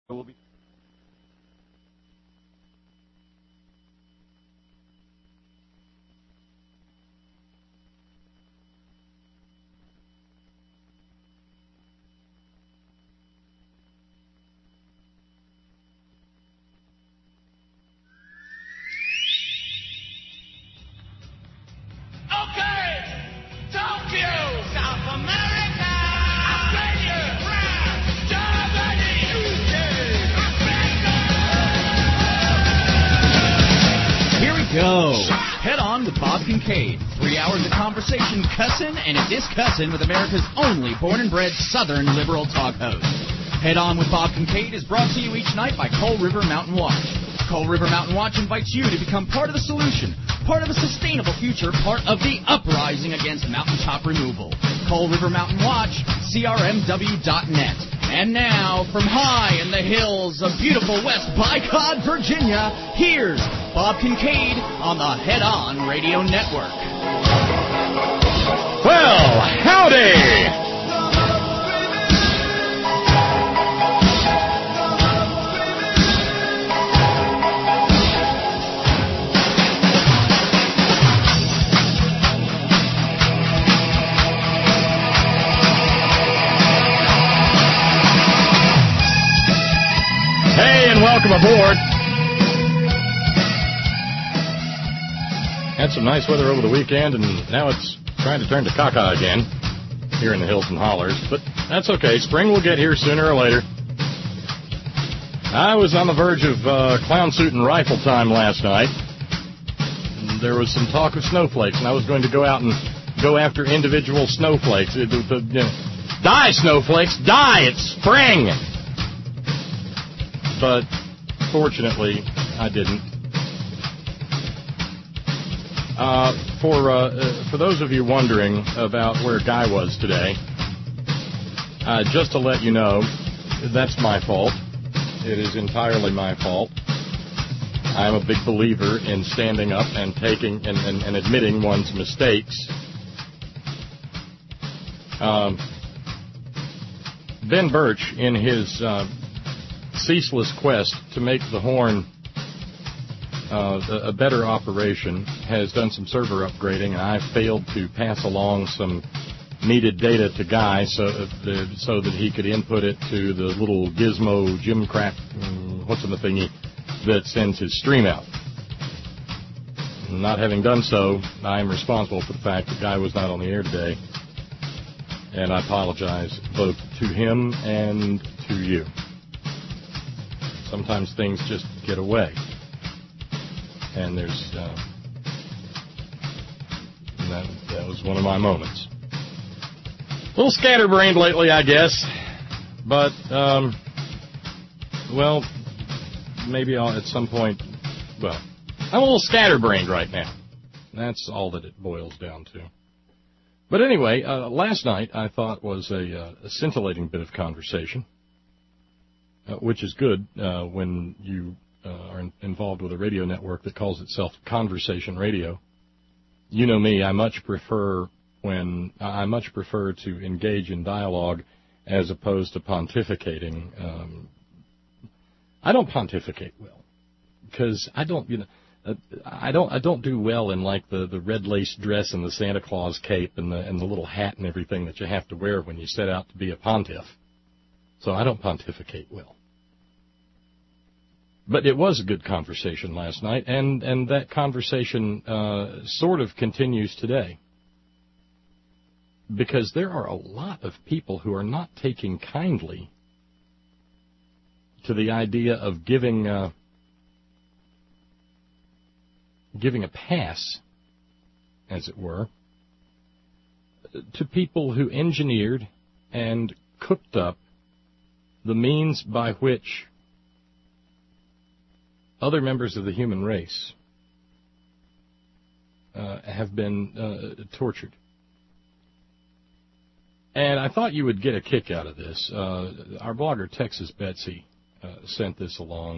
Will be. Go. Head on with Bob Kincaid. 3 hours of conversation, cussin' and a discussin' with America's only born and bred Southern liberal talk host. Head on with Bob Kincaid is brought to you each night by Coal River Mountain Watch. Coal River Mountain Watch invites you to become part of the solution, part of a sustainable future, part of the uprising against mountaintop removal. Coal River Mountain Watch, crmw.net. And now, from high in the hills of beautiful West Bicod, Virginia, here's Bob Kincaid on the Head On Radio Network. Well, howdy! Hey, and welcome aboard. Had some nice weather over the weekend, and now it's trying to turn to caca again here in the hills and hollers. But that's okay. Spring will get here sooner or later. I was on the verge of clown suit and rifle time last night. And there was some talk of snowflakes, and I was going to go out and go after individual snowflakes. Die, snowflakes, die! It's spring! But fortunately, I didn't. For those of you wondering about where Guy was today, just to let you know, that's my fault. It is entirely my fault. I'm a big believer in standing up and taking and admitting one's mistakes. Ben Birch, in his ceaseless quest to make the horn a better operation, has done some server upgrading, and I failed to pass along some needed data to Guy so that he could input it to the little gizmo Jimcrack, what's in the thingy, that sends his stream out. Not having done so, I am responsible for the fact that Guy was not on the air today, and I apologize both to him and to you. Sometimes things just get away, and there's that was one of my moments. A little scatterbrained lately, I guess, but well, maybe I'll at some point. Well, I'm a little scatterbrained right now. That's all that it boils down to. But anyway, last night I thought was a scintillating bit of conversation. Which is good when you are involved with a radio network that calls itself Conversation Radio. You know me, I much prefer to engage in dialogue as opposed to pontificating. I don't pontificate well because I don't do well in like the red lace dress and the Santa Claus cape and the little hat and everything that you have to wear when you set out to be a pontiff. So I don't pontificate well. But it was a good conversation last night, and that conversation sort of continues today. Because there are a lot of people who are not taking kindly to the idea of giving a pass, as it were, to people who engineered and cooked up the means by which other members of the human race have been tortured. And I thought you would get a kick out of this. Our blogger, Texas Betsy, sent this along.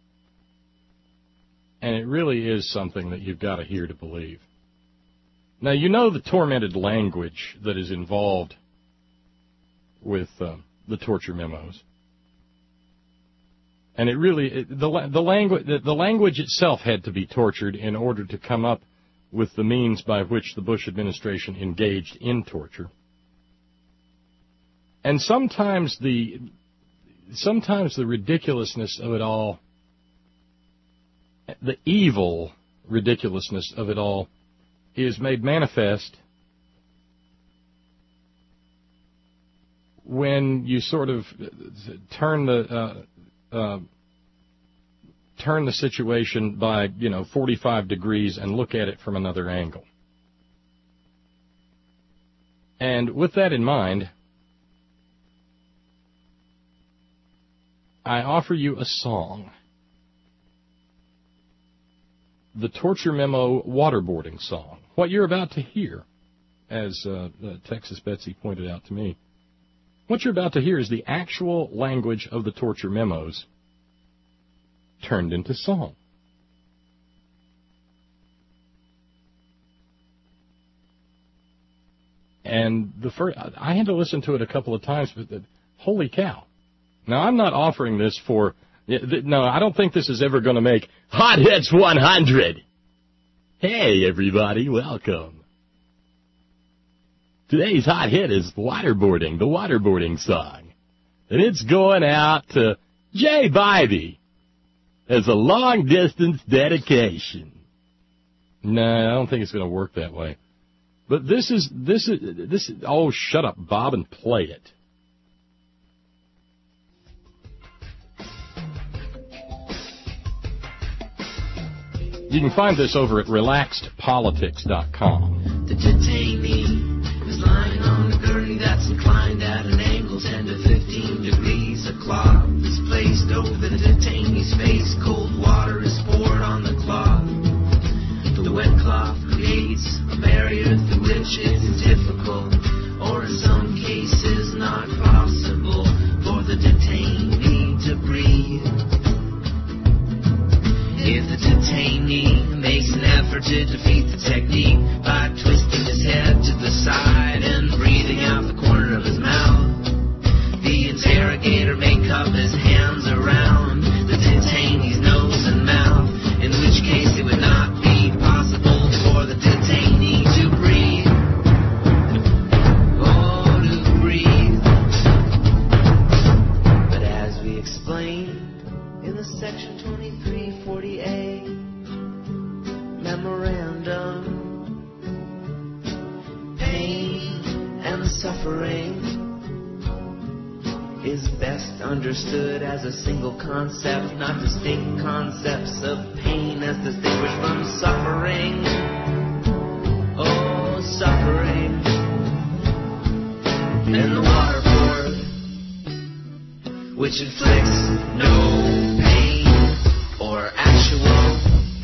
And it really is something that you've got to hear to believe. Now, you know the tormented language that is involved with the torture memos. And it really, the language itself had to be tortured in order to come up with the means by which the Bush administration engaged in torture. And sometimes the ridiculousness of it all, the evil ridiculousness of it all, is made manifest when you sort of turn the situation by 45 degrees and look at it from another angle. And with that in mind, I offer you a song. The Torture Memo waterboarding song. What you're about to hear, as Texas Betsy pointed out to me, what you're about to hear is the actual language of the torture memos turned into song. And I had to listen to it a couple of times, but holy cow. Now, I'm not offering this for... No, I don't think this is ever going to make Hot Hits 100. Hey, everybody, welcome. Today's hot hit is the waterboarding song. And it's going out to Jay Bybee as a long-distance dedication. No, I don't think it's going to work that way. But this is, oh, shut up, Bob, and play it. You can find this over at relaxedpolitics.com. The detainee is lying on a gurney that's inclined at an angle 10 to 15 degrees. A cloth is placed over the detainee's face. Cold water is poured on the cloth. The wet cloth creates a barrier through which it is difficult, or in some cases not possible, for the detainee to breathe. If the detainee makes an effort to defeat the technique by twisting his head to the side and breathing out the corner of his mouth, the interrogator may cup his hands around the detainee's nose and mouth, in which case it would not be possible for the detainee to breathe. Oh, to breathe. But as we explained in the section 2340A memorandum, pain and suffering is best understood as a single concept, not distinct concepts of pain as distinguished from suffering. Oh, suffering. And the waterboard, which inflicts no pain or actual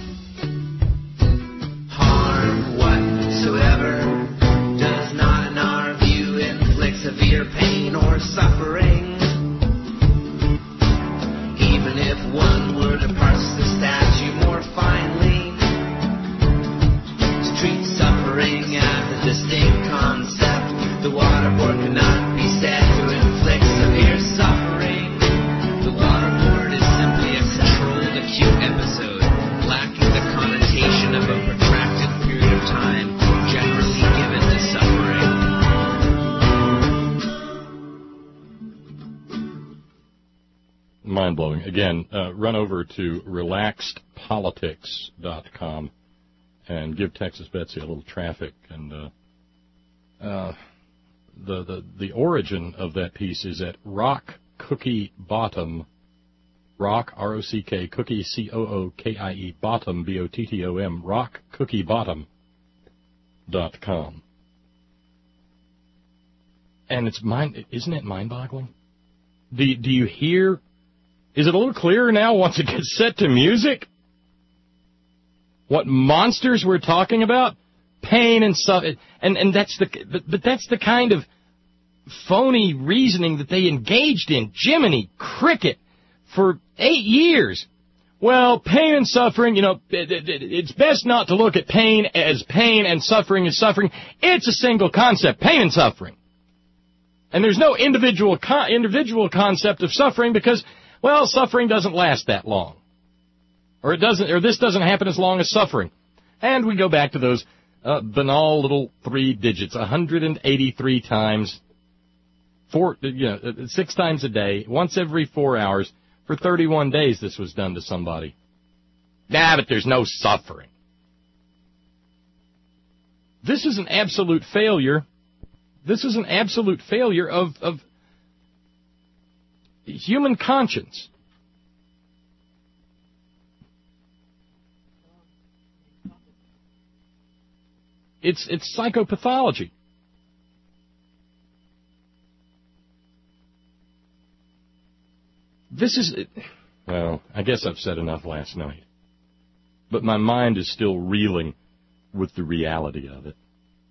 harm whatsoever, does not, in our view, inflict severe pain or suffering. Even if one were to parse the statute more finely, to treat suffering as a distinct concept, the waterboard could not be said to inflict severe suffering. The waterboard is simply a controlled acute episode, lacking the connotation of a protracted period of time generally given to suffering. Mind-blowing. Again, run over to relaxedpolitics.com and give Texas Betsy a little traffic. And the origin of that piece is at Rock Cookie Bottom, Rock, R-O-C-K, Cookie, C-O-O-K-I-E, Bottom, B-O-T-T-O-M, rockcookiebottom.com. And isn't it mind-boggling? Do you hear? Is it a little clearer now once it gets set to music? What monsters we're talking about? Pain and stuff. And that's that's the kind of phony reasoning that they engaged in. Jiminy Cricket for 8 years. Well, pain and suffering, it's best not to look at pain as pain and suffering as suffering. It's a single concept, pain and suffering. And there's no individual concept of suffering because, well, suffering doesn't last that long. Or this doesn't happen as long as suffering. And we go back to those banal little 3 digits, 183 times, 6 times a day, once every 4 hours, for 31 days this was done to somebody. But there's no suffering. This is an absolute failure. This is an absolute failure of human conscience. It's psychopathology. This is, well, I guess I've said enough last night. But my mind is still reeling with the reality of it.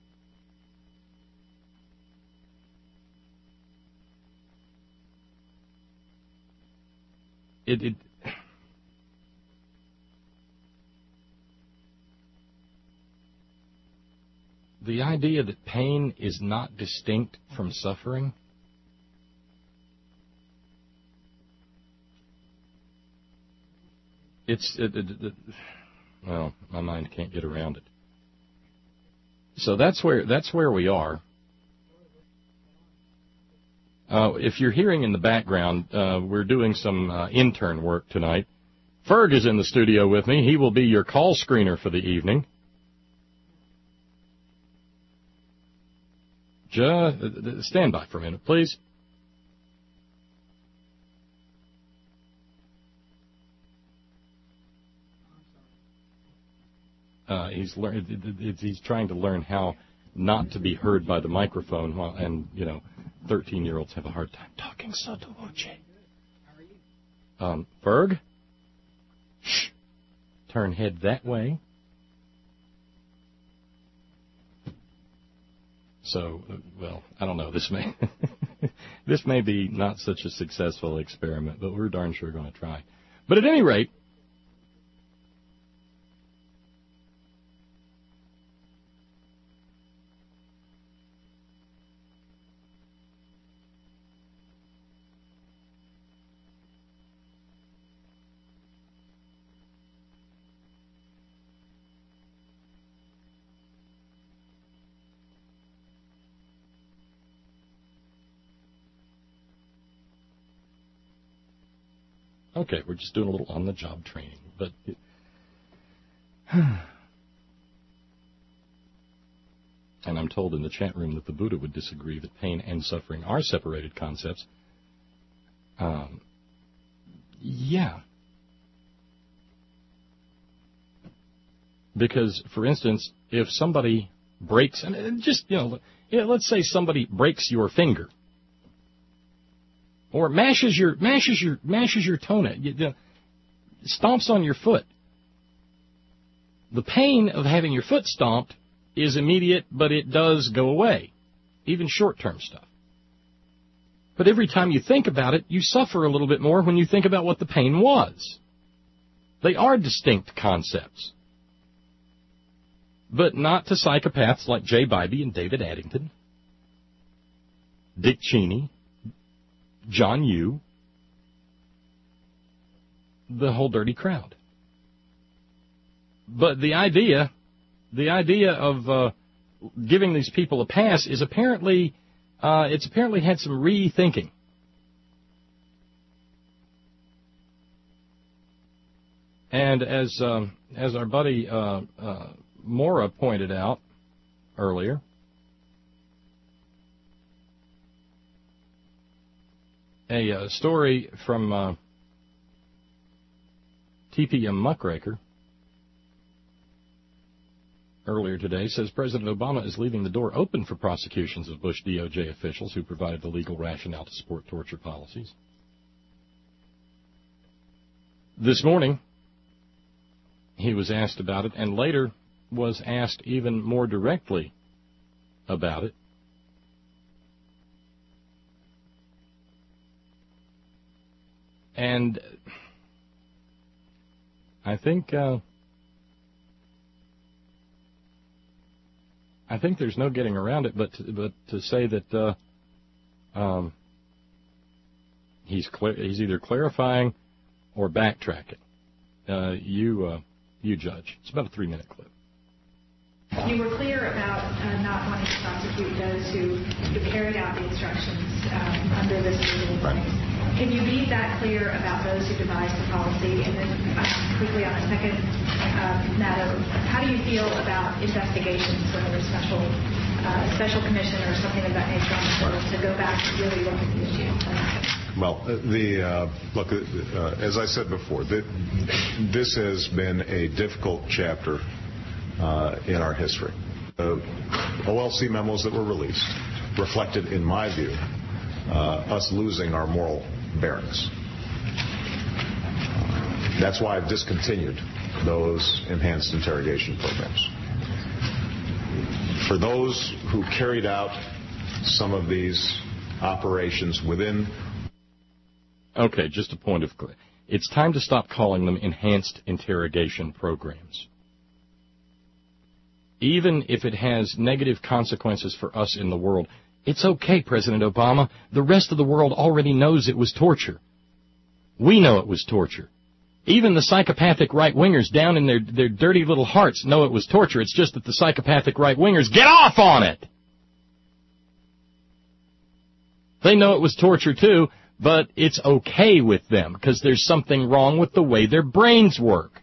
The idea that pain is not distinct from suffering, well, my mind can't get around it. So that's where we are. If you're hearing in the background, we're doing some intern work tonight. Ferg is in the studio with me. He will be your call screener for the evening. Stand by for a minute, please. He's trying to learn how not to be heard by the microphone, and 13-year-olds have a hard time talking sotto voce. How are you? Ferg? Shh. Turn head that way. So, well, I don't know. This may be not such a successful experiment, but we're darn sure going to try. But at any rate, okay, we're just doing a little on-the-job training, but and I'm told in the chat room that the Buddha would disagree that pain and suffering are separated concepts. Yeah. Because, for instance, if somebody breaks, and just, let's say somebody breaks your finger, or mashes your toenail, stomps on your foot. The pain of having your foot stomped is immediate, but it does go away, even short-term stuff. But every time you think about it, you suffer a little bit more when you think about what the pain was. They are distinct concepts. But not to psychopaths like Jay Bybee and David Addington, Dick Cheney, John Yoo, the whole dirty crowd. But the idea of giving these people a pass is apparently it's apparently had some rethinking. And as our buddy Mora pointed out earlier, a story from TPM Muckraker earlier today says President Obama is leaving the door open for prosecutions of Bush DOJ officials who provided the legal rationale to support torture policies. This morning, he was asked about it, and later was asked even more directly about it. And I think there's no getting around it, but to say that He's either clarifying or backtracking. You judge. It's about a 3-minute clip. You were clear about not wanting to prosecute those who carried out the instructions under this legal place. Can you be that clear about those who devised the policy? And then quickly on a second matter, how do you feel about investigations, whether a special commission or something of that nature on the court, to go back and really look at the issue? Well, look, as I said before, this has been a difficult chapter in our history. The OLC memos that were released reflected, in my view, us losing our moral bearings. That's why I've discontinued those enhanced interrogation programs. For those who carried out some of these operations within... Okay, just a point of clarity. It's time to stop calling them enhanced interrogation programs. Even if it has negative consequences for us in the world, it's okay, President Obama. The rest of the world already knows it was torture. We know it was torture. Even the psychopathic right-wingers down in their dirty little hearts know it was torture. It's just that the psychopathic right-wingers get off on it. They know it was torture too, but it's okay with them because there's something wrong with the way their brains work.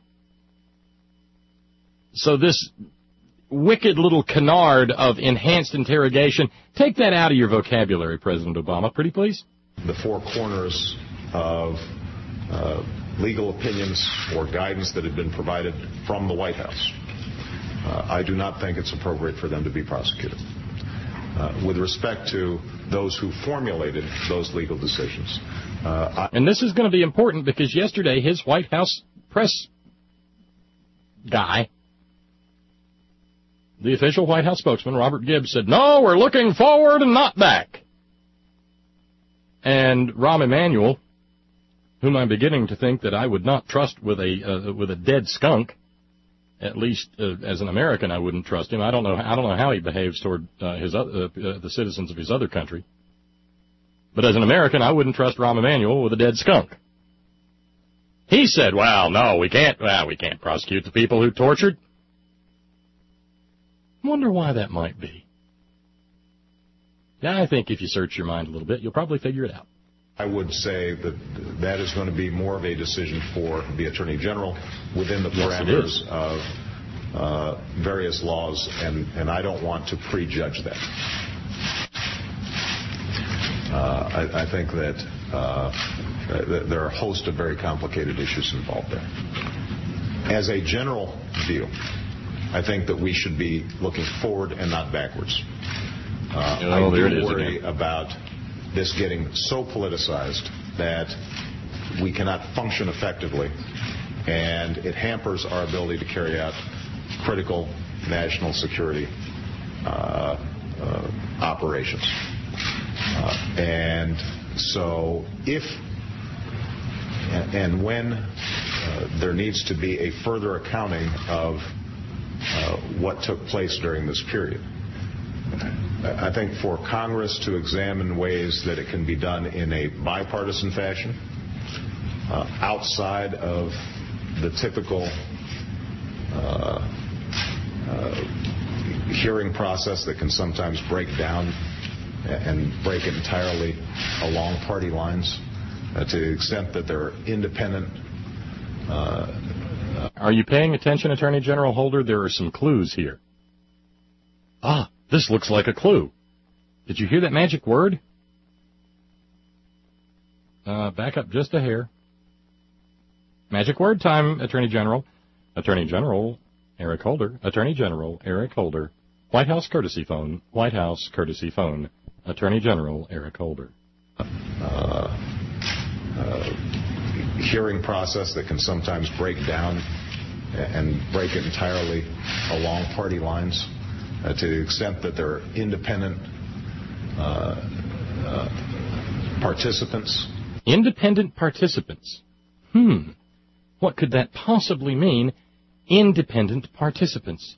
So this wicked little canard of enhanced interrogation, take that out of your vocabulary, President Obama, pretty please. The four corners of legal opinions or guidance that had been provided from the White House. I do not think it's appropriate for them to be prosecuted. With respect to those who formulated those legal decisions. And this is going to be important because yesterday his White House press guy, the official White House spokesman, Robert Gibbs, said, no, we're looking forward and not back. And Rahm Emanuel, whom I'm beginning to think that I would not trust with a dead skunk, at least as an American I wouldn't trust him. I don't know how he behaves toward the citizens of his other country. But as an American, I wouldn't trust Rahm Emanuel with a dead skunk. He said, well, no, we can't prosecute the people who tortured. I wonder why that might be. Yeah, I think if you search your mind a little bit, you'll probably figure it out. I would say that is going to be more of a decision for the Attorney General within the parameters of various laws, and I don't want to prejudge that. I think that there are a host of very complicated issues involved there. As a general view, I think that we should be looking forward and not backwards. I do worry about this getting so politicized that we cannot function effectively, and it hampers our ability to carry out critical national security operations. And so if and when there needs to be a further accounting of what took place during this period, I think for Congress to examine ways that it can be done in a bipartisan fashion, outside of the typical hearing process that can sometimes break down and break entirely along party lines, to the extent that there are independent... Are you paying attention, Attorney General Holder? There are some clues here. This looks like a clue. Did you hear that magic word? Back up just a hair. Magic word time, Attorney General. Attorney General Eric Holder. Attorney General Eric Holder. White House courtesy phone. White House courtesy phone. Attorney General Eric Holder. Hearing process that can sometimes break down and break entirely along party lines, to the extent that there are independent participants. Independent participants. What could that possibly mean? Independent participants.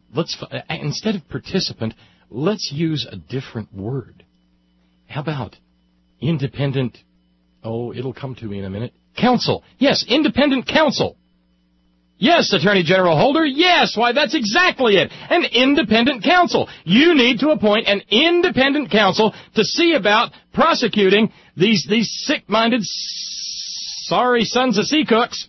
Instead of participant, let's use a different word. How about independent, it'll come to me in a minute, counsel. Yes, independent counsel. Yes, Attorney General Holder, yes, why, that's exactly it. An independent counsel. You need to appoint an independent counsel to see about prosecuting these sick-minded, sorry sons of sea cooks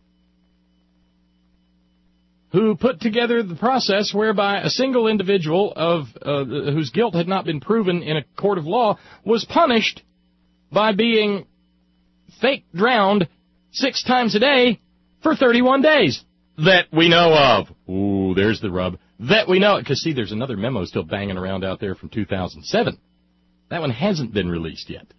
who put together the process whereby a single individual whose guilt had not been proven in a court of law was punished by being fake drowned 6 times a day for 31 days. That we know of. Ooh, there's the rub. That we know. Because, see, there's another memo still banging around out there from 2007. That one hasn't been released yet.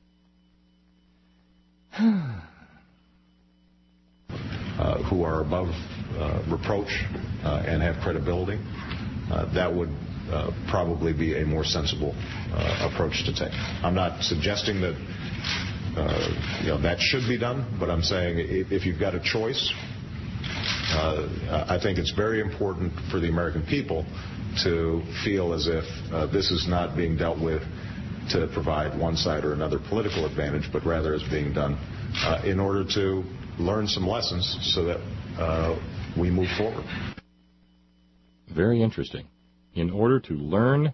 Who are above reproach and have credibility, that would probably be a more sensible approach to take. I'm not suggesting that that should be done, but I'm saying if you've got a choice, I think it's very important for the American people to feel as if this is not being dealt with to provide one side or another political advantage, but rather is being done in order to learn some lessons so that we move forward. Very interesting. In order to learn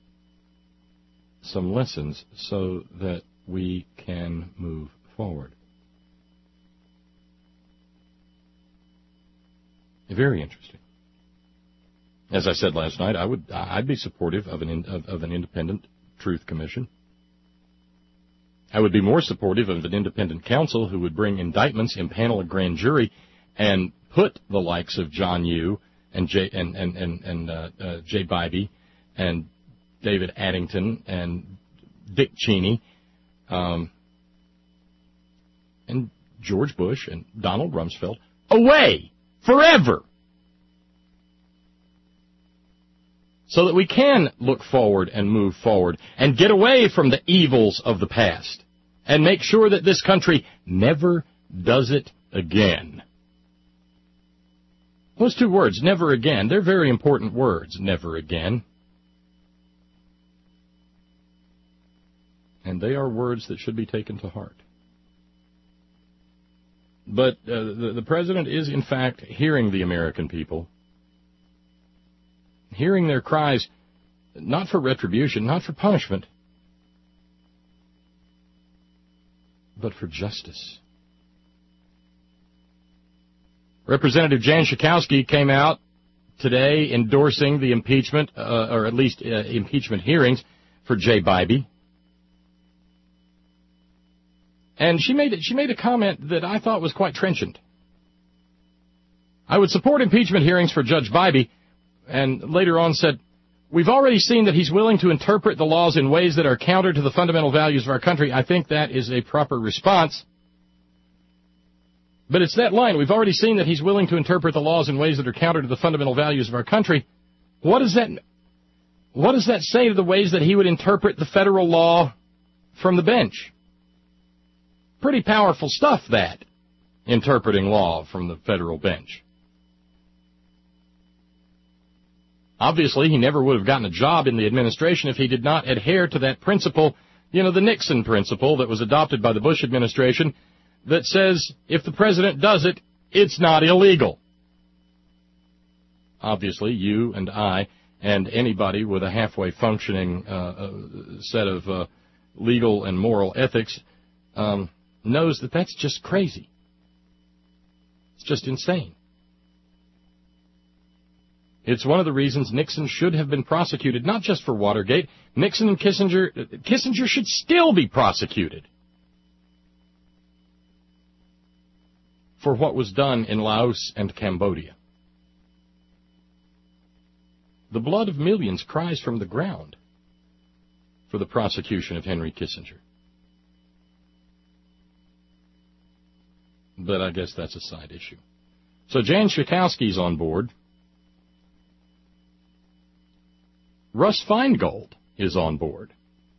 some lessons so that we can move forward. Very interesting. As I said last night, I'd be supportive of an independent truth commission. I would be more supportive of an independent counsel who would bring indictments, impanel a grand jury, and put the likes of John Yoo and Jay Bybee and David Addington and Dick Cheney and George Bush and Donald Rumsfeld away forever, so that we can look forward and move forward and get away from the evils of the past and make sure that this country never does it again. Those 2 words, never again, they're very important words, never again. And they are words that should be taken to heart. But the President is, in fact, hearing the American people, hearing their cries, not for retribution, not for punishment, but for justice. Representative Jan Schakowsky came out today endorsing the impeachment, or at least impeachment hearings for Jay Bybee. And she made a comment that I thought was quite trenchant. I would support impeachment hearings for Judge Bybee, and later on said, we've already seen that he's willing to interpret the laws in ways that are counter to the fundamental values of our country. I think that is a proper response. But it's that line, we've already seen that he's willing to interpret the laws in ways that are counter to the fundamental values of our country. What does that say to the ways that he would interpret the federal law from the bench? Pretty powerful stuff, that, interpreting law from the federal bench. Obviously, he never would have gotten a job in the administration if he did not adhere to that principle, the Nixon principle that was adopted by the Bush administration that says if the president does it, it's not illegal. Obviously, you and I and anybody with a halfway functioning set of legal and moral ethics knows that that's just crazy. It's just insane. It's one of the reasons Nixon should have been prosecuted, not just for Watergate. Nixon and Kissinger should still be prosecuted for what was done in Laos and Cambodia. The blood of millions cries from the ground for the prosecution of Henry Kissinger. But I guess that's a side issue. So Jan Schakowsky's on board. Russ Feingold is on board.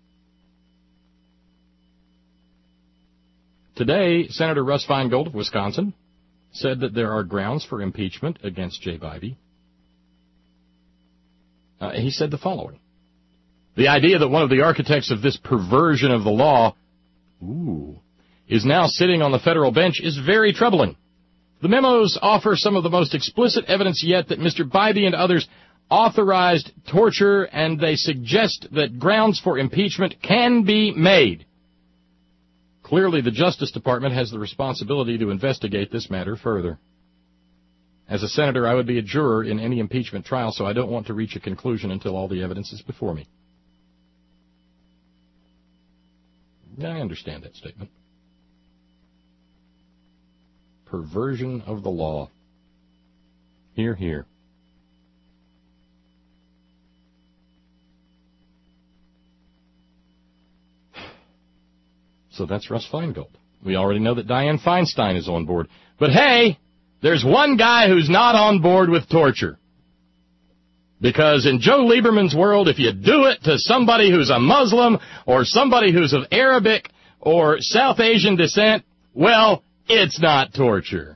Today, Senator Russ Feingold of Wisconsin said that there are grounds for impeachment against Jay Bybee. He said the following. The idea that one of the architects of this perversion of the law, is now sitting on the federal bench is very troubling. The memos offer some of the most explicit evidence yet that Mr. Bybee and others authorized torture, and they suggest that grounds for impeachment can be made. Clearly, the Justice Department has the responsibility to investigate this matter further. As a senator, I would be a juror in any impeachment trial, so I don't want to reach a conclusion until all the evidence is before me. I understand that statement. Perversion of the law. Hear, hear. So that's Russ Feingold. We already know that Dianne Feinstein is on board. But hey, there's one guy who's not on board with torture. Because in Joe Lieberman's world, if you do it to somebody who's a Muslim or somebody who's of Arabic or South Asian descent, well, it's not torture.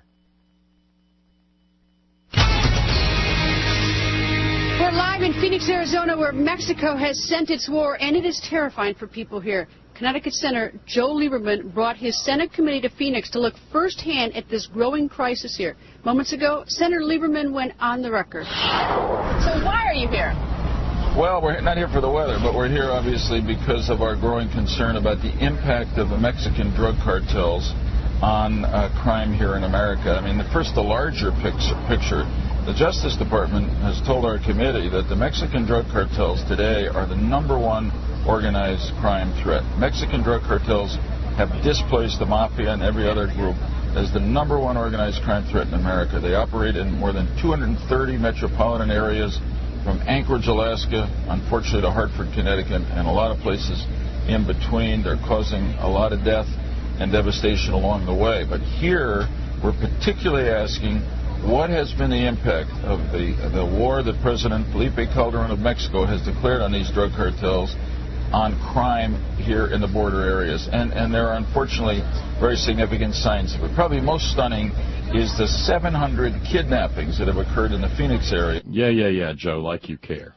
We're live in Phoenix, Arizona, where Mexico has sent its war, and it is terrifying for people here. Connecticut Senator Joe Lieberman brought his Senate committee to Phoenix to look firsthand at this growing crisis here. Moments ago, Senator Lieberman went on the record. So why are you here? Well, we're not here for the weather, but we're here obviously because of our growing concern about the impact of the Mexican drug cartels on crime here in America. I mean, the larger picture, the Justice Department has told our committee that the Mexican drug cartels today are the #1 organized crime threat. Mexican drug cartels have displaced the mafia and every other group as the #1 organized crime threat in America. They operate in more than 230 metropolitan areas, from Anchorage, Alaska, unfortunately to Hartford, Connecticut, and a lot of places in between. They're causing a lot of death and devastation along the way. But here, we're particularly asking, what has been the impact of the war that President Felipe Calderon of Mexico has declared on these drug cartels on crime here in the border areas? And there are unfortunately very significant signs of it. Probably most stunning is the 700 kidnappings that have occurred in the Phoenix area. Yeah, Joe, like you care.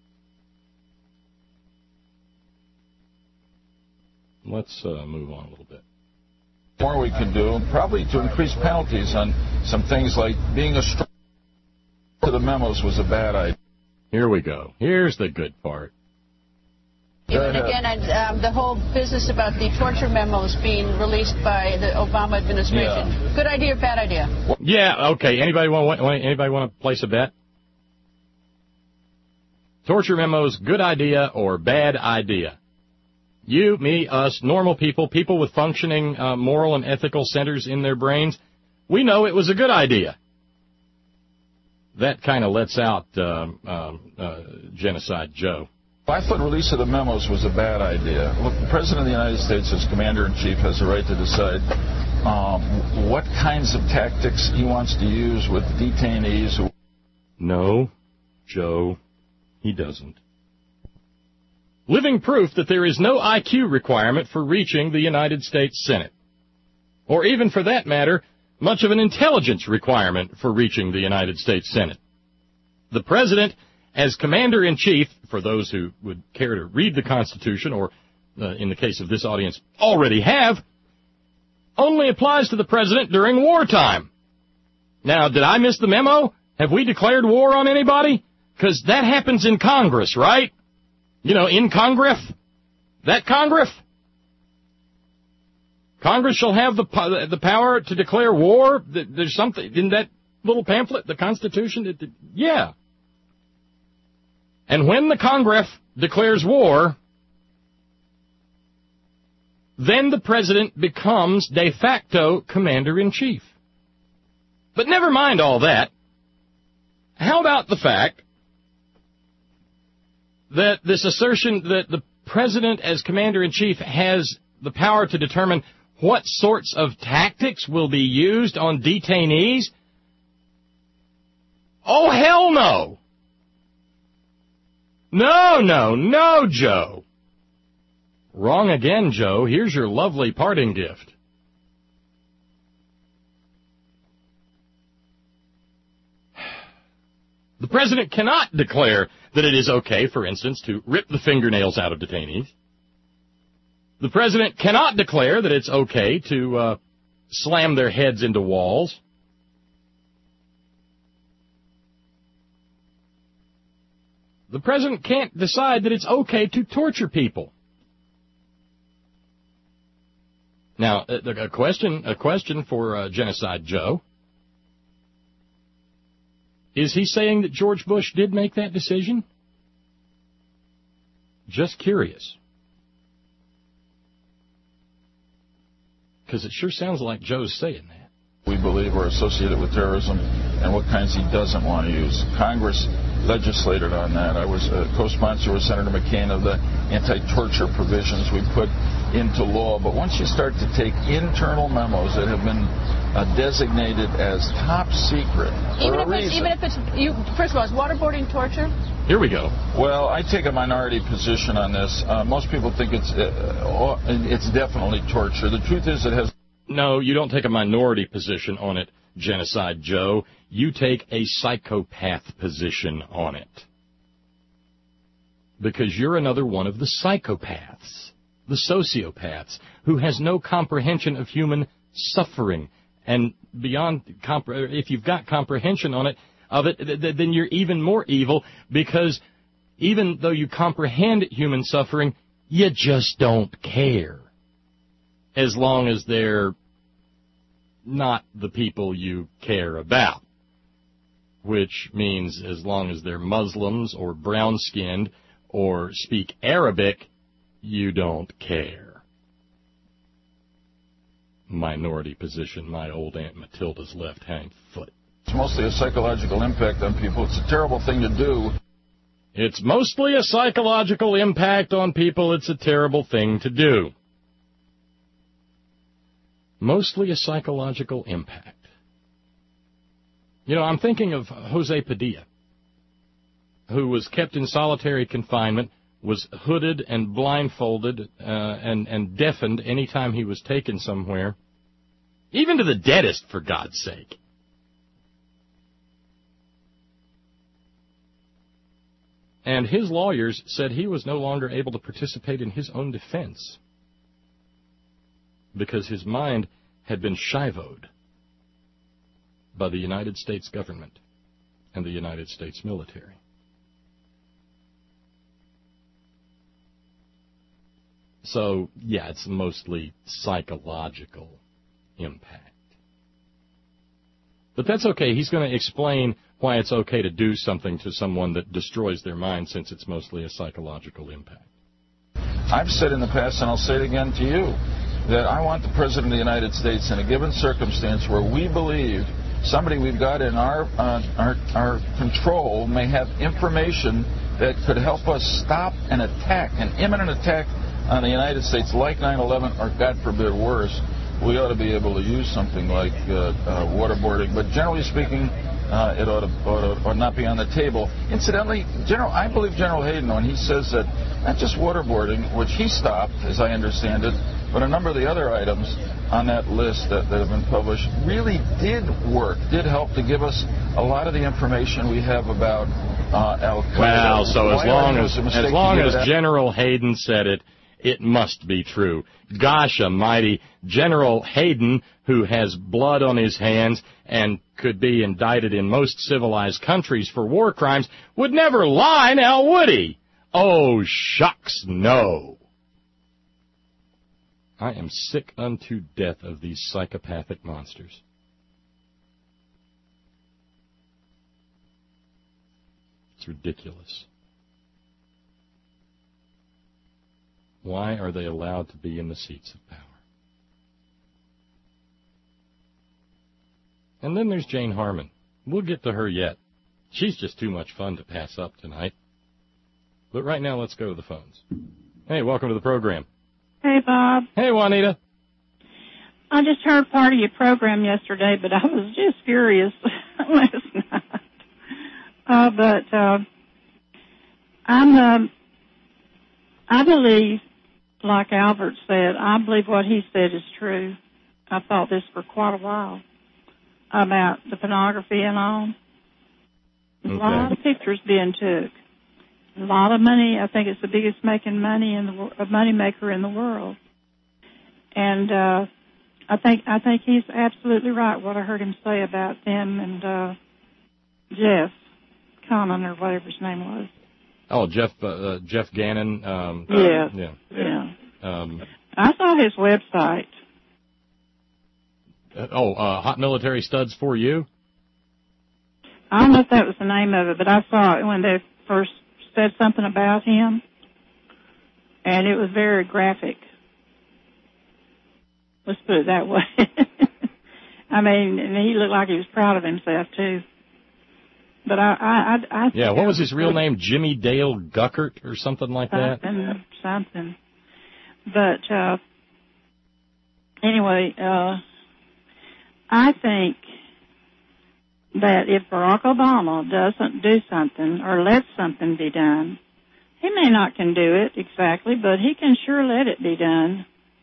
Let's move on a little bit. More we can do, probably to increase penalties on some things like being a stranger to the memos was a bad idea. Here we go. Here's the good part. And again, the whole business about the torture memos being released by the Obama administration. Yeah. Good idea or bad idea? Yeah, okay. Anybody want to place a bet? Torture memos, good idea or bad idea? You, me, us, normal people, people with functioning moral and ethical centers in their brains, we know it was a good idea. That kind of lets out Genocide Joe. I thought release of the memos was a bad idea. Look, the President of the United States, as Commander-in-Chief, has the right to decide what kinds of tactics he wants to use with detainees. No, Joe, he doesn't. Living proof that there is no IQ requirement for reaching the United States Senate. Or even, for that matter, much of an intelligence requirement for reaching the United States Senate. The President, as Commander-in-Chief, for those who would care to read the Constitution, or in the case of this audience, already have, only applies to the President during wartime. Now, did I miss the memo? Have we declared war on anybody? Because that happens in Congress, right? You know, in Congress? That Congress? Congress shall have the power to declare war? There's something in that little pamphlet, the Constitution? Yeah. And when the Congress declares war, then the President becomes de facto Commander-in-Chief. But never mind all that. How about the fact that this assertion that the President as Commander-in-Chief has the power to determine what sorts of tactics will be used on detainees? Oh, hell no! No, Joe. Wrong again, Joe. Here's your lovely parting gift. The president cannot declare that it is okay, for instance, to rip the fingernails out of detainees. The president cannot declare that it's okay to slam their heads into walls. The president can't decide that it's okay to torture people. Now, a question for Genocide Joe. Is he saying that George Bush did make that decision? Just curious. Because it sure sounds like Joe's saying that. We believe are associated with terrorism and what kinds he doesn't want to use. Congress legislated on that. I was a co-sponsor with Senator McCain of the anti-torture provisions we put into law. But once you start to take internal memos that have been designated as top secret for a reason. Even if it's, first of all, is waterboarding torture? Here we go. Well, I take a minority position on this. Most people think it's definitely torture. The truth is it has... No, you don't take a minority position on it, Genocide Joe. You take a psychopath position on it. Because you're another one of the psychopaths, the sociopaths, who has no comprehension of human suffering. And beyond, if you've got comprehension of it, then you're even more evil, because even though you comprehend human suffering, you just don't care. As long as they're not the people you care about. Which means as long as they're Muslims or brown-skinned or speak Arabic, you don't care. Minority position, my old Aunt Matilda's left hind foot. It's mostly a psychological impact on people. It's a terrible thing to do. It's mostly a psychological impact on people. It's a terrible thing to do. Mostly a psychological impact. You know, I'm thinking of Jose Padilla, who was kept in solitary confinement, was hooded and blindfolded and deafened any time he was taken somewhere, even to the deadest, for God's sake. And his lawyers said he was no longer able to participate in his own defense because his mind had been shivoed by the United States government and the United States military. So, yeah, it's mostly psychological impact. But that's okay. He's going to explain why it's okay to do something to someone that destroys their mind, since it's mostly a psychological impact. I've said in the past, and I'll say it again to you, that I want the President of the United States, in a given circumstance where we believe somebody we've got in our control may have information that could help us stop an attack, an imminent attack on the United States like 9/11, or God forbid worse, we ought to be able to use something like waterboarding. But generally speaking, it ought not be on the table. Incidentally, I believe General Hayden when he says that not just waterboarding, which he stopped, as I understand it, but a number of the other items on that list that have been published really did work, did help to give us a lot of the information we have about Al-Qaeda. Well, so as long as General Hayden said it, it must be true. Gosh almighty, General Hayden, who has blood on his hands and could be indicted in most civilized countries for war crimes, would never lie, now would he? Oh, shucks, no. I am sick unto death of these psychopathic monsters. It's ridiculous. Why are they allowed to be in the seats of power? And then there's Jane Harman. We'll get to her yet. She's just too much fun to pass up tonight. But right now, let's go to the phones. Hey, welcome to the program. Hey, Bob. Hey, Juanita. I just heard part of your program yesterday, but I was just furious last night. I believe, like Albert said, I believe what he said is true. I thought this for quite a while about the pornography and all. A lot of pictures being took. A lot of money. I think it's the biggest making money money maker in the world. And I think he's absolutely right. What I heard him say about them and Jeff Connon or whatever his name was. Oh, Jeff Gannon. Yeah. I saw his website. Hot Military Studs for You? I don't know if that was the name of it, but I saw it when they first said something about him, and it was very graphic. Let's put it that way. I mean, and he looked like he was proud of himself, too. But I yeah, what was his real name? Jimmy Dale Guckert or something like that? Something. But, anyway, I think that if Barack Obama doesn't do something or lets something be done, he may not can do it exactly, but he can sure let it be done.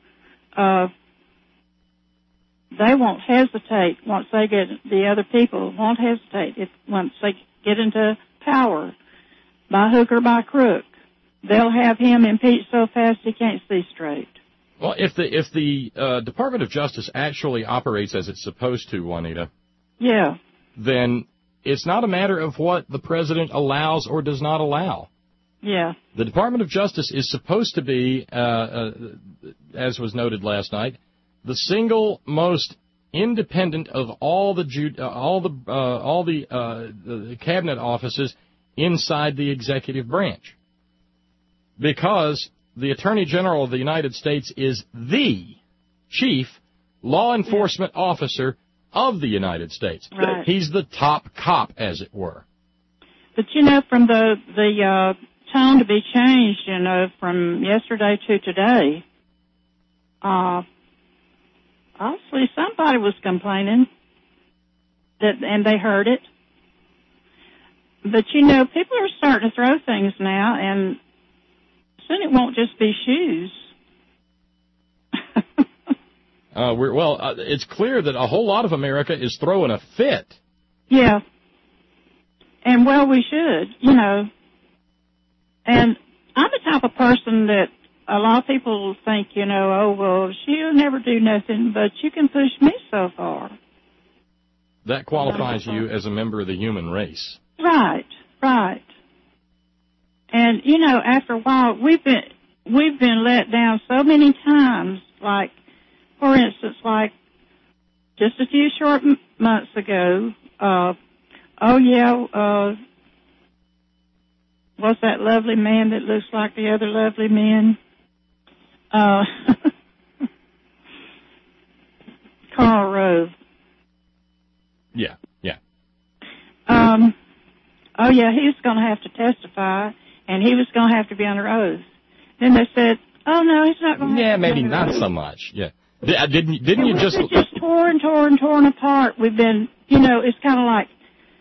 They won't hesitate once they get, the other people won't hesitate once they get into power, by hook or by crook. They'll have him impeached so fast he can't see straight. Well, if the Department of Justice actually operates as it's supposed to, Juanita, yeah, then it's not a matter of what the president allows or does not allow. Yeah. The Department of Justice is supposed to be, as was noted last night, the single most independent of all the cabinet offices inside the executive branch, because the Attorney General of the United States is the chief law enforcement officer of the United States. Right. He's the top cop, as it were. But from the tone to be changed, from yesterday to today, obviously somebody was complaining and they heard it. But people are starting to throw things now, and soon it won't just be shoes. It's clear that a whole lot of America is throwing a fit. Yeah. And, we should, And I'm the type of person that a lot of people think, she'll never do nothing, but you can push me so far. That qualifies you as a member of the human race. Right. And, after a while, we've been let down so many times, like, for instance, like just a few short months ago, what's that lovely man that looks like the other lovely men? Karl Rove. Yeah. He was going to have to testify, and he was going to have to be under oath. Then they said, oh, no, he's not going to have to be under oath. maybe not so much, yeah. Didn't you just... It's just torn apart. We've been, it's kind of like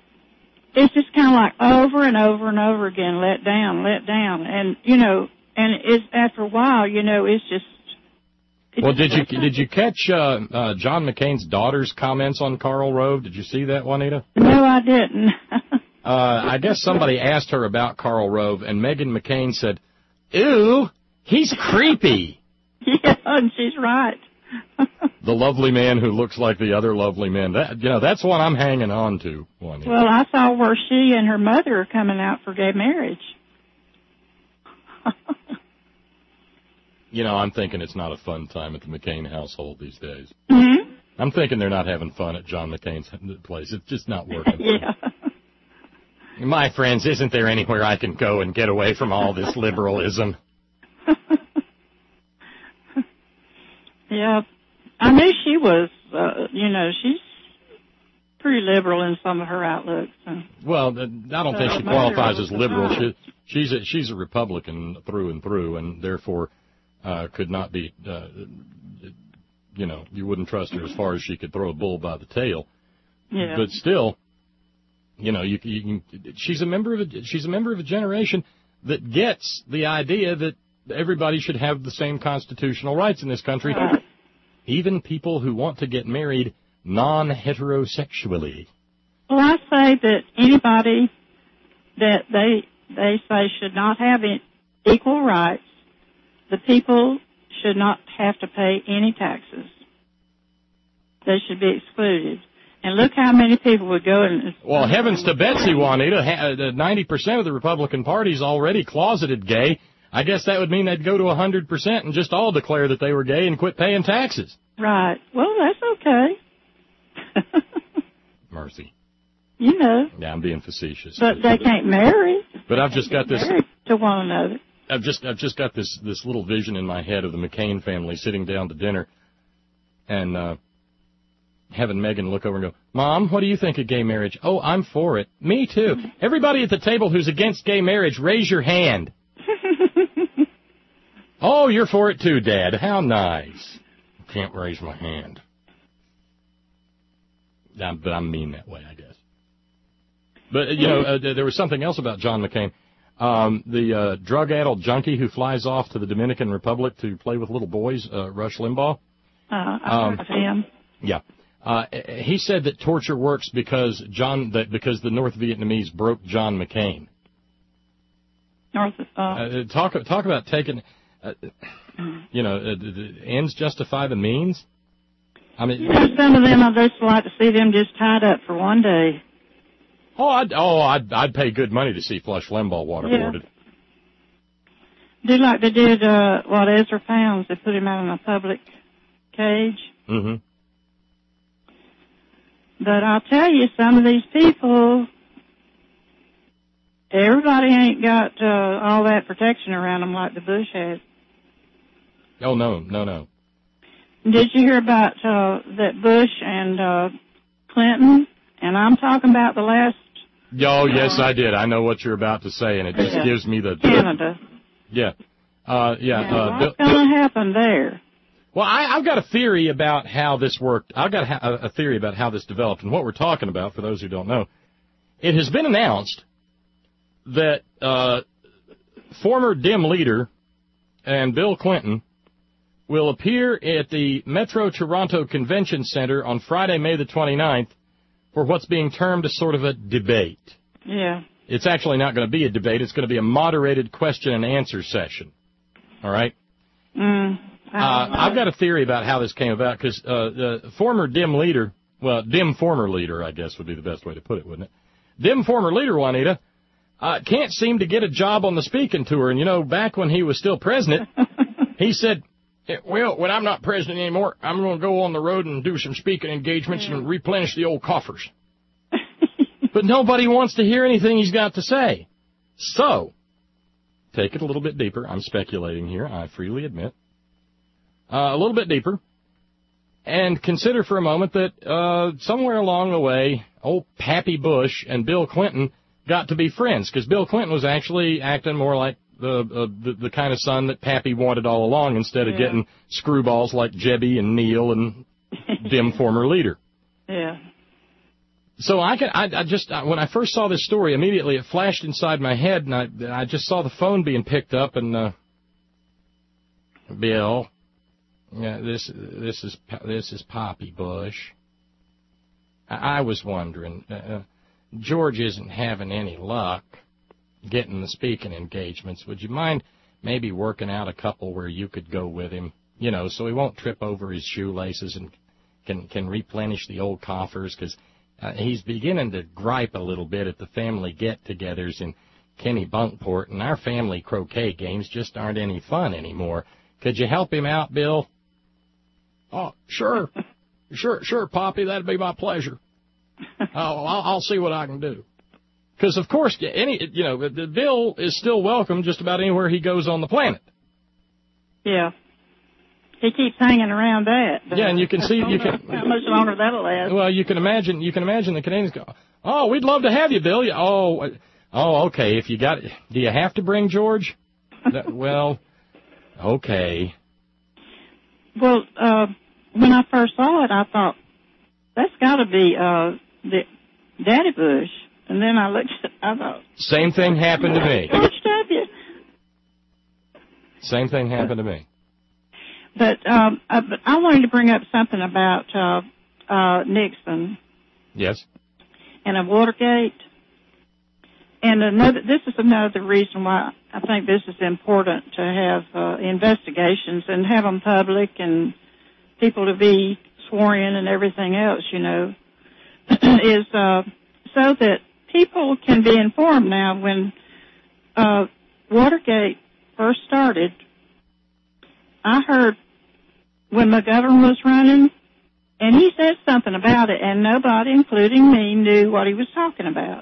over and over and over again, let down. And, and it's after a while, it's just... Well, did you catch John McCain's daughter's comments on Karl Rove? Did you see that, Juanita? No, I didn't. I guess somebody asked her about Karl Rove, and Meghan McCain said, "Ew, he's creepy." Yeah, and she's right. The lovely man who looks like the other lovely men. That's what I'm hanging on to, Juanita. Well, I saw where she and her mother are coming out for gay marriage. I'm thinking it's not a fun time at the McCain household these days. Mm-hmm. I'm thinking they're not having fun at John McCain's place. It's just not working. Yeah. My friends, isn't there anywhere I can go and get away from all this liberalism? Yeah. I knew she was, she's pretty liberal in some of her outlooks. Well, I don't think she qualifies as liberal. She's a Republican through and through, and therefore could not be, you wouldn't trust her as far as she could throw a bull by the tail. Yeah. But still, she's a member of a generation that gets the idea that everybody should have the same constitutional rights in this country, even people who want to get married non-heterosexually. Well, I say that anybody that they say should not have equal rights. The people should not have to pay any taxes. They should be excluded. And look how many people would go and... Well, heavens to Betsy, Juanita. 90% of the Republican Party is already closeted gay. I guess that would mean they'd go to 100% and just all declare that they were gay and quit paying taxes. Right. Well, that's okay. Mercy. You know. Yeah, I'm being facetious. But they can't marry. But I've just got this... Marry to one another. I've just got this little vision in my head of the McCain family sitting down to dinner and having Megan look over and go, Mom, what do you think of gay marriage? Oh, I'm for it. Me too. Everybody at the table who's against gay marriage, raise your hand. Oh, you're for it too, Dad. How nice. Can't raise my hand. But I'm mean that way, I guess. But, you know, there was something else about John McCain. The drug-addled junkie who flies off to the Dominican Republic to play with little boys, Rush Limbaugh. I've heard of him. Yeah. He said that torture works because the North Vietnamese broke John McCain. Talk about taking, ends justify the means. I mean, some of them I'd just like to see them just tied up for one day. I'd pay good money to see Flush Limbaugh waterboarded. Yeah. Do like they did Ezra Pounds. They put him out in a public cage. Mm-hmm. But I'll tell you, some of these people, everybody ain't got all that protection around them like the Bush had. Oh, no. Did you hear about that Bush and Clinton? And I'm talking about the last... Oh, yes, I did. I know what you're about to say, and it just gives me the... Canada. Yeah. What's going to happen there? Well, I've got a theory about how this worked. I've got a theory about how this developed. And what we're talking about, for those who don't know, it has been announced that former Dem leader and Bill Clinton will appear at the Metro Toronto Convention Center on Friday, May the 29th, for what's being termed a sort of a debate. Yeah. It's actually not going to be a debate. It's going to be a moderated question and answer session. All right? I've got a theory about how this came about, because the former Dem leader, Dem former leader, I guess would be the best way to put it, wouldn't it? Dem former leader, Juanita, can't seem to get a job on the speaking tour. And, back when he was still president, he said, well, when I'm not president anymore, I'm going to go on the road and do some speaking engagements and replenish the old coffers. But nobody wants to hear anything he's got to say. So, take it a little bit deeper. I'm speculating here, I freely admit. A little bit deeper. And consider for a moment that somewhere along the way, old Pappy Bush and Bill Clinton got to be friends, because Bill Clinton was actually acting more like the kind of son that Pappy wanted all along, instead of getting screwballs like Jebby and Neil and Dem former leader. Yeah. So when I first saw this story, immediately it flashed inside my head, and I just saw the phone being picked up, and Bill, yeah, this is Poppy Bush. I was wondering, George isn't having any luck getting the speaking engagements. Would you mind maybe working out a couple where you could go with him, so he won't trip over his shoelaces and can replenish the old coffers, because he's beginning to gripe a little bit at the family get-togethers in Kenny Bunkport, and our family croquet games just aren't any fun anymore. Could you help him out, Bill? Oh, sure. Sure, Poppy, that'd be my pleasure. I'll see what I can do. Because, of course, Bill is still welcome just about anywhere he goes on the planet. Yeah. He keeps hanging around that. Yeah, and you can see... how much longer that'll last. Well, you can imagine the Canadians go, oh, we'd love to have you, Bill. Oh, okay, if you got... Do you have to bring George? Well, okay. Well, when I first saw it, I thought, that's got to be the Daddy Bush. And then I looked at it, I thought... Same thing happened to me. George W. Same thing happened to me. But I wanted to bring up something about Nixon. Yes. And a Watergate. this is another reason why I think this is important to have investigations and have them public and people to be sworn in and everything else, is so that people can be informed now. When Watergate first started, I heard when McGovern was running, and he said something about it, and nobody, including me, knew what he was talking about.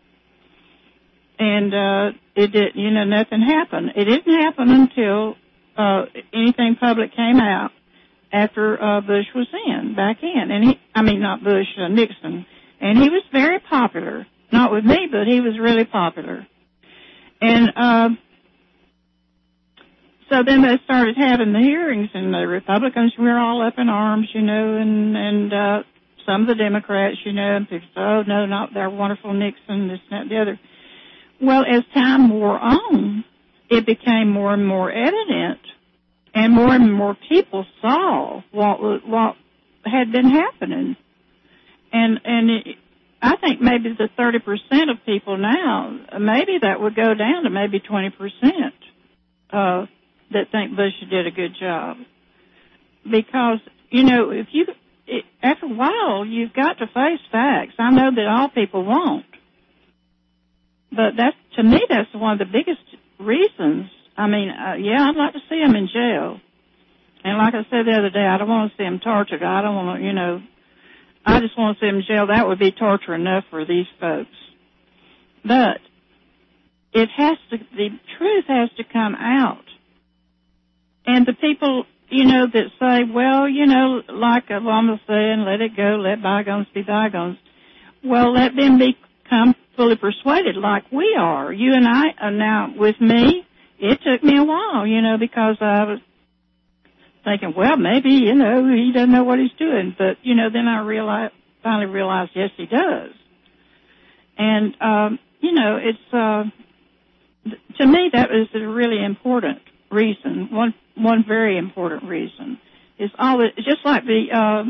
And it did, nothing happened. It didn't happen until anything public came out after Bush was back in. And not Bush, Nixon. And he was very popular. Not with me, but he was really popular. And so then they started having the hearings, and the Republicans were all up in arms, and some of the Democrats, and people said, oh, no, not their wonderful Nixon, this, that, the other. Well, as time wore on, it became more and more evident, and more people saw what had been happening. And I think maybe the 30% of people now, maybe that would go down to maybe 20% that think Bush did a good job. Because, after a while, you've got to face facts. I know that all people won't. But to me, that's one of the biggest reasons. I'd like to see him in jail. And like I said the other day, I don't want to see him tortured. I don't want to, I just want to see him in jail. That would be torture enough for these folks. But the truth has to come out. And the people, that say, well, like Obama saying, let it go, let bygones be bygones. Well, let them become fully persuaded like we are. You and I are now, with me, it took me a while, because I was thinking, well, maybe, he doesn't know what he's doing. But, then I finally realized, yes, he does. And, it's, to me, that is a really important reason. One very important reason is just like the,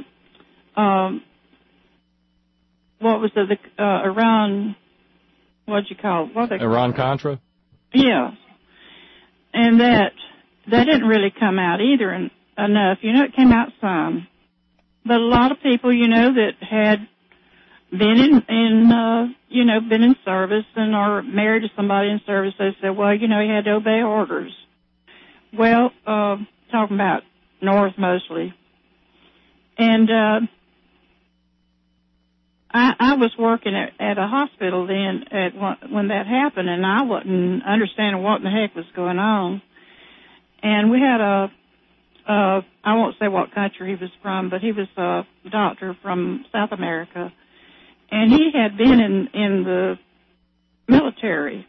what was the Iran, what'd you call it? Iran-Contra? Yeah. And that didn't really come out either enough. It came out some. But a lot of people, that had been been in service and are married to somebody in service, they said, well, he had to obey orders. Well, talking about North mostly. And I was working at a hospital then when that happened, and I wasn't understanding what in the heck was going on. And we had I won't say what country he was from, but he was a doctor from South America. And he had been in the military.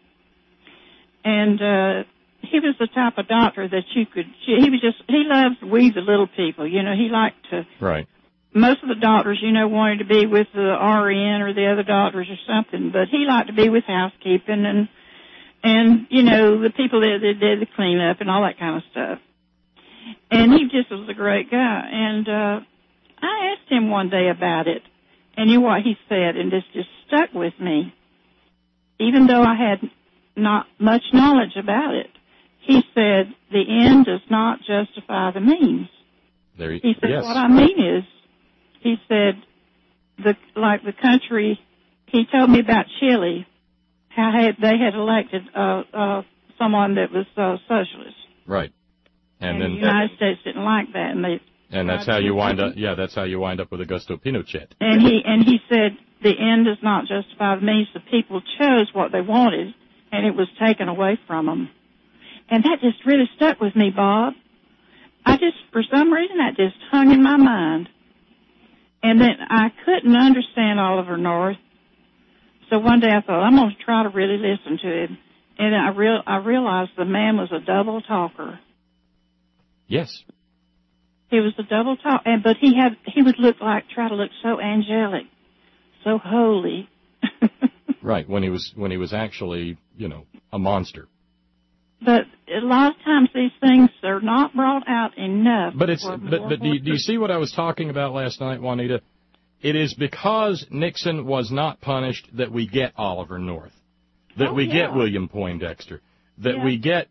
And he was the type of doctor that he loved we the little people. He liked to. Right. Most of the doctors, wanted to be with the RN or the other doctors or something, but he liked to be with housekeeping and the people that did the cleanup and all that kind of stuff. And he just was a great guy. And I asked him one day about it, and you know what he said, and this just stuck with me, even though I had not much knowledge about it. He said, the end does not justify the means. He said, yes. What I mean is, he said, the country, he told me about Chile, how they had elected someone that was socialist. Right. And then the United States didn't like that, and that's how you wind up. Yeah, that's how you wind up with Augusto Pinochet. And he said the end does not justify the means. The people chose what they wanted, and it was taken away from them. And that just really stuck with me, Bob. For some reason, that just hung in my mind. And then I couldn't understand Oliver North. So one day I thought, I'm going to try to really listen to him. And I realized the man was a double talker. Yes. He was a double talker, but he would try to look so angelic, so holy. Right, when he was actually, a monster. But a lot of times these things are not brought out enough. But do you see what I was talking about last night, Juanita? It is because Nixon was not punished that we get Oliver North. that we get William Poindexter, that we get,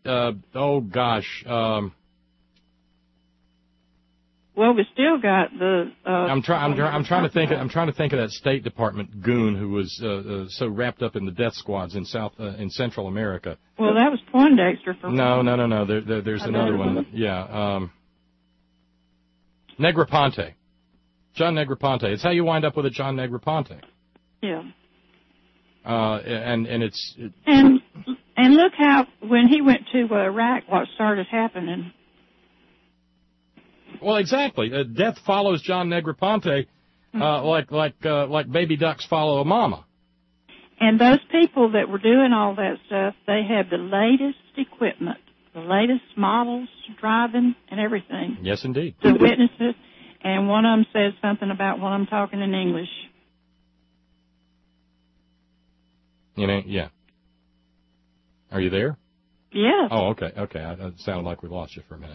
well, we still got the. I'm trying to think of that State Department goon who was so wrapped up in the death squads in Central America. Well, that was Poindexter. No. There's another one. Yeah. Negroponte. John Negroponte. It's how you wind up with a John Negroponte. Yeah. And look how when he went to Iraq, what started happening. Well, exactly. Death follows John Negroponte, like baby ducks follow a mama. And those people that were doing all that stuff, they had the latest equipment, the latest models, driving, and everything. Yes, indeed. To witness it. And one of them said something about one of them talking in English. Yeah. Are you there? Yes. Oh, okay. It sounded like we lost you for a minute.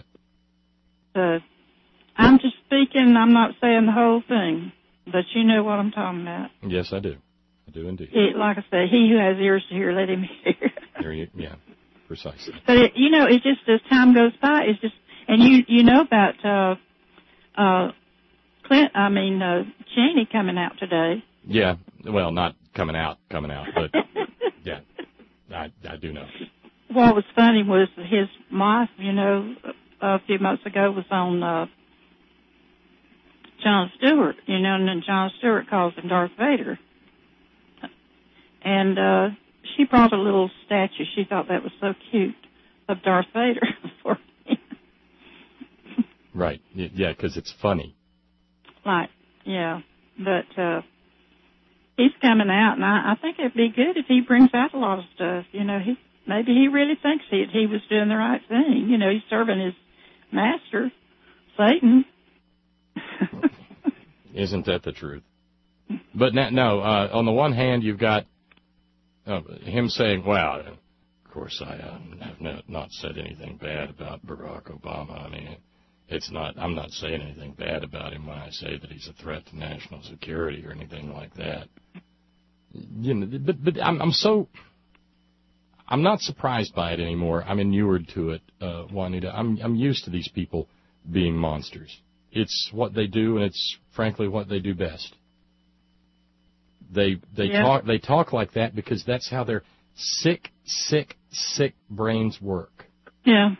I'm just speaking. I'm not saying the whole thing, but you know what I'm talking about. Yes, I do. I do indeed. Like I say, he who has ears to hear, let him hear. Yeah, precisely. But it's just as time goes by, it's just, and you know about Cheney coming out today. Yeah, well, not coming out, but yeah, I do know. What was funny was his wife, a few months ago was on Jon Stewart, and then Jon Stewart calls him Darth Vader. And she brought a little statue. She thought that was so cute of Darth Vader for him. Right. Yeah, because it's funny. Right. Yeah. But he's coming out, and I think it'd be good if he brings out a lot of stuff. Maybe he really thinks he was doing the right thing. He's serving his master, Satan. Isn't that the truth? But no, on the one hand, you've got him saying, well, of course, I have not said anything bad about Barack Obama. I mean, I'm not saying anything bad about him when I say that he's a threat to national security or anything like that. But I'm not surprised by it anymore. I'm inured to it, Juanita. I'm used to these people being monsters. It's what they do, and it's frankly what they do best. They talk like that because that's how their sick brains work. Yeah.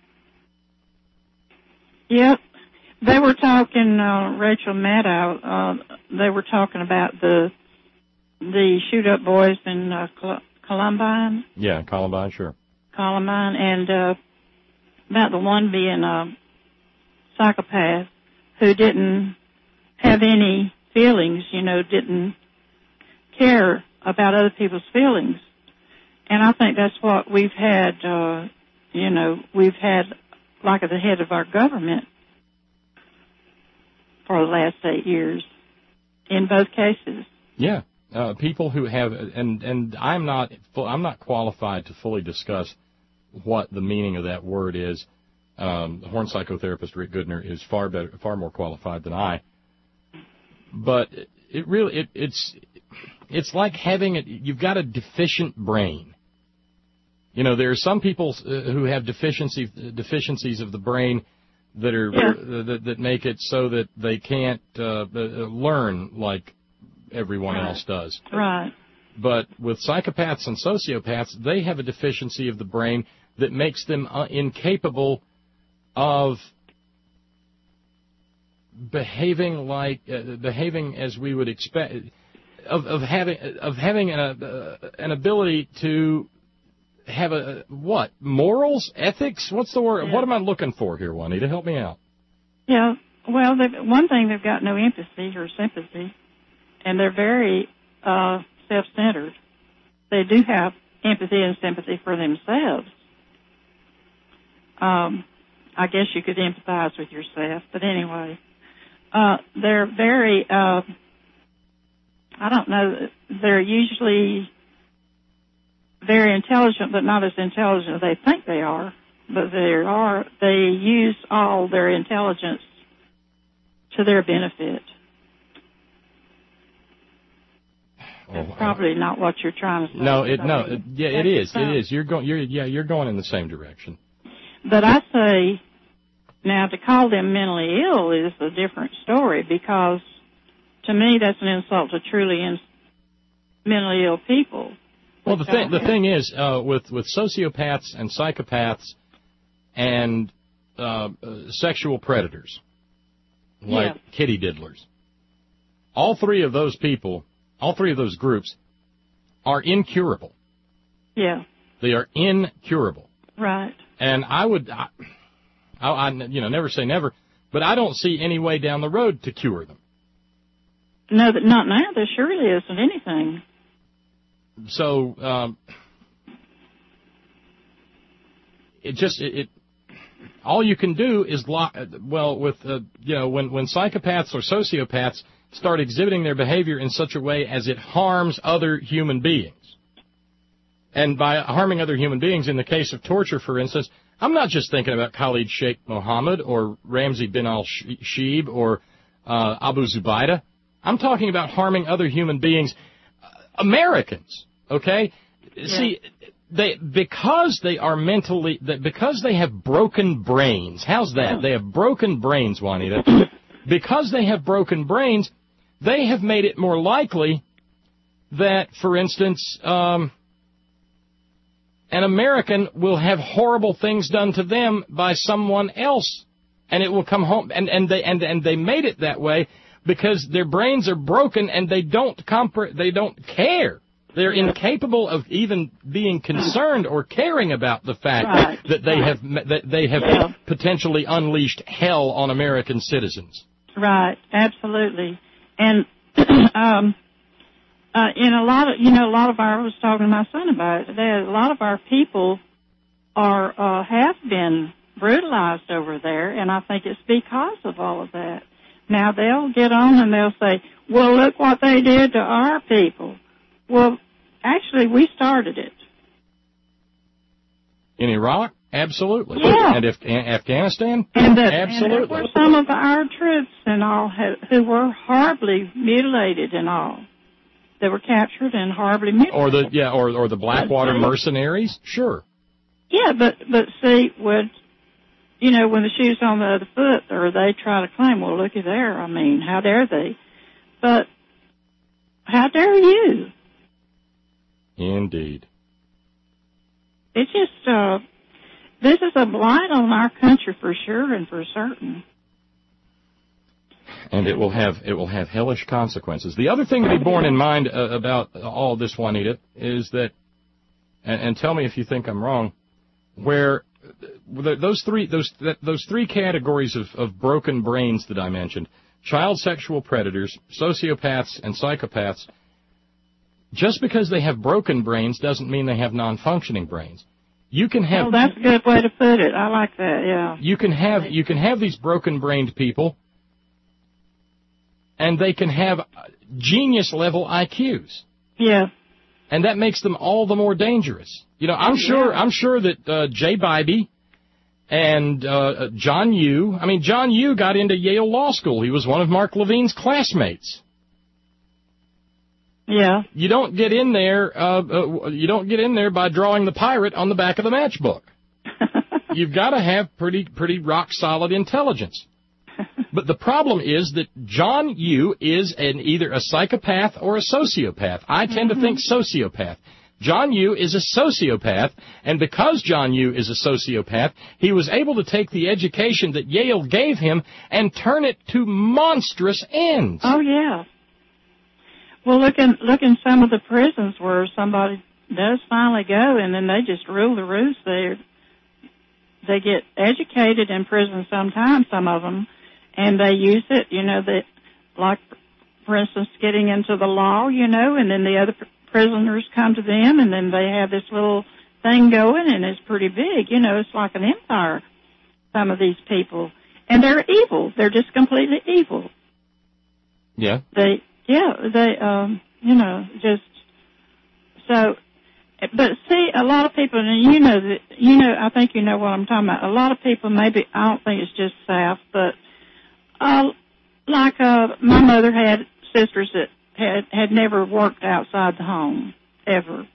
Yep. They were talking, Rachel Maddow, they were talking about the shoot-up boys in Columbine. Yeah, Columbine, sure. Columbine, and about the one being a psychopath who didn't have any feelings, didn't care about other people's feelings. And I think that's what we've had, we've had like at the head of our government for the last 8 years in both cases. Yeah. People who have, and I'm not qualified to fully discuss what the meaning of that word is. The Horn psychotherapist Rick Goodner is far more qualified than I. But it's like you've got a deficient brain. There are some people who have deficiencies of the brain that are that make it so that they can't learn like everyone else does. Right. But with psychopaths and sociopaths, they have a deficiency of the brain that makes them incapable of behaving as we would expect, of having an ability to have morals, ethics. What's the word? Yeah. What am I looking for here, Juanita? Help me out. Yeah. Well, one thing, they've got no empathy or sympathy, and they're very self-centered. They do have empathy and sympathy for themselves. I guess you could empathize with yourself, but anyway, they're very, I don't know, they're usually very intelligent, but not as intelligent as they think they are, but they use all their intelligence to their benefit. That's probably not what you're trying to say. It is. It is. You're going in the same direction. But I say, now to call them mentally ill is a different story, because to me that's an insult to truly mentally ill people. Well, the thing is, with sociopaths and psychopaths and sexual predators, like kitty diddlers, all three of those groups are incurable. Yeah. They are incurable. Right. And I never say never, but I don't see any way down the road to cure them. No, not now. There surely isn't anything. So, all you can do is when psychopaths or sociopaths start exhibiting their behavior in such a way as it harms other human beings. And by harming other human beings, in the case of torture, for instance, I'm not just thinking about Khalid Sheikh Mohammed or Ramzi bin al-Shibh or Abu Zubaydah. I'm talking about harming other human beings, Americans, okay? Yeah. See, because they have broken brains. How's that? They have broken brains, Juanita. Because they have broken brains, they have made it more likely that, for instance, an American will have horrible things done to them by someone else, and it will come home, and they made it that way because their brains are broken and they don't care. They're incapable of even being concerned or caring about the fact that they have potentially unleashed hell on American citizens. Right, absolutely. And in a lot of our, I was talking to my son about it today, a lot of our people have been brutalized over there, and I think it's because of all of that. Now they'll get on and they'll say, well, look what they did to our people. Well, actually, we started it. In Iraq? Absolutely. Yeah. And Afghanistan? Absolutely. And there were some of our troops and all who were horribly mutilated and all. They were captured and horribly mutilated. Or the Blackwater mercenaries? Sure. Yeah, but see, when the shoe's on the other foot, or they try to claim, well, looky there, I mean, how dare they? But how dare you? Indeed. It's just, this is a blight on our country for sure and for certain. And it will have hellish consequences. The other thing to be borne in mind about all this, Juanita, is that, and tell me if you think I'm wrong, where those three categories of broken brains that I mentioned, child sexual predators, sociopaths, and psychopaths, just because they have broken brains doesn't mean they have non-functioning brains. You can have. Oh, that's a good way to put it. I like that. Yeah. You can have these broken-brained people, and they can have genius-level IQs. Yeah. And that makes them all the more dangerous. I'm sure that Jay Bybee and John Yoo. I mean, John Yoo got into Yale Law School. He was one of Mark Levine's classmates. Yeah. You don't get in there. You don't get in there by drawing the pirate on the back of the matchbook. You've got to have pretty rock solid intelligence. But the problem is that John Yoo is either a psychopath or a sociopath. I tend to think sociopath. John Yoo is a sociopath, and because John Yoo is a sociopath, he was able to take the education that Yale gave him and turn it to monstrous ends. Oh, yeah. Well, look in some of the prisons where somebody does finally go, and then they just rule the roost there. They get educated in prison sometimes, some of them, and they use it, like, for instance, getting into the law, and then the other prisoners come to them, and then they have this little thing going, and it's pretty big. It's like an empire, some of these people. And they're evil. They're just completely evil. Yeah. But see, a lot of people, and I think you know what I'm talking about. A lot of people, maybe, I don't think it's just South, but, my mother had sisters that had never worked outside the home, ever.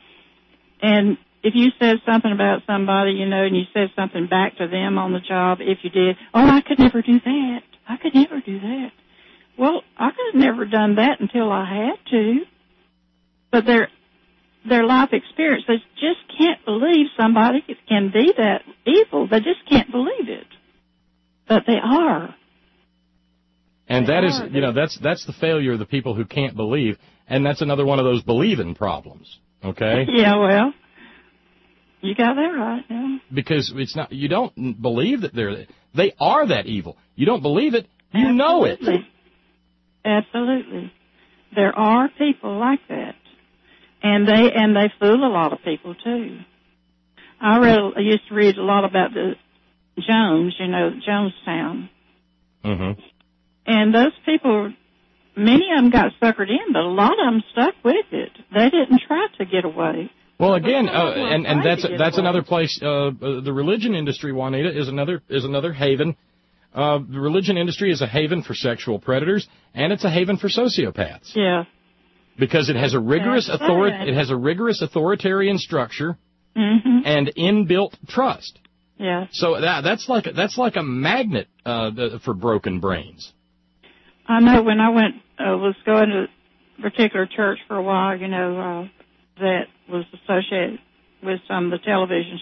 And if you said something about somebody, you know, and you said something back to them on the job, if you did, oh, I could never do that. I could never do that. Well, I could have never done that until I had to. But their life experience, they just can't believe somebody can be that evil. They just can't believe it. But they are. And that is, you know, that's the failure of the people who can't believe, and that's another one of those believing problems, okay? Yeah, well, you got that right, yeah. Because it's not, you don't believe that they are that evil. You don't believe it, you know it. Absolutely. There are people like that. And they fool a lot of people too. I used to read a lot about the Jones, you know, Jonestown. Mm-hmm. And those people, many of them got suckered in, but a lot of them stuck with it. They didn't try to get away. Well, again, and that's another place. The religion industry, Juanita, is another haven. The religion industry is a haven for sexual predators, and it's a haven for sociopaths. Yeah. Because it has a rigorous authoritarian structure and inbuilt trust. Yeah. So that's like a magnet for broken brains. I know when I was going to a particular church for a while, you know, that was associated with some of the television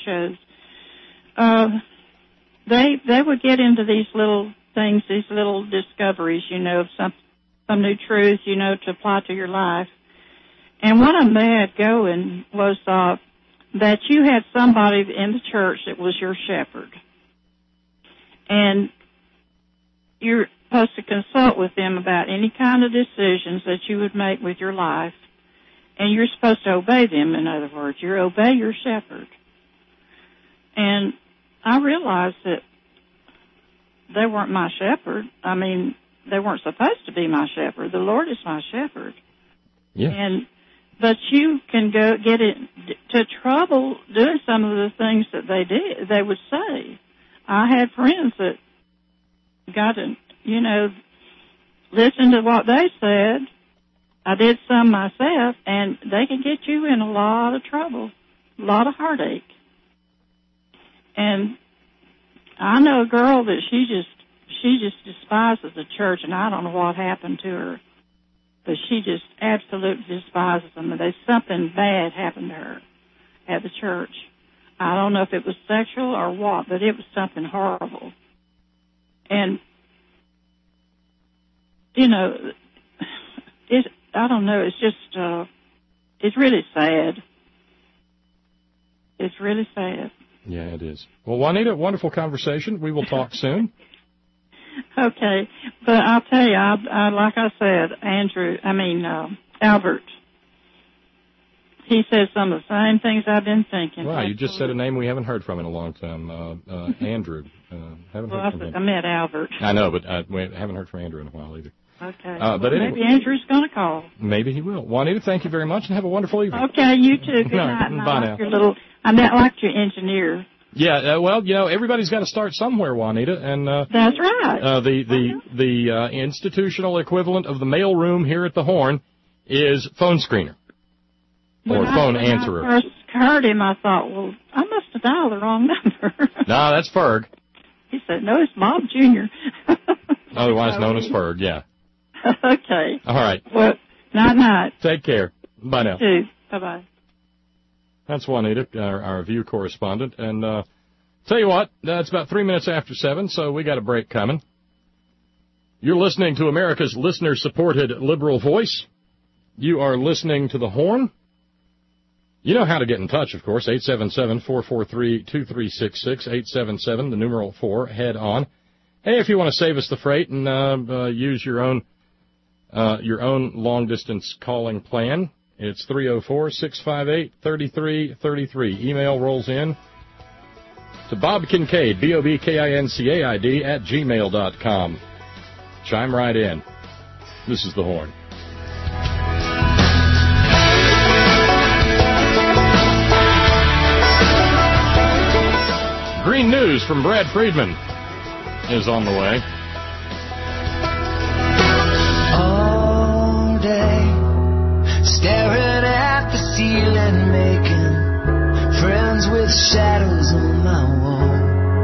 shows. They would get into these little things, these little discoveries, you know, of some new truth, you know, to apply to your life. And one of them they had going was that you had somebody in the church that was your shepherd. And you're supposed to consult with them about any kind of decisions that you would make with your life. And you're supposed to obey them, in other words. You obey your shepherd. And I realized that they weren't my shepherd. I mean, they weren't supposed to be my shepherd. The Lord is my shepherd. Yeah. But you can go get into trouble doing some of the things that they would say. I had friends that got to, you know, listen to what they said. I did some myself, and they can get you in a lot of trouble, a lot of heartache. And I know a girl that she just despises the church, and I don't know what happened to her, but she just absolutely despises them. And there's something bad happened to her at the church. I don't know if it was sexual or what, but it was something horrible. And, you know, I don't know, it's just, it's really sad. It's really sad. Yeah, it is. Well, Juanita, wonderful conversation. We will talk soon. Okay, but I'll tell you, like I said, Albert, he says some of the same things I've been thinking. Wow, you just said a name we haven't heard from in a long time, Andrew. Heard from him. I met Albert. I know, but we haven't heard from Andrew in a while either. Okay. But anyway, maybe Andrew's going to call. Maybe he will. Juanita, thank you very much, and have a wonderful evening. Okay, you too. Good night. Bye now. I liked your engineer. Yeah, well, you know, everybody's got to start somewhere, Juanita, and that's right. The institutional equivalent of the mail room here at the Horn is phone screener or phone answerer. When I first heard him, I thought, well, I must have dialed the wrong number. No, that's Ferg. He said, no, it's Bob Jr. Otherwise known as Ferg, yeah. Okay. All right. Well, night. Take care. Bye now. You too. Bye-bye. That's Juanita, our View correspondent. And tell you what, it's about 3 minutes after 7, so we got a break coming. You're listening to America's listener-supported liberal voice. You are listening to The Horn. You know how to get in touch, of course, 877-443-2366, 877, the numeral 4, head on. Hey, if you want to save us the freight and use your own long-distance calling plan, it's 304-658-3333. Email rolls in to Bob Kincaid, BOBKINCAID, @gmail.com. Chime right in. This is The Horn. Green News from Brad Friedman is on the way. All day find making friends with shadows on my wall.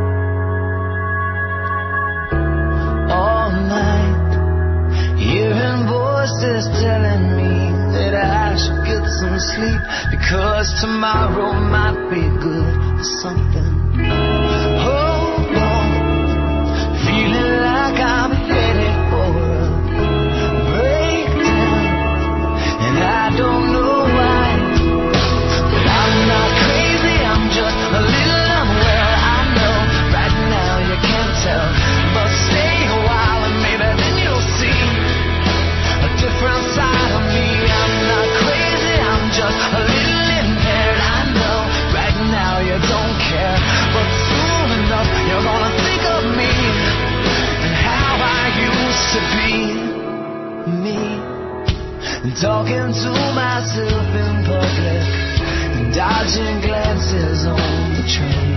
All night, hearing voices telling me that I should get some sleep, because tomorrow might be good for something. Hold on, feeling like I'm headed for a breakdown, and I don't know why, but I'm not crazy, I'm just a little unwell. I know right now you can't tell, but stay a while and maybe then you'll see a different side of me. I'm not crazy, I'm just a little impaired. I know right now you don't care, but soon enough you're gonna think of me and how I used to be me, and talking to myself in public and dodging glances on the train.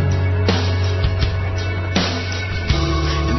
And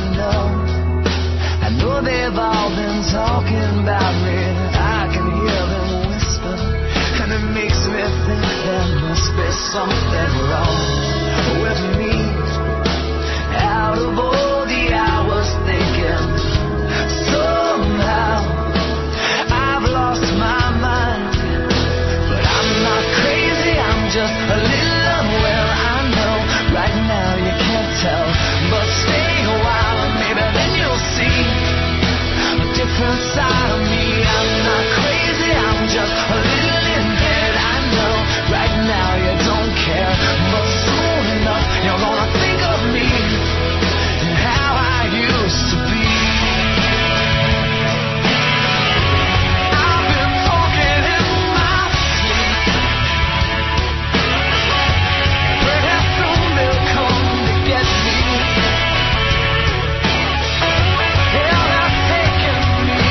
I know they've all been talking about me. I can hear them whisper, and it makes me think there must be something wrong with me. Out of all the hours thinking, somehow I've lost my mind. But I'm not crazy, I'm just a little unwell. I know right now you can't tell, but stay a while and maybe then you'll see a different side of me. I'm not crazy, I'm just a little impaired. I know right now you don't care, but soon enough you're gonna think of me and how I used to be. I've been talking in my sleep, pretty soon they'll come to get me. Hell, they're taking me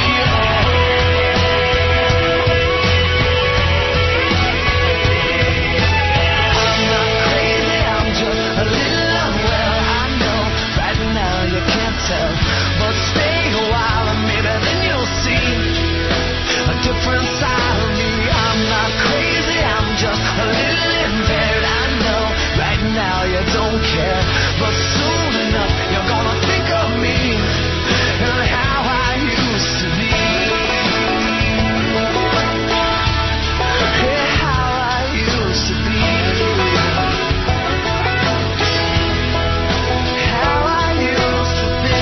I'm not crazy, I'm just a little unwell. I know right now you can't tell, but stay a while and maybe then you'll see a different side of me. I'm not crazy, I'm just a little impaired. I know right now you don't care, but soon enough you're gonna think of me and how I used to be. Yeah, how I used to be. How I used to be.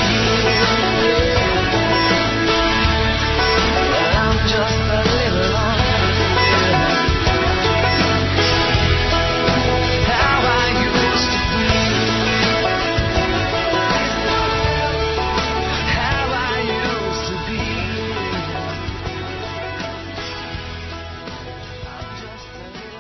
But I'm just a little unwell. How I used to be. How I used to be. I'm just a little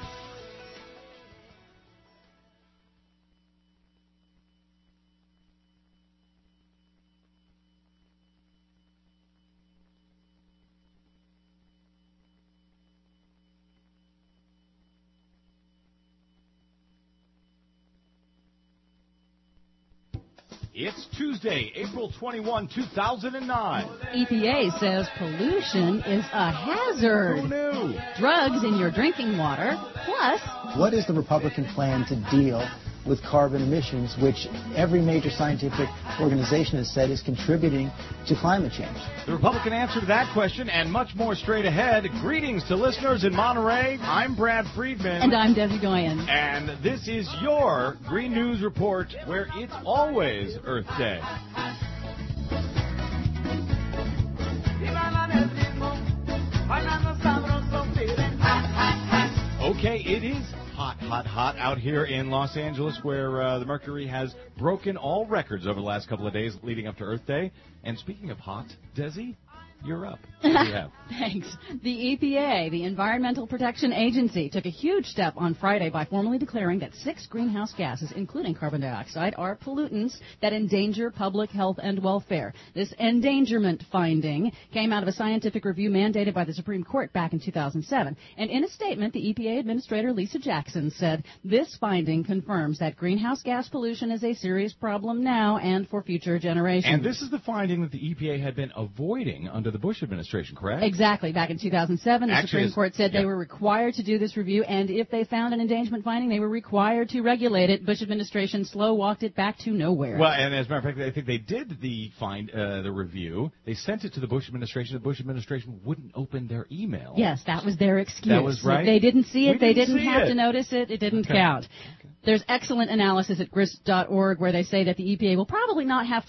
It's Tuesday, April 21, 2009. EPA says pollution is a hazard. Who knew? Drugs in your drinking water, plus... What is the Republican plan to deal with carbon emissions, which every major scientific organization has said is contributing to climate change? The Republican answer to that question and much more straight ahead. Greetings to listeners in Monterey. I'm Brad Friedman. And I'm Debbie Goyen. And this is your Green News Report, where it's always Earth Day. Okay, it is hot out here in Los Angeles, where the mercury has broken all records over the last couple of days leading up to Earth Day. And speaking of hot, Desi, you're up. What do you have? Thanks. The EPA, the Environmental Protection Agency, took a huge step on Friday by formally declaring that 6 greenhouse gases, including carbon dioxide, are pollutants that endanger public health and welfare. This endangerment finding came out of a scientific review mandated by the Supreme Court back in 2007. And in a statement, the EPA Administrator Lisa Jackson said this finding confirms that greenhouse gas pollution is a serious problem now and for future generations. And this is the finding that the EPA had been avoiding under under the Bush administration, correct? Exactly. Back in 2007, the Actually, Supreme Court said they were required to do this review, and if they found an endangerment finding, they were required to regulate it. Bush administration slow-walked it back to nowhere. Well, and as a matter of fact, I think they did the review. They sent it to the Bush administration. The Bush administration wouldn't open their email. Yes, that was their excuse. That was right. If they didn't see it, they didn't didn't have to notice it. It didn't count. Okay. There's excellent analysis at grist.org where they say that the EPA will probably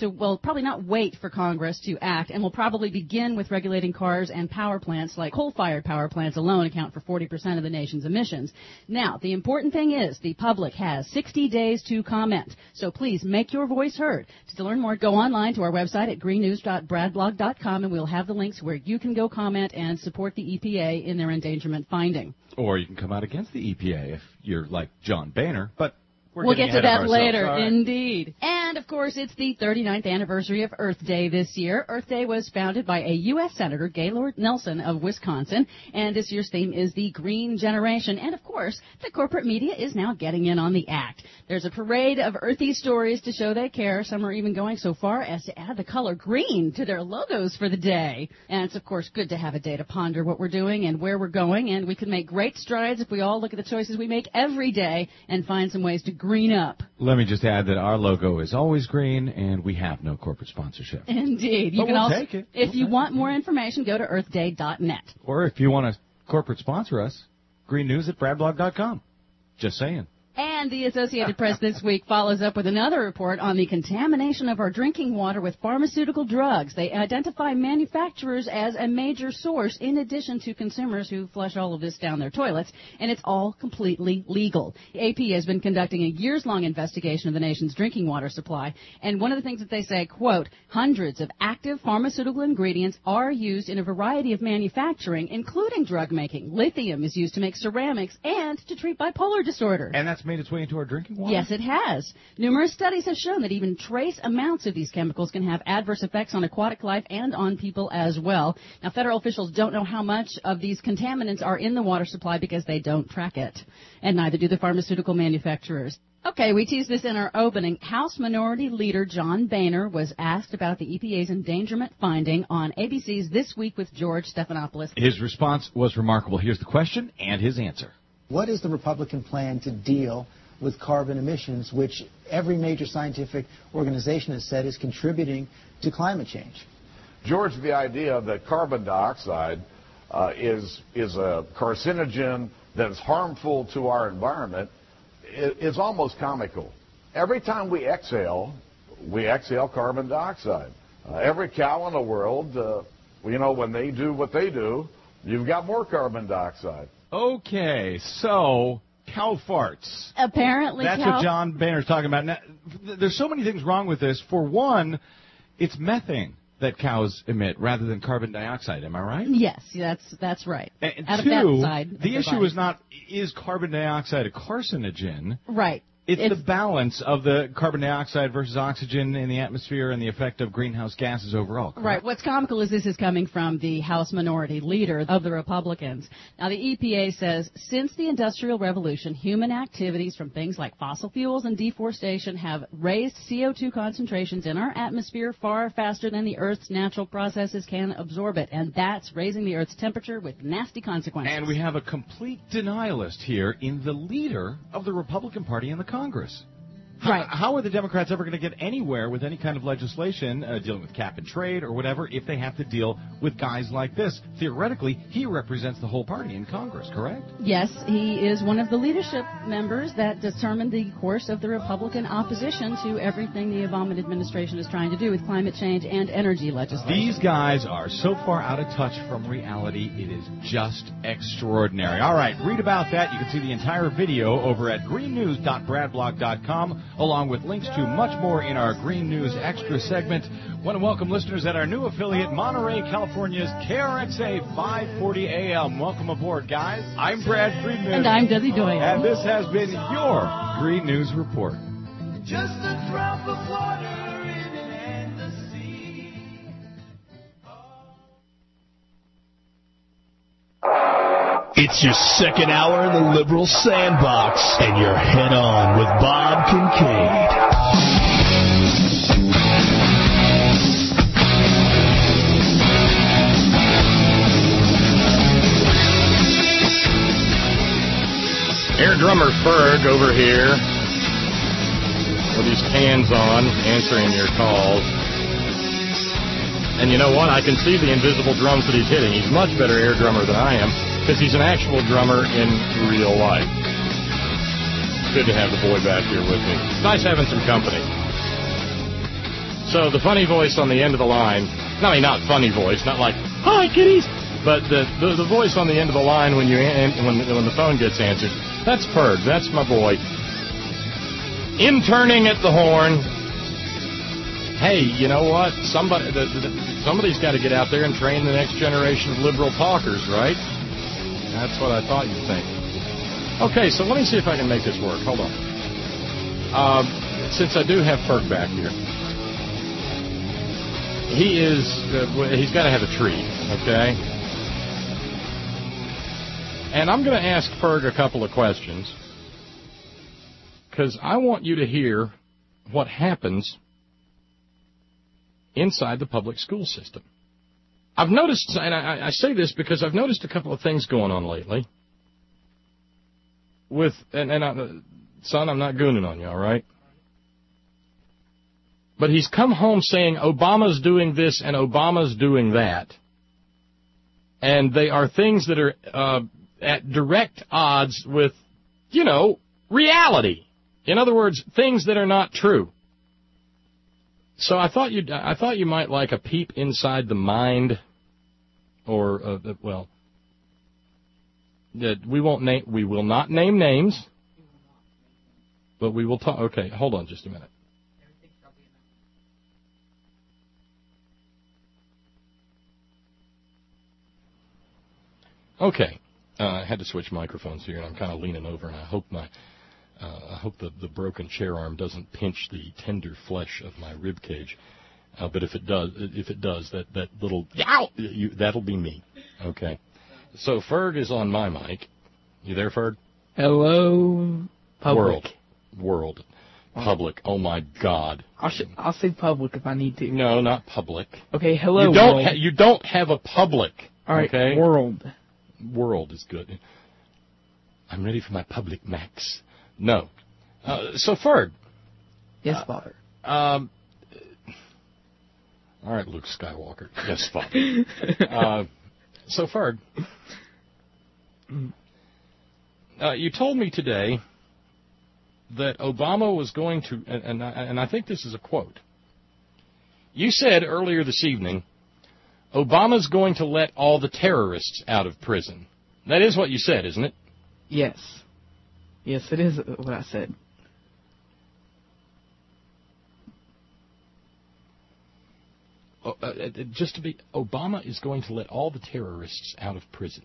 not wait for Congress to act, and will probably begin with regulating cars and power plants, like coal-fired power plants alone account for 40% of the nation's emissions. Now, the important thing is the public has 60 days to comment, so please make your voice heard. To learn more, go online to our website at greennews.bradblog.com, and we'll have the links where you can go comment and support the EPA in their endangerment finding. Or you can come out against the EPA if you're like John Boehner, but we'll get to that later, indeed. And, of course, it's the 39th anniversary of Earth Day this year. Earth Day was founded by a U.S. Senator, Gaylord Nelson of Wisconsin, and this year's theme is the Green Generation. And, of course, the corporate media is now getting in on the act. There's a parade of earthy stories to show they care. Some are even going so far as to add the color green to their logos for the day. And it's, of course, good to have a day to ponder what we're doing and where we're going, and we can make great strides if we all look at the choices we make every day and find some ways to green up. Let me just add that our logo is always green, and we have no corporate sponsorship. Indeed. But we'll take it. If you want more information, go to earthday.net. Or if you want to corporate sponsor us, greennews@bradblog.com. Just saying. And the Associated Press this week follows up with another report on the contamination of our drinking water with pharmaceutical drugs. They identify manufacturers as a major source in addition to consumers who flush all of this down their toilets, and it's all completely legal. The AP has been conducting a years-long investigation of the nation's drinking water supply, and one of the things that they say, quote, hundreds of active pharmaceutical ingredients are used in a variety of manufacturing, including drug making. Lithium is used to make ceramics and to treat bipolar disorder. And that's made its way into our drinking water? Yes, it has. Numerous studies have shown that even trace amounts of these chemicals can have adverse effects on aquatic life and on people as well. Now, federal officials don't know how much of these contaminants are in the water supply because they don't track it, and neither do the pharmaceutical manufacturers. Okay, we teased this in our opening. House Minority Leader John Boehner was asked about the EPA's endangerment finding on ABC's This Week with George Stephanopoulos. His response was remarkable. Here's the question and his answer. What is the Republican plan to deal with carbon emissions, which every major scientific organization has said is contributing to climate change? George, the idea that carbon dioxide is a carcinogen that is harmful to our environment is almost comical. Every time we exhale carbon dioxide. Every cow in the world, when they do what they do, you've got more carbon dioxide. Okay, so cow farts. Apparently, that's what John Boehner's talking about. Now, there's so many things wrong with this. For one, it's methane that cows emit rather than carbon dioxide. Am I right? Yes, that's right. And out two, of that side the issue is not is carbon dioxide a carcinogen. Right. It's the balance of the carbon dioxide versus oxygen in the atmosphere and the effect of greenhouse gases overall. Correct? Right. What's comical is this is coming from the House Minority Leader of the Republicans. Now, the EPA says since the Industrial Revolution, human activities from things like fossil fuels and deforestation have raised CO2 concentrations in our atmosphere far faster than the Earth's natural processes can absorb it. And that's raising the Earth's temperature with nasty consequences. And we have a complete denialist here in the leader of the Republican Party in the Congress. Right. How are the Democrats ever going to get anywhere with any kind of legislation dealing with cap and trade or whatever if they have to deal with guys like this? Theoretically, he represents the whole party in Congress, correct? Yes, he is one of the leadership members that determined the course of the Republican opposition to everything the Obama administration is trying to do with climate change and energy legislation. These guys are so far out of touch from reality, it is just extraordinary. All right, read about that. You can see the entire video over at greennews.bradblog.com. along with links to much more in our Green News Extra segment. Want to welcome listeners at our new affiliate, Monterey, California's KRXA 540 AM. Welcome aboard, guys. I'm Brad Friedman. And I'm Desi Doyle. And this has been your Green News Report. Just a drop of water in an endless sea. It's your second hour in the Liberal Sandbox, and you're head on with Bob Kincaid. Air Drummer Ferg over here with his cans on, answering your calls. And you know what? I can see the invisible drums that he's hitting. He's a much better air drummer than I am because he's an actual drummer in real life. Good to have the boy back here with me. It's nice having some company. So the funny voice on the end of the line, I mean, not funny voice, not like, hi, kitties, but the voice on the end of the line when the phone gets answered, that's Ferg. That's my boy. Interning at the horn. Hey, you know what? Somebody's got to get out there and train the next generation of liberal talkers, right? That's what I thought you'd think. Okay, so let me see if I can make this work. Hold on. Since I do have Ferg back here, he's got to have a treat, okay? And I'm going to ask Ferg a couple of questions because I want you to hear what happens inside the public school system. I've noticed, and I say this because I've noticed a couple of things going on lately. Son, I'm not gooning on you, all right? But he's come home saying Obama's doing this and Obama's doing that. And they are things that are at direct odds with, reality. In other words, things that are not true. So I thought you might like a peep inside the mind, or we will not name names, but we will talk. Okay, hold on just a minute. Okay, I had to switch microphones here, and I'm kind of leaning over, and I hope the broken chair arm doesn't pinch the tender flesh of my rib cage. But if it does, that little that'll be me. Okay. So Ferg is on my mic. You there, Ferg? Hello, public. World. Public. Oh my God. I'll say public if I need to. No, not public. Okay. Hello. You don't have a public. All right. Okay? World. World is good. I'm ready for my public max. No. So, Ferg. Yes, Father. All right, Luke Skywalker. Yes, Father. So, Ferg, you told me today that Obama was going to, and I think this is a quote. You said earlier this evening, Obama's going to let all the terrorists out of prison. That is what you said, isn't it? Yes. Yes, it is what I said. Obama is going to let all the terrorists out of prison.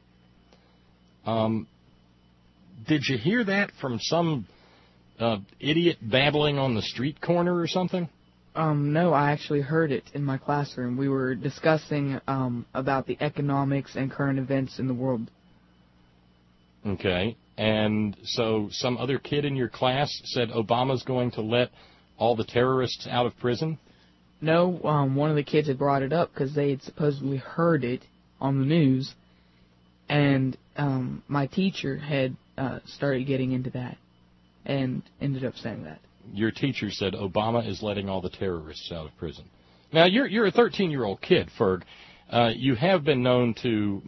Did you hear that from some idiot babbling on the street corner or something? No, I actually heard it in my classroom. We were discussing about the economics and current events in the world. Okay, and so some other kid in your class said Obama's going to let all the terrorists out of prison? No, one of the kids had brought it up because they had supposedly heard it on the news, and my teacher had started getting into that and ended up saying that. Your teacher said Obama is letting all the terrorists out of prison. Now, you're a 13-year-old kid, Ferg. You have been known to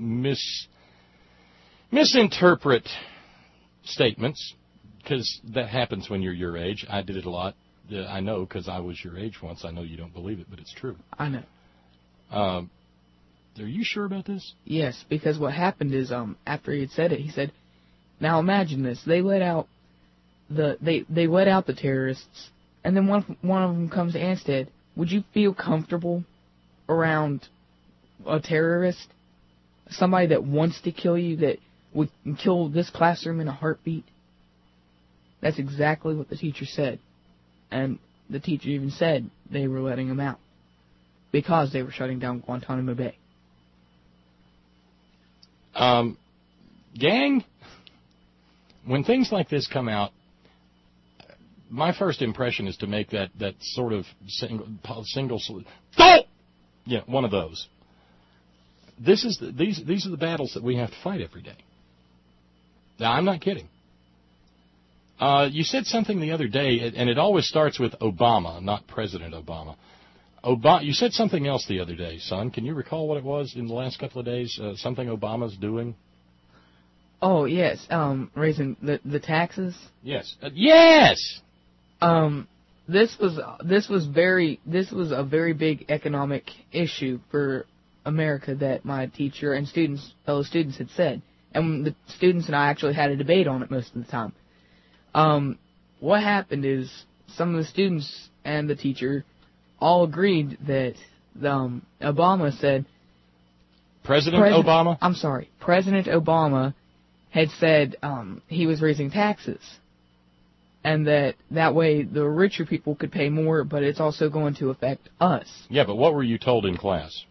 misinterpret statements, because that happens when you're your age. I did it a lot. I know, because I was your age once. I know you don't believe it, but it's true. I know. Are you sure about this? Yes, because what happened is after he had said it, he said, now imagine this. They let out they let out the terrorists, and then one of them comes to Anstead. Would you feel comfortable around a terrorist? Somebody that wants to kill you, that would kill this classroom in a heartbeat? That's exactly what the teacher said. And the teacher even said they were letting him out because they were shutting down Guantanamo Bay. Gang, when things like this come out, my first impression is to make that sort of single yeah, one of those. These are the battles that we have to fight every day. Now, I'm not kidding. You said something the other day, and it always starts with Obama, not President Obama. You said something else the other day, son. Can you recall what it was in the last couple of days? Something Obama's doing? Oh, yes. Raising the taxes? Yes. Yes! This was a very big economic issue for America that my teacher and fellow students had said. And the students and I actually had a debate on it most of the time. What happened is some of the students and the teacher all agreed that Obama said... President Obama? I'm sorry. President Obama had said he was raising taxes. And that way the richer people could pay more, but it's also going to affect us. Yeah, but what were you told in class?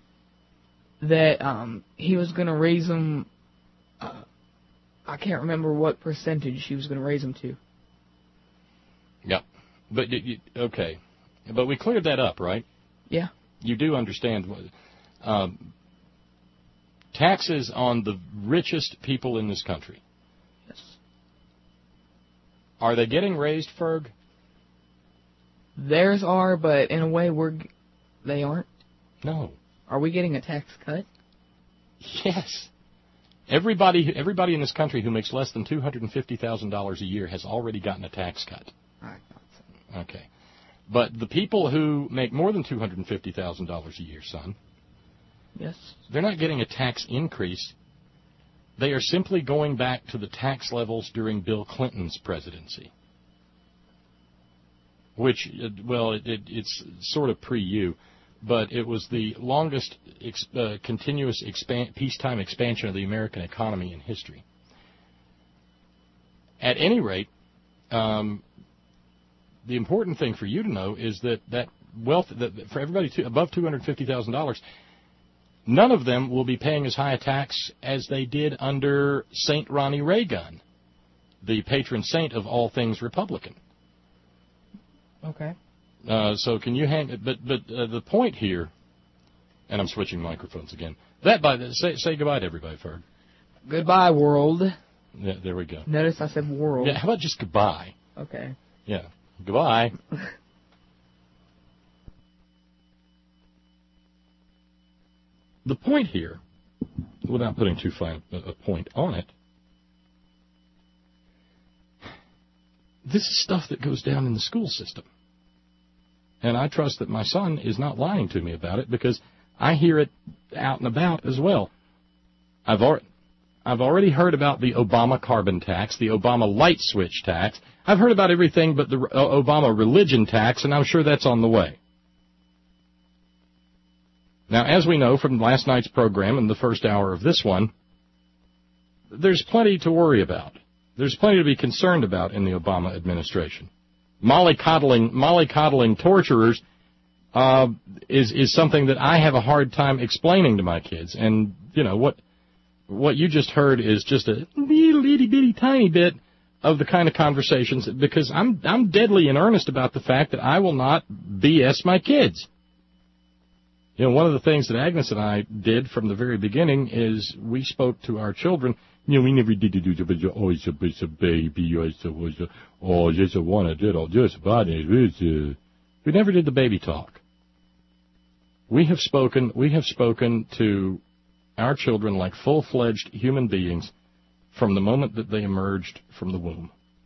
That he was going to raise them... I can't remember what percentage he was going to raise them to. Yeah. But, okay. But we cleared that up, right? Yeah. You do understand taxes on the richest people in this country. Yes. Are they getting raised, Ferg? Theirs are, but in a way they aren't. No. Are we getting a tax cut? Yes. Everybody in this country who makes less than $250,000 a year has already gotten a tax cut. I thought so. Okay. But the people who make more than $250,000 a year, son, yes, they're not getting a tax increase. They are simply going back to the tax levels during Bill Clinton's presidency, which, well, it's sort of pre-you, but it was the longest continuous peacetime expansion of the American economy in history. At any rate, the important thing for you to know is that wealth, that for everybody above $250,000, none of them will be paying as high a tax as they did under Saint Ronnie Reagan, the patron saint of all things Republican. Okay. So can you hang? But the point here, and I'm switching microphones again. Say goodbye to everybody, Ferg. Goodbye, world. Yeah, there we go. Notice I said world. Yeah, how about just goodbye? Okay. Yeah, goodbye. The point here, without putting too fine a point on it, this is stuff that goes down in the school system. And I trust that my son is not lying to me about it because I hear it out and about as well. I've already heard about the Obama carbon tax, the Obama light switch tax. I've heard about everything but the Obama religion tax, and I'm sure that's on the way. Now, as we know from last night's program and the first hour of this one, there's plenty to worry about. There's plenty to be concerned about in the Obama administration. Mollycoddling torturers is something that I have a hard time explaining to my kids. And, you know, what you just heard is just a itty-bitty tiny bit of the kind of conversations, because I'm deadly in earnest about the fact that I will not BS my kids. You know, one of the things that Agnes and I did from the very beginning is we spoke to our children. You know, we never did always a baby, just a one, just about it. We never did the baby talk. We have spoken to our children like full-fledged human beings from the moment that they emerged from the womb.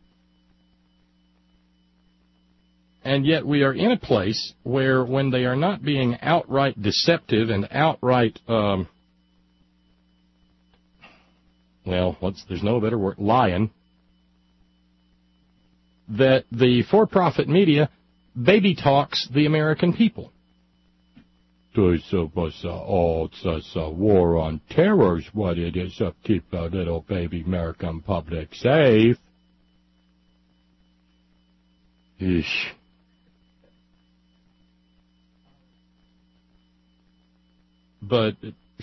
And yet we are in a place where when they are not being outright deceptive and outright, there's no better word, lying, that the for-profit media baby talks the American people. It's a war on terror is what it is to keep our little baby American public safe. Eesh. But,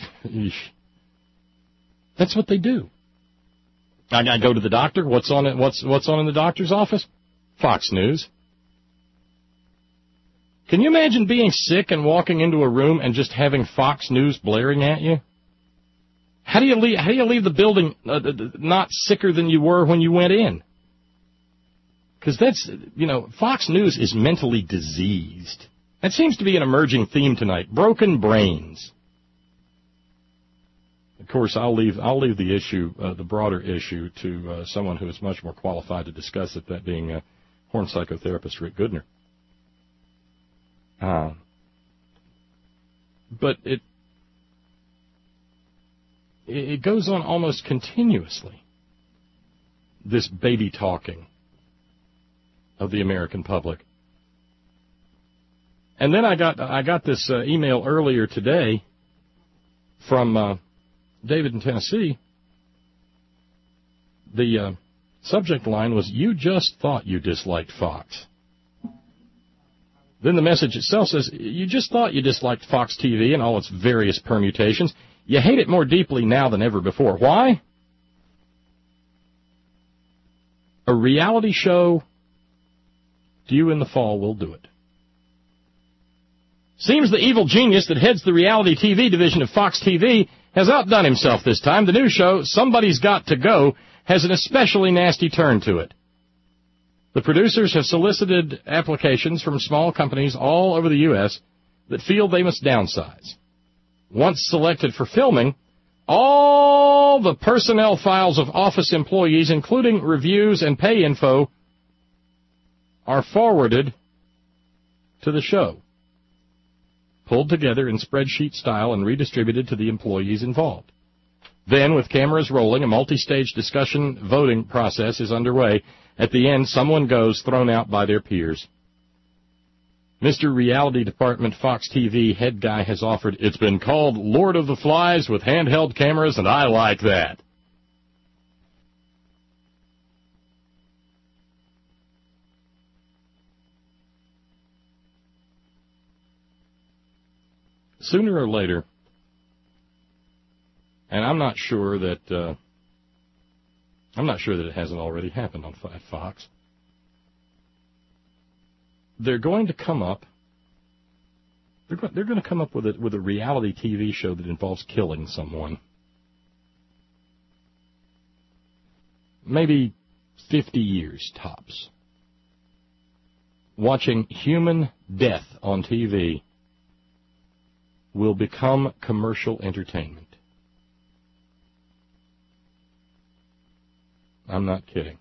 that's what they do. I go to the doctor. What's on in the doctor's office? Fox News. Can you imagine being sick and walking into a room and just having Fox News blaring at you? How do you leave the building not sicker than you were when you went in? Because that's, Fox News is mentally diseased. That seems to be an emerging theme tonight. Broken brains. Of course, I'll leave the issue, the broader issue, to someone who is much more qualified to discuss it, that being Horn psychotherapist Rick Goodner. But it goes on almost continuously, this baby talking of the American public. And then I got this email earlier today from David in Tennessee. The subject line was, "You just thought you disliked Fox." Then the message itself says, "You just thought you disliked Fox TV and all its various permutations. You hate it more deeply now than ever before. Why? A reality show due in the fall will do it. Seems the evil genius that heads the reality TV division of Fox TV has outdone himself this time. The new show, Somebody's Got to Go, has an especially nasty turn to it. The producers have solicited applications from small companies all over the U.S. that feel they must downsize. Once selected for filming, all the personnel files of office employees, including reviews and pay info, are forwarded to the show, pulled together in spreadsheet style and redistributed to the employees involved. Then, with cameras rolling, a multi-stage discussion voting process is underway. At the end, someone goes thrown out by their peers. Mr. Reality Department Fox TV head guy has offered, "It's been called Lord of the Flies with handheld cameras, and I like that." Sooner or later, and I'm not sure that it hasn't already happened on Fox, they're going to come up. They're going to come up with a reality TV show that involves killing someone. Maybe 50 years tops. Watching human death on TV will become commercial entertainment. I'm not kidding.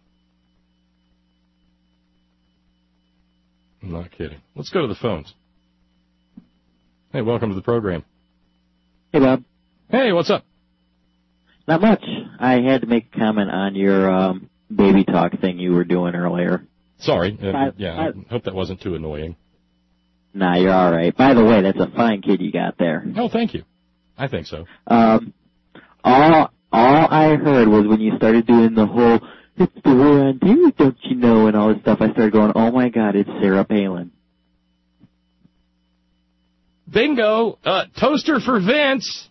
I'm not kidding. Let's go to the phones. Hey, welcome to the program. Hey, Bob. Hey, what's up? Not much. I had to make a comment on your baby talk thing you were doing earlier. Sorry. I hope that wasn't too annoying. Nah, you're all right. By the way, that's a fine kid you got there. Oh, thank you. I think so. All I heard was when you started doing the whole, "It's the way on TV, don't you know," and all this stuff, I started going, "Oh my God, it's Sarah Palin." Bingo! Toaster for Vince!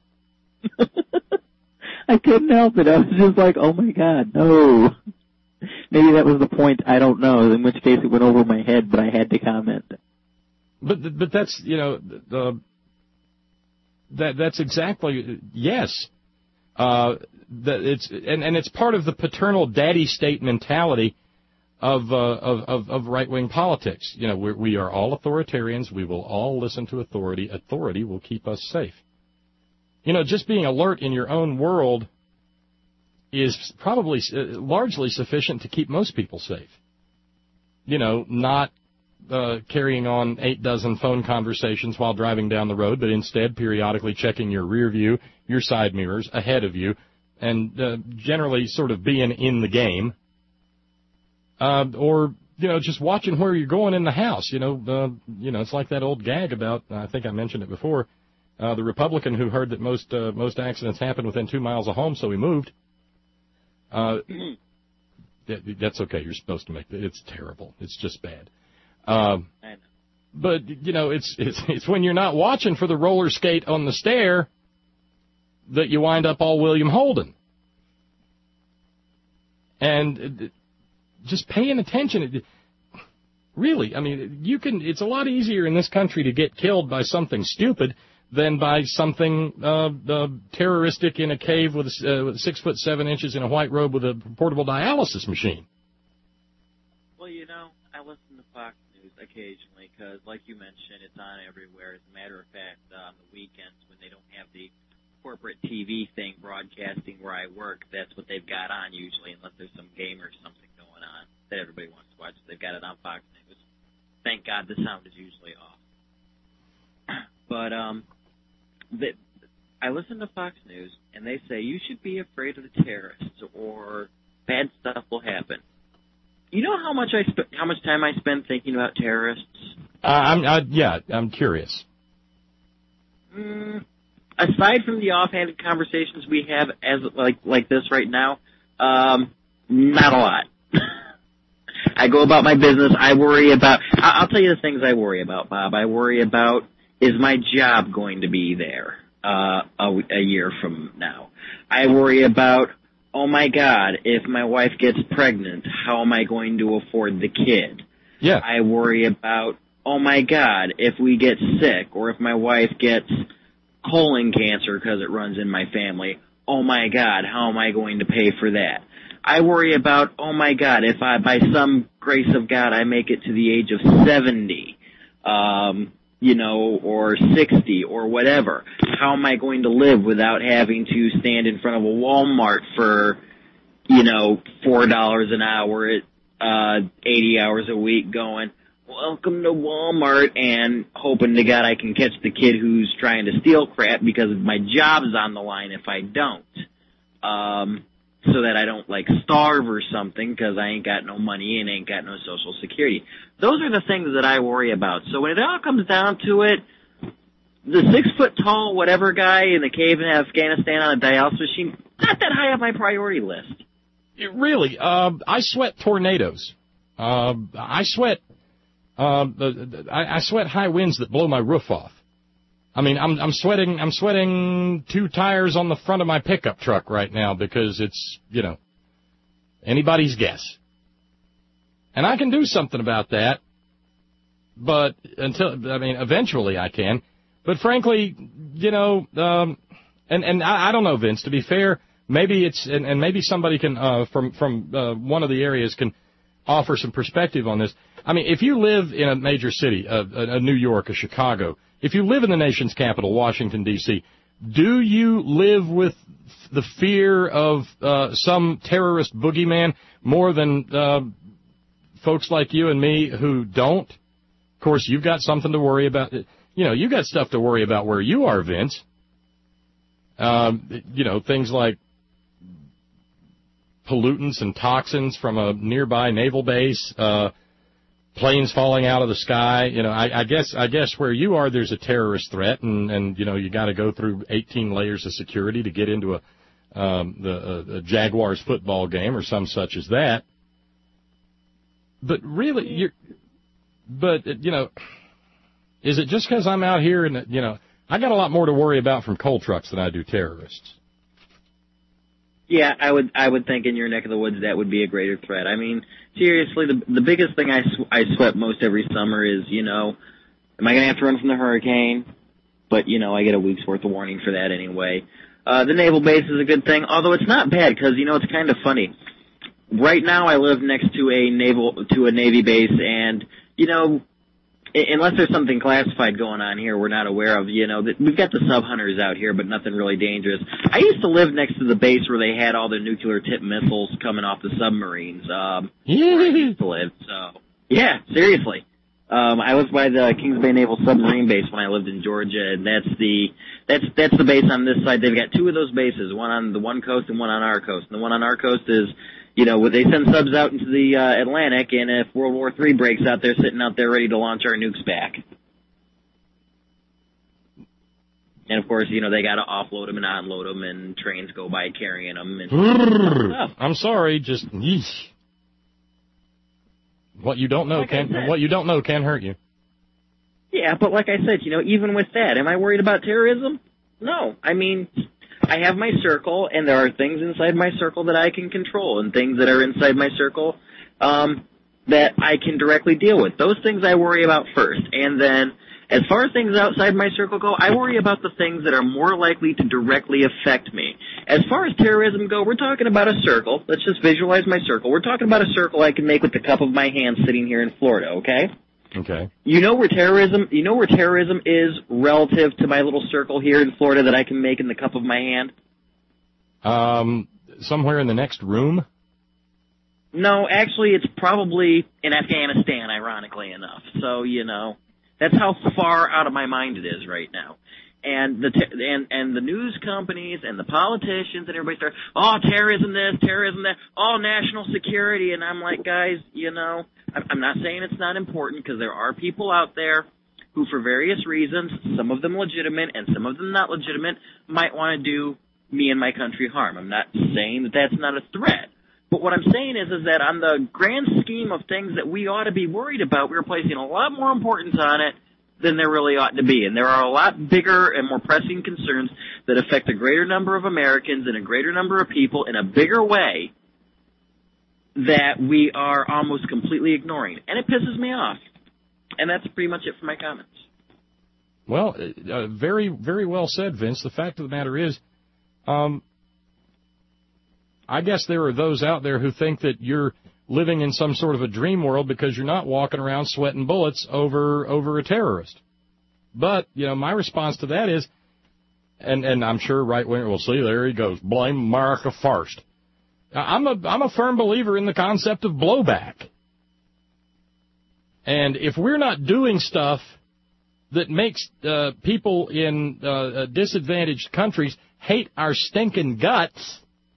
I couldn't help it. I was just like, oh my God, no. Maybe that was the point, I don't know, in which case it went over my head, but I had to comment. But that's, that's exactly, yes. It's part of the paternal daddy state mentality of right-wing politics. We are all authoritarians. We will all listen to authority. Authority will keep us safe. Just being alert in your own world is probably largely sufficient to keep most people safe. Not carrying on 8 dozen phone conversations while driving down the road, but instead periodically checking your rear view, your side mirrors, ahead of you, and generally sort of being in the game. Or just watching where you're going in the house. It's like that old gag about, I think I mentioned it before, the Republican who heard that most accidents happen within 2 miles of home, so he moved. That's okay. You're supposed to make that. It's terrible. It's just bad. But it's when you're not watching for the roller skate on the stair that you wind up all William Holden. And just paying attention. Really, it's a lot easier in this country to get killed by something stupid than by something terroristic in a cave with 6 foot 7 inches in a white robe with a portable dialysis machine. Well, occasionally because, like you mentioned, it's on everywhere. As a matter of fact, on the weekends when they don't have the corporate TV thing broadcasting where I work, that's what they've got on usually, unless there's some game or something going on that everybody wants to watch. They've got it on Fox News. Thank God the sound is usually off. But I listen to Fox News, and they say you should be afraid of the terrorists or bad stuff will happen. You know how much time I spend thinking about terrorists? I'm curious. Aside from the offhanded conversations we have as like this right now, not a lot. I go about my business. I worry about. I'll tell you the things I worry about, Bob. I worry about, is my job going to be there a year from now? I worry about, oh my God, if my wife gets pregnant, how am I going to afford the kid? Yeah. I worry about, oh my God, if we get sick or if my wife gets colon cancer because it runs in my family, oh my God, how am I going to pay for that? I worry about, oh my God, if I, by some grace of God, I make it to the age of 70, or 60 or whatever, how am I going to live without having to stand in front of a Walmart for, $4 an hour at 80 hours a week going, welcome to Walmart, and hoping to God I can catch the kid who's trying to steal crap because my job's on the line if I don't. So that I don't, starve or something because I ain't got no money and ain't got no Social Security. Those are the things that I worry about. So when it all comes down to it, the 6-foot-tall whatever guy in the cave in Afghanistan on a dialysis machine, not that high on my priority list. Really, I sweat tornadoes. I sweat high winds that blow my roof off. I mean, I'm sweating 2 tires on the front of my pickup truck right now because it's, anybody's guess. And I can do something about that, but eventually I can. But frankly, and I don't know, Vince, to be fair, maybe it's, and maybe somebody can, from one of the areas can offer some perspective on this. I mean, if you live in a major city, a New York, a Chicago, if you live in the nation's capital, Washington, D.C., do you live with the fear of some terrorist boogeyman more than folks like you and me who don't? Of course, you've got something to worry about. You've got stuff to worry about where you are, Vince. Things like pollutants and toxins from a nearby naval base, planes falling out of the sky. I guess where you are, there's a terrorist threat, and you got to go through 18 layers of security to get into a Jaguars football game or some such as that. But really, is it just because I'm out here and I got a lot more to worry about from coal trucks than I do terrorists? Yeah, I would think in your neck of the woods that would be a greater threat. I mean, seriously, the biggest thing I sweat most every summer is, am I going to have to run from the hurricane? But, I get a week's worth of warning for that anyway. The naval base is a good thing, although it's not bad because, it's kind of funny. Right now I live next to a Navy base and, unless there's something classified going on here we're not aware of, we've got the sub-hunters out here, but nothing really dangerous. I used to live next to the base where they had all the nuclear-tipped missiles coming off the submarines. Where I used to live, so. Yeah, seriously. I was by the Kings Bay Naval Submarine Base when I lived in Georgia, and that's the base on this side. They've got 2 of those bases, one on the one coast and one on our coast. And the one on our coast is, they send subs out into the Atlantic, and if World War III breaks out, they're sitting out there ready to launch our nukes back. And, of course, they got to offload them and unload them, and trains go by carrying them. And I'm sorry, just yeesh. What you don't know can hurt you. Yeah, but like I said, even with that, am I worried about terrorism? No. I mean, I have my circle, and there are things inside my circle that I can control, and things that are inside my circle that I can directly deal with. Those things I worry about first. And then, as far as things outside my circle go, I worry about the things that are more likely to directly affect me. As far as terrorism go, we're talking about a circle. Let's just visualize my circle. We're talking about a circle I can make with the cup of my hand sitting here in Florida, okay? Okay. You know where terrorism is relative to my little circle here in Florida that I can make in the cup of my hand? Somewhere in the next room? No, actually, it's probably in Afghanistan, ironically enough. So, that's how far out of my mind it is right now. And the news companies and the politicians and everybody start, terrorism this, terrorism that, national security. And I'm like, guys, I'm not saying it's not important, because there are people out there who, for various reasons, some of them legitimate and some of them not legitimate, might want to do me and my country harm. I'm not saying that that's not a threat. But what I'm saying is that on the grand scheme of things that we ought to be worried about, we're placing a lot more importance on it than there really ought to be. And there are a lot bigger and more pressing concerns that affect a greater number of Americans and a greater number of people in a bigger way that we are almost completely ignoring. And it pisses me off. And that's pretty much it for my comments. Well, very, very well said, Vince. The fact of the matter is, I guess there are those out there who think that you're living in some sort of a dream world because you're not walking around sweating bullets over a terrorist. But, my response to that is, and I'm sure right-winger will see, there he goes, blame America first. I'm a firm believer in the concept of blowback. And if we're not doing stuff that makes people in disadvantaged countries hate our stinking guts,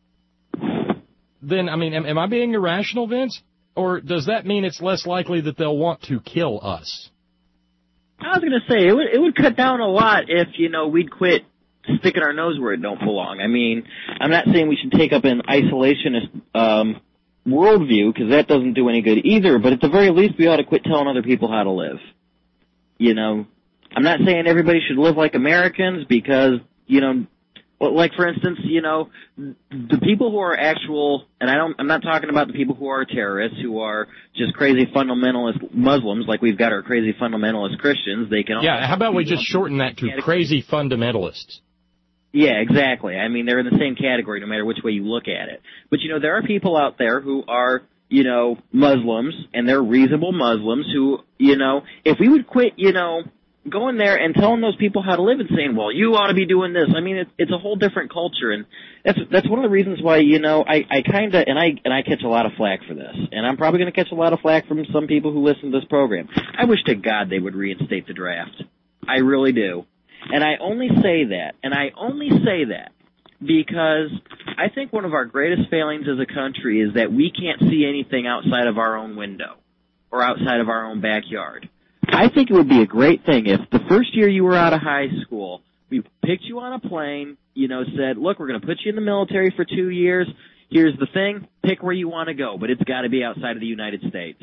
then, am I being irrational, Vince? Or does that mean it's less likely that they'll want to kill us? I was going to say, it would cut down a lot if, we'd quit sticking our nose where it don't belong. I'm not saying we should take up an isolationist worldview, because that doesn't do any good either, but at the very least, we ought to quit telling other people how to live. I'm not saying everybody should live like Americans, because, like, for instance, the people who are actual, and I'm not talking about the people who are terrorists, who are just crazy fundamentalist Muslims, like we've got our crazy fundamentalist Christians. They can. Yeah, how about we just shorten that to crazy fundamentalists? Yeah, exactly. They're in the same category no matter which way you look at it. But, there are people out there who are, Muslims, and they're reasonable Muslims who, if we would quit, going there and telling those people how to live and saying, well, you ought to be doing this. It's a whole different culture, and that's one of the reasons why, I kind of, and I catch a lot of flack for this, and I'm probably going to catch a lot of flack from some people who listen to this program. I wish to God they would reinstate the draft. I really do. And I only say that because I think one of our greatest failings as a country is that we can't see anything outside of our own window or outside of our own backyard. I think it would be a great thing if the first year you were out of high school, we picked you on a plane, said, look, we're going to put you in the military for 2 years. Here's the thing. Pick where you want to go, but it's got to be outside of the United States.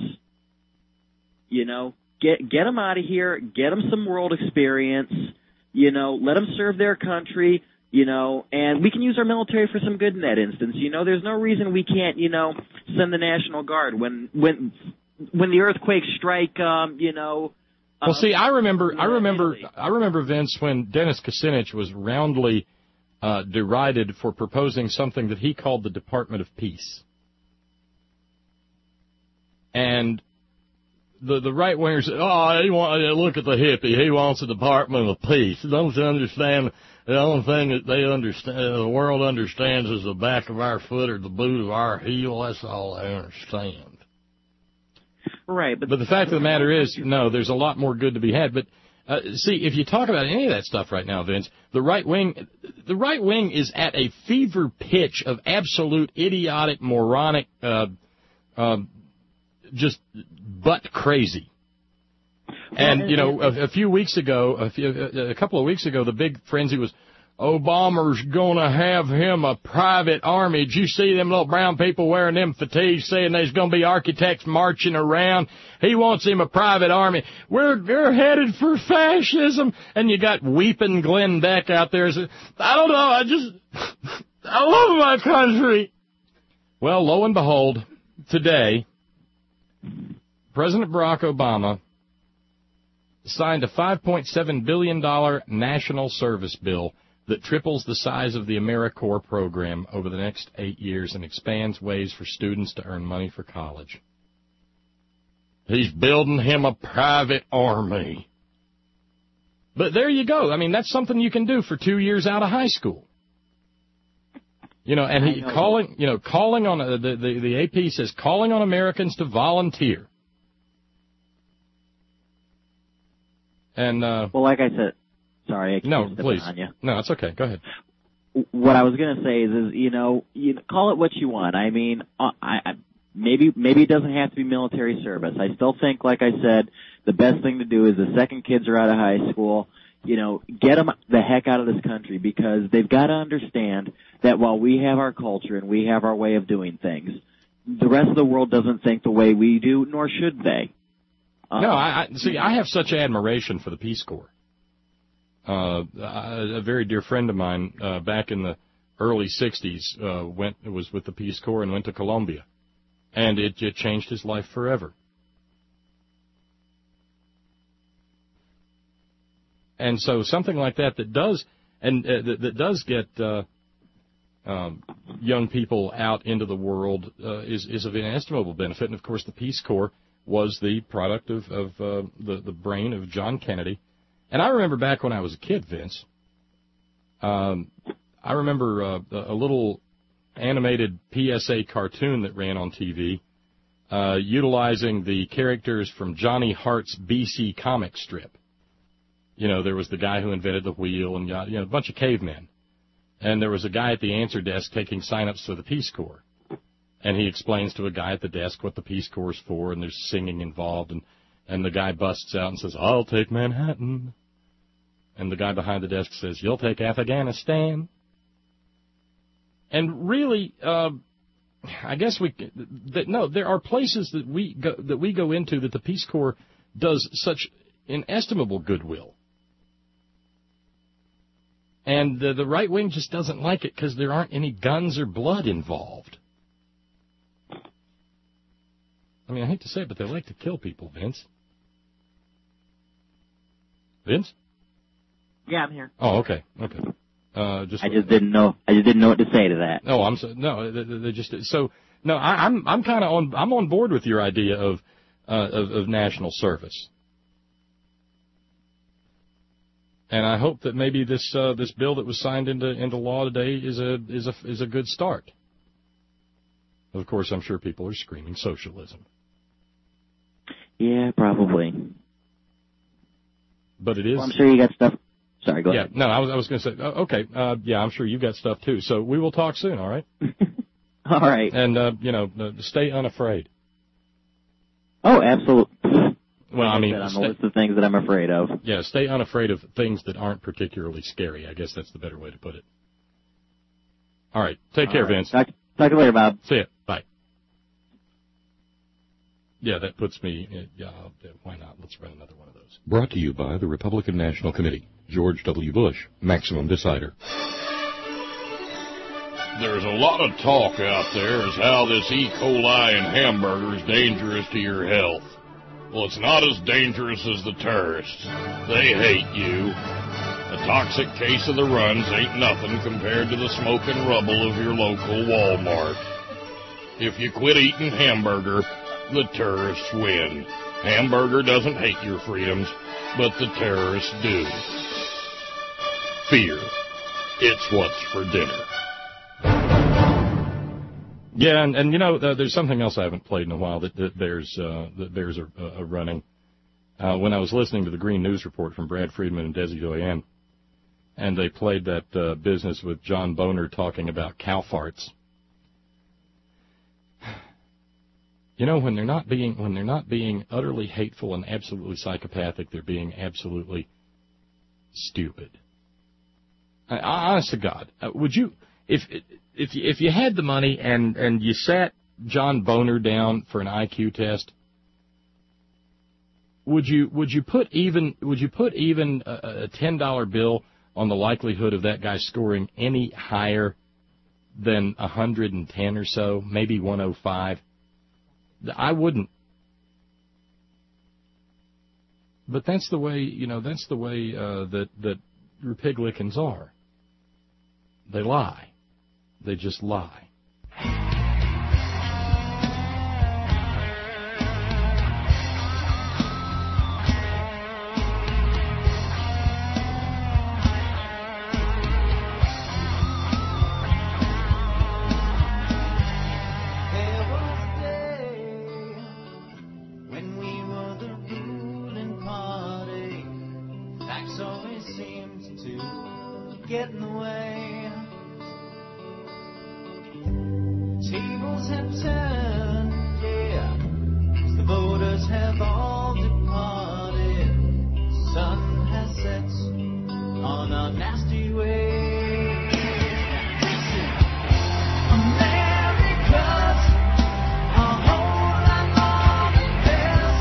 Get them out of here. Get them some world experience. Let them serve their country. And we can use our military for some good in that instance. There's no reason we can't, send the National Guard when the earthquakes strike, Well, see, I remember, Vince, when Dennis Kucinich was roundly derided for proposing something that he called the Department of Peace. And the right wingers said, look at the hippie. He wants a Department of Peace. Don't you understand? The only thing that the world understands is the back of our foot or the boot of our heel. That's all they understand. Right. But the fact of the matter is, no, there's a lot more good to be had. But see, if you talk about any of that stuff right now, Vince, the right wing is at a fever pitch of absolute idiotic, moronic, just butt crazy. And, a couple of weeks ago, the big frenzy was, Obama's gonna have him a private army. Did you see them little brown people wearing them fatigues saying there's gonna be architects marching around? He wants him a private army. We're headed for fascism. And you got weeping Glenn Beck out there saying, I don't know, I love my country. Well, lo and behold, today, President Barack Obama signed a $5.7 billion national service bill that triples the size of the AmeriCorps program over the next 8 years and expands ways for students to earn money for college. He's building him a private army. But there you go. I mean, that's something you can do for 2 years out of high school. You know, and calling on the AP says calling on Americans to volunteer. And well, like I said, sorry, I keep please. on you. No, it's okay. Go ahead. What I was going to say is, you call it what you want. I mean, maybe it doesn't have to be military service. I still think, like I said, the best thing to do is the second kids are out of high school, get them the heck out of this country, because they've got to understand that while we have our culture and we have our way of doing things, the rest of the world doesn't think the way we do, nor should they. No, I have such admiration for the Peace Corps. A very dear friend of mine back in the early 60s was with the Peace Corps and went to Colombia, and it changed his life forever. And so something like that does get young people out into the world is of inestimable benefit. And of course, the Peace Corps was the product of the brain of John Kennedy. And I remember back when I was a kid, Vince, I remember a little animated PSA cartoon that ran on TV utilizing the characters from Johnny Hart's BC comic strip. There was the guy who invented the wheel and a bunch of cavemen. And there was a guy at the answer desk taking sign-ups for the Peace Corps. And he explains to a guy at the desk what the Peace Corps is for, and there's singing involved. And the guy busts out and says, "I'll take Manhattan." And the guy behind the desk says, "You'll take Afghanistan." And really, I guess there are places that we go into that the Peace Corps does such inestimable goodwill. And the right wing just doesn't like it because there aren't any guns or blood involved. I mean, I hate to say it, but they like to kill people, Vince. Vince? Yeah, I'm here. Oh, okay. I just didn't know what to say to that. Oh, they just so no. I'm kind of on board with your idea of national service. And I hope that maybe this bill that was signed into law today is a good start. Of course, I'm sure people are screaming socialism. Yeah, probably. But it is. Well, I'm sure you got stuff. Sorry, go ahead. Yeah, no, I was going to say, okay, yeah, I'm sure you got stuff too. So we will talk soon, all right? All right. And, stay unafraid. Oh, absolutely. Well, I mean, on the list of things that I'm afraid of. Yeah, stay unafraid of things that aren't particularly scary. I guess that's the better way to put it. All right. Take care, Vince. Talk to you later, Bob. See ya. Bye. Yeah, that puts me, why not? Let's run another one of those. Brought to you by the Republican National Committee. George W. Bush, Maximum Decider. There's a lot of talk out there as how this E. coli in hamburger is dangerous to your health. Well, it's not as dangerous as the terrorists. They hate you. A toxic case of the runs ain't nothing compared to the smoke and rubble of your local Walmart. If you quit eating hamburger, the terrorists win. Hamburger doesn't hate your freedoms, but the terrorists do. Fear. It's what's for dinner. Yeah, and there's something else I haven't played in a while that bears a running. When I was listening to the Green News Report from Brad Friedman and Desi Doyen, and they played that business with John Boner talking about cow farts. When they're not being utterly hateful and absolutely psychopathic, they're being absolutely stupid. Honest to God, would you, if you had the money and you sat John Boner down for an IQ test, would you put even a $10 bill on the likelihood of that guy scoring any higher than 110 or so, maybe 105? I wouldn't. But that's the way, that Republicans are. They lie. They just lie. tables have turned, yeah. The voters have all departed. Sun has set on a nasty way. America's a whole lot more than this.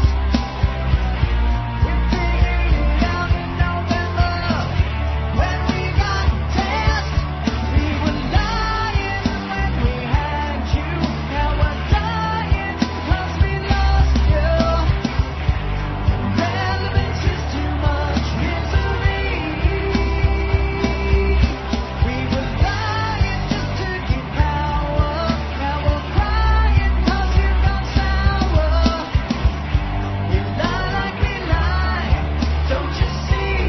We figured it out in November when we got test. We were lying when we had you. Now we're dying 'cause we lost you. Relevance is too much misery. We were lying just to get power. Now we're crying 'cause you've gone sour. We lie like we lie, don't you see?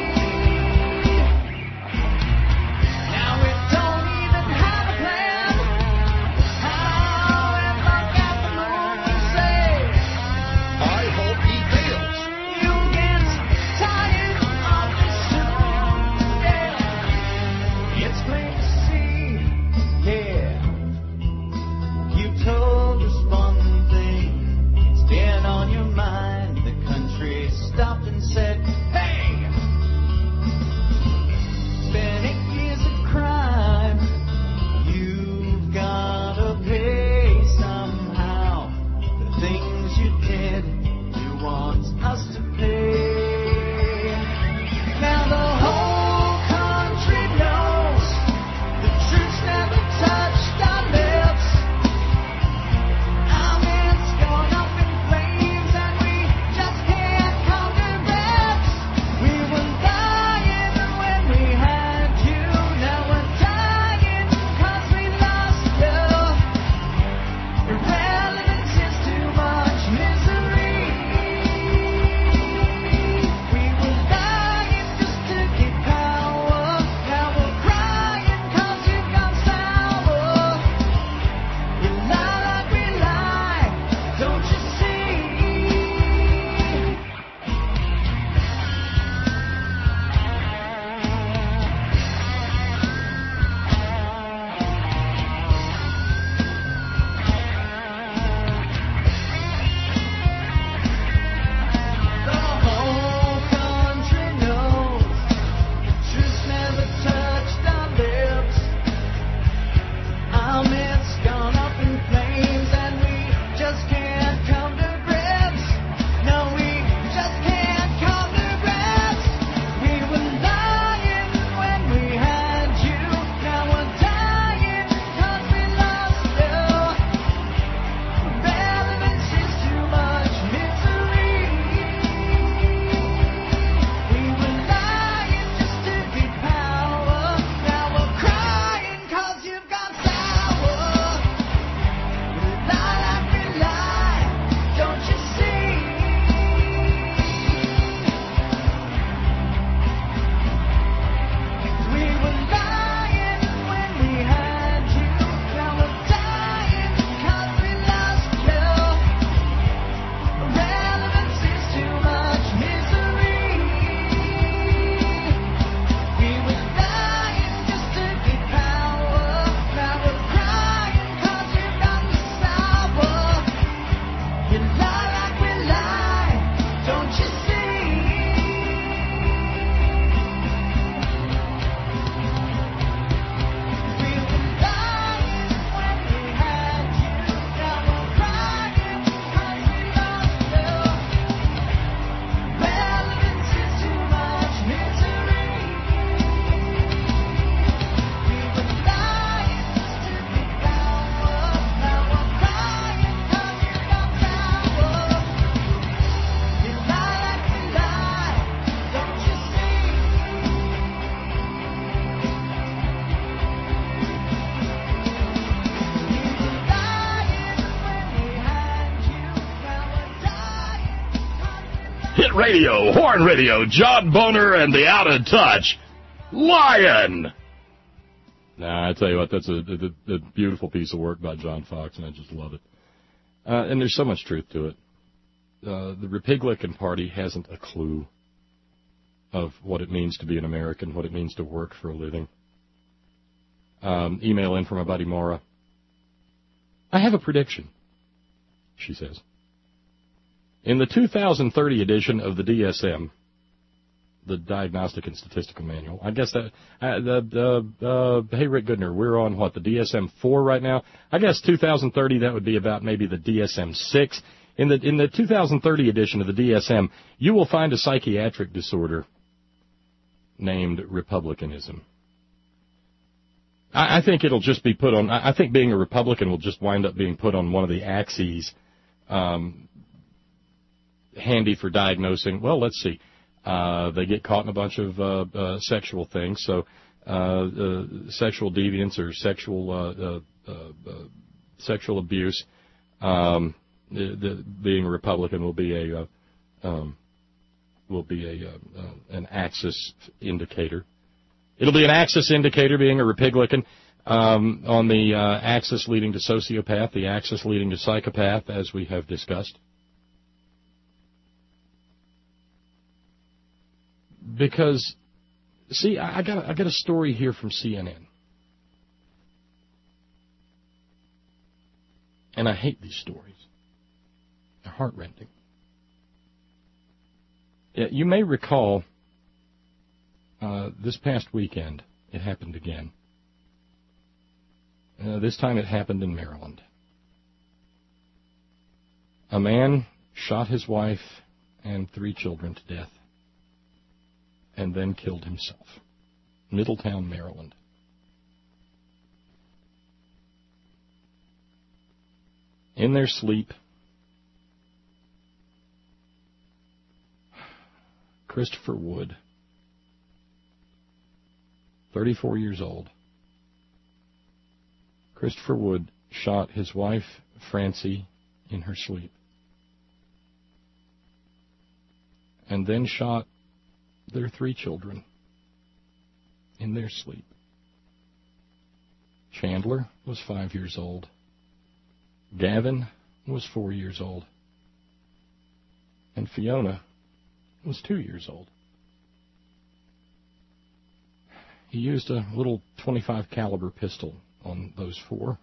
Now we don't even have a plan. How am I got the moon to say? I hope he fails. You'll get tired of this soon, yeah. It's plain to see, yeah. You told us one thing, it's been on your mind. The country stopped and said, hey! It's been 8 years of crime. You've gotta pay somehow. The things you did, you want us to pay. Now the whole country knows the truth's never touched our lips. Our heads gone up in flames and we just can't come to grips. We were lying when we had you. Now we're dying 'cause we lost you. Irrelevance is too much misery. We were lying just to get power. Now we're crying 'cause you've gone sour. We lie like we lie, don't you see? The whole country knows truth's never touched our lips. Our myth's gone up in flames and we just can't come to grips. No, we just can't come to grips. We were lying when we had you. Now we're dying 'cause we lost you. Relevance is too much misery. We were lying just to get power. Now we're crying 'cause you've gone sour. We lie like we lie, don't you see? We were lying when we had you. Now we're dying 'cause we lost you. Relevance is too much misery. We were lying just to get power. Now we're crying 'cause you've gone sour. You lie like we lie, don't you see? We were lying when we had you. Now we're crying 'cause we lost you. Relevance is too much misery. We were lying just to get power. Now we're crying 'cause you've gone sour. You lie like we lie, don't you see? We were lying when we had you. Now we're dying 'cause we lost Hit radio, Horn Radio, John Boner and the Out of Touch. Lion! Nah, I tell you what, that's a beautiful piece of work by John Fox, and I just love it. And there's so much truth to it. The Republican Party hasn't a clue of what it means to be an American, what it means to work for a living. Email in from my buddy Maura. I have a prediction, she says. In the 2030 edition of the DSM, the Diagnostic and Statistical Manual, I guess that, hey, Rick Goodner, we're on, what, the DSM-4 right now? I guess 2030, that would be about maybe the DSM-6. In the 2030 edition of the DSM, you will find a psychiatric disorder named Republicanism. I think it'll just be put on, I think being a Republican will just wind up being put on one of the axes, handy for diagnosing. Well, let's see. They get caught in a bunch of sexual things, so sexual deviance or sexual abuse. Being a Republican will be an axis indicator. It'll be an axis indicator being a Republican on the axis leading to sociopath, the axis leading to psychopath, as we have discussed. Because, see, I got a story here from CNN, and I hate these stories. They're heartrending. You may recall this past weekend it happened again. This time it happened in Maryland. A man shot his wife and 3 children to death and then killed himself. Middletown, Maryland. In their sleep, Christopher Wood, 34 years old. Christopher Wood shot his wife, Francie, in her sleep, and then shot their 3 children in their sleep. Chandler was 5 years old. Gavin was 4 years old. And Fiona was 2 years old. He used a little .25 caliber pistol on those 4.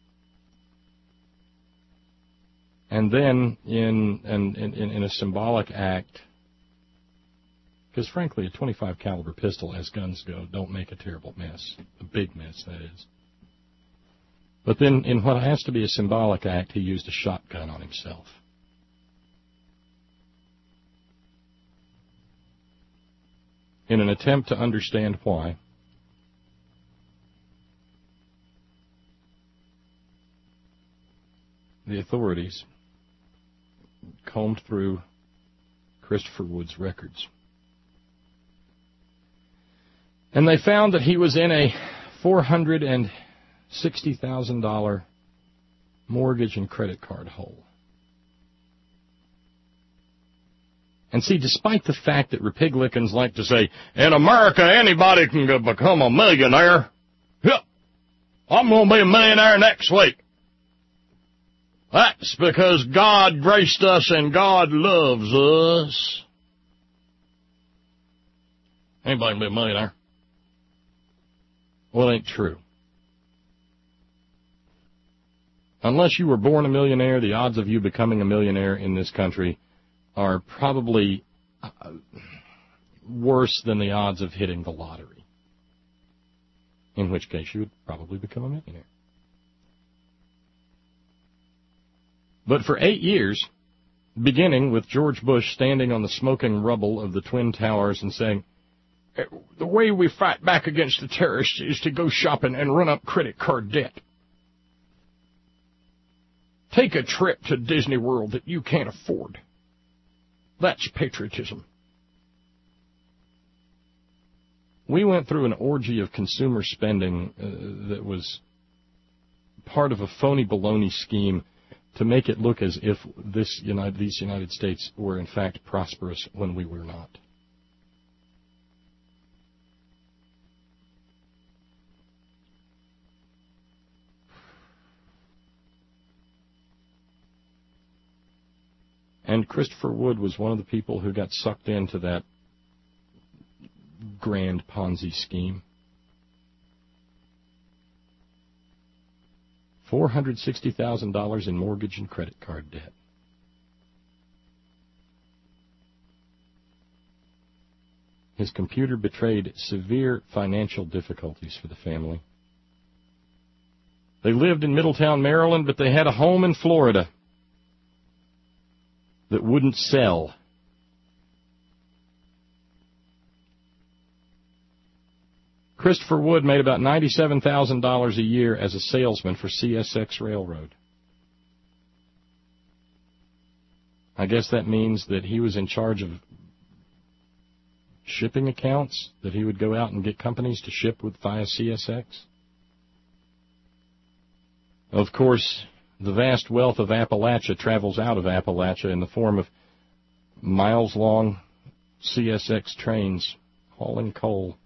And then in a symbolic act, because frankly, a .25 caliber pistol, as guns go, don't make a terrible mess. A big mess, that is. But then, in what has to be a symbolic act, he used a shotgun on himself. In an attempt to understand why, the authorities combed through Christopher Wood's records. And they found that he was in a $460,000 mortgage and credit card hole. And see, despite the fact that Republicans like to say, in America, anybody can become a millionaire. Yep, I'm going to be a millionaire next week. That's because God graced us and God loves us. Anybody can be a millionaire. Well, it ain't true. Unless you were born a millionaire, the odds of you becoming a millionaire in this country are probably worse than the odds of hitting the lottery. In which case you would probably become a millionaire. But for 8 years, beginning with George Bush standing on the smoking rubble of the Twin Towers and saying, the way we fight back against the terrorists is to go shopping and run up credit card debt. Take a trip to Disney World that you can't afford. That's patriotism. We went through an orgy of consumer spending that was part of a phony baloney scheme to make it look as if these United States were in fact prosperous when we were not. And Christopher Wood was one of the people who got sucked into that grand Ponzi scheme. $460,000 in mortgage and credit card debt. His computer betrayed severe financial difficulties for the family. They lived in Middletown, Maryland, but they had a home in Florida that wouldn't sell. Christopher Wood made about $97,000 a year as a salesman for CSX Railroad. I guess that means that he was in charge of shipping accounts, that he would go out and get companies to ship with via CSX. Of course, the vast wealth of Appalachia travels out of Appalachia in the form of miles-long CSX trains hauling coal.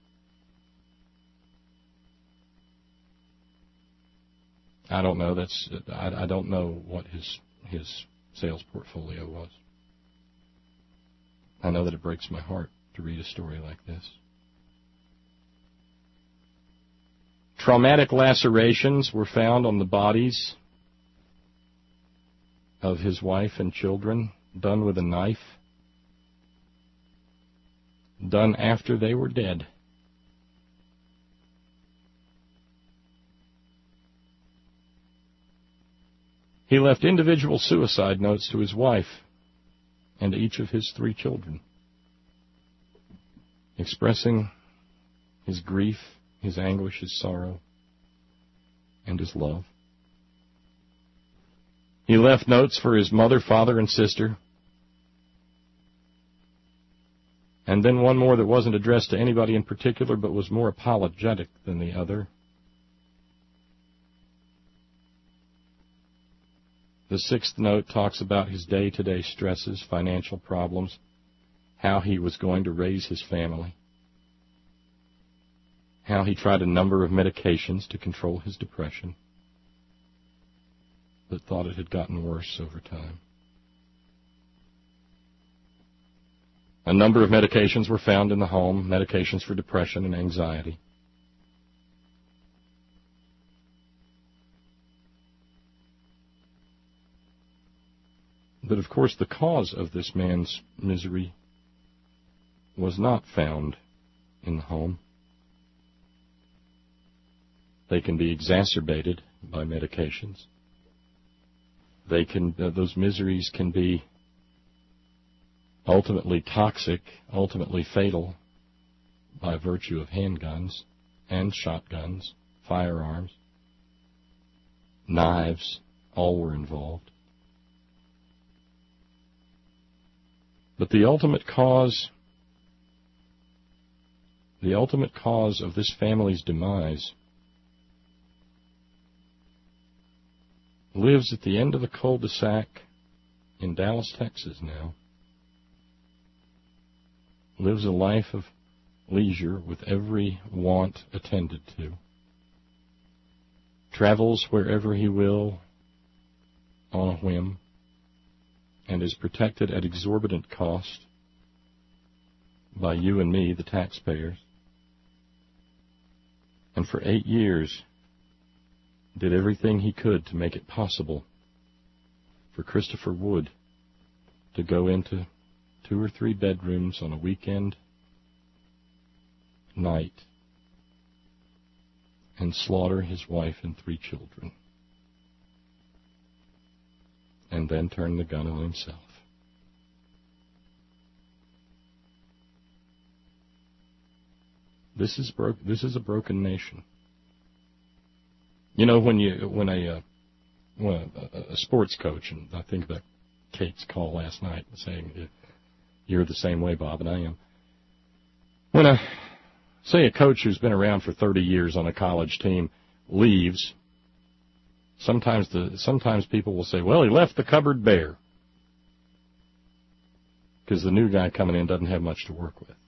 I don't know. I don't know what his sales portfolio was. I know that it breaks my heart to read a story like this. Traumatic lacerations were found on the bodies of his wife and children, done with a knife, done after they were dead. He left individual suicide notes to his wife and each of his 3 children, expressing his grief, his anguish, his sorrow, and his love. He left notes for his mother, father, and sister, and then one more that wasn't addressed to anybody in particular but was more apologetic than the other. The 6th note talks about his day-to-day stresses, financial problems, how he was going to raise his family, how he tried a number of medications to control his depression, but thought it had gotten worse over time. A number of medications were found in the home, medications for depression and anxiety. But of course, the cause of this man's misery was not found in the home. They can be exacerbated by medications. Those miseries can be ultimately toxic, ultimately fatal by virtue of handguns and shotguns, firearms, knives, all were involved. But the ultimate cause of this family's demise lives at the end of the cul-de-sac in Dallas, Texas now. Lives a life of leisure with every want attended to. Travels wherever he will on a whim, and is protected at exorbitant cost by you and me, the taxpayers. And for 8 years, did everything he could to make it possible for Christopher Wood to go into 2 or 3 bedrooms on a weekend night and slaughter his wife and 3 children, and then turn the gun on himself. This is a broken nation. You know, when a sports coach, and I think about Kate's call last night saying you're the same way, Bob, and I am. When a coach who's been around for 30 years on a college team leaves, sometimes people will say, well, he left the cupboard bare, because the new guy coming in doesn't have much to work with.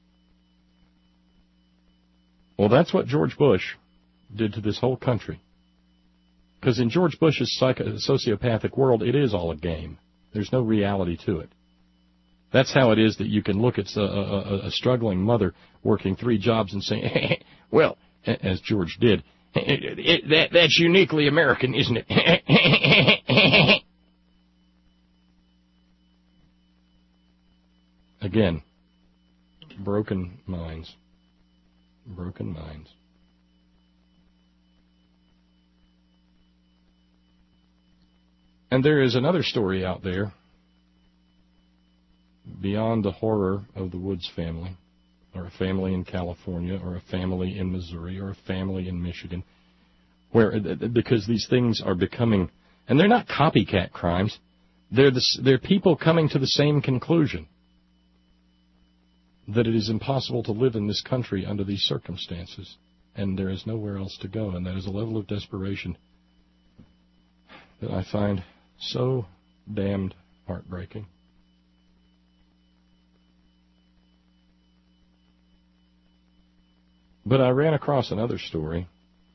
Well, that's what George Bush did to this whole country. Because in George Bush's sociopathic world, it is all a game. There's no reality to it. That's how it is that you can look at a struggling mother working 3 jobs and say, well, as George did, That's uniquely American, isn't it? Again, broken minds. Broken minds. And there is another story out there beyond the horror of the Woods family, or a family in California, or a family in Missouri, or a family in Michigan, where, because these things are becoming, and they're not copycat crimes, they're people coming to the same conclusion, that it is impossible to live in this country under these circumstances, and there is nowhere else to go, and that is a level of desperation that I find so damned heartbreaking. But I ran across another story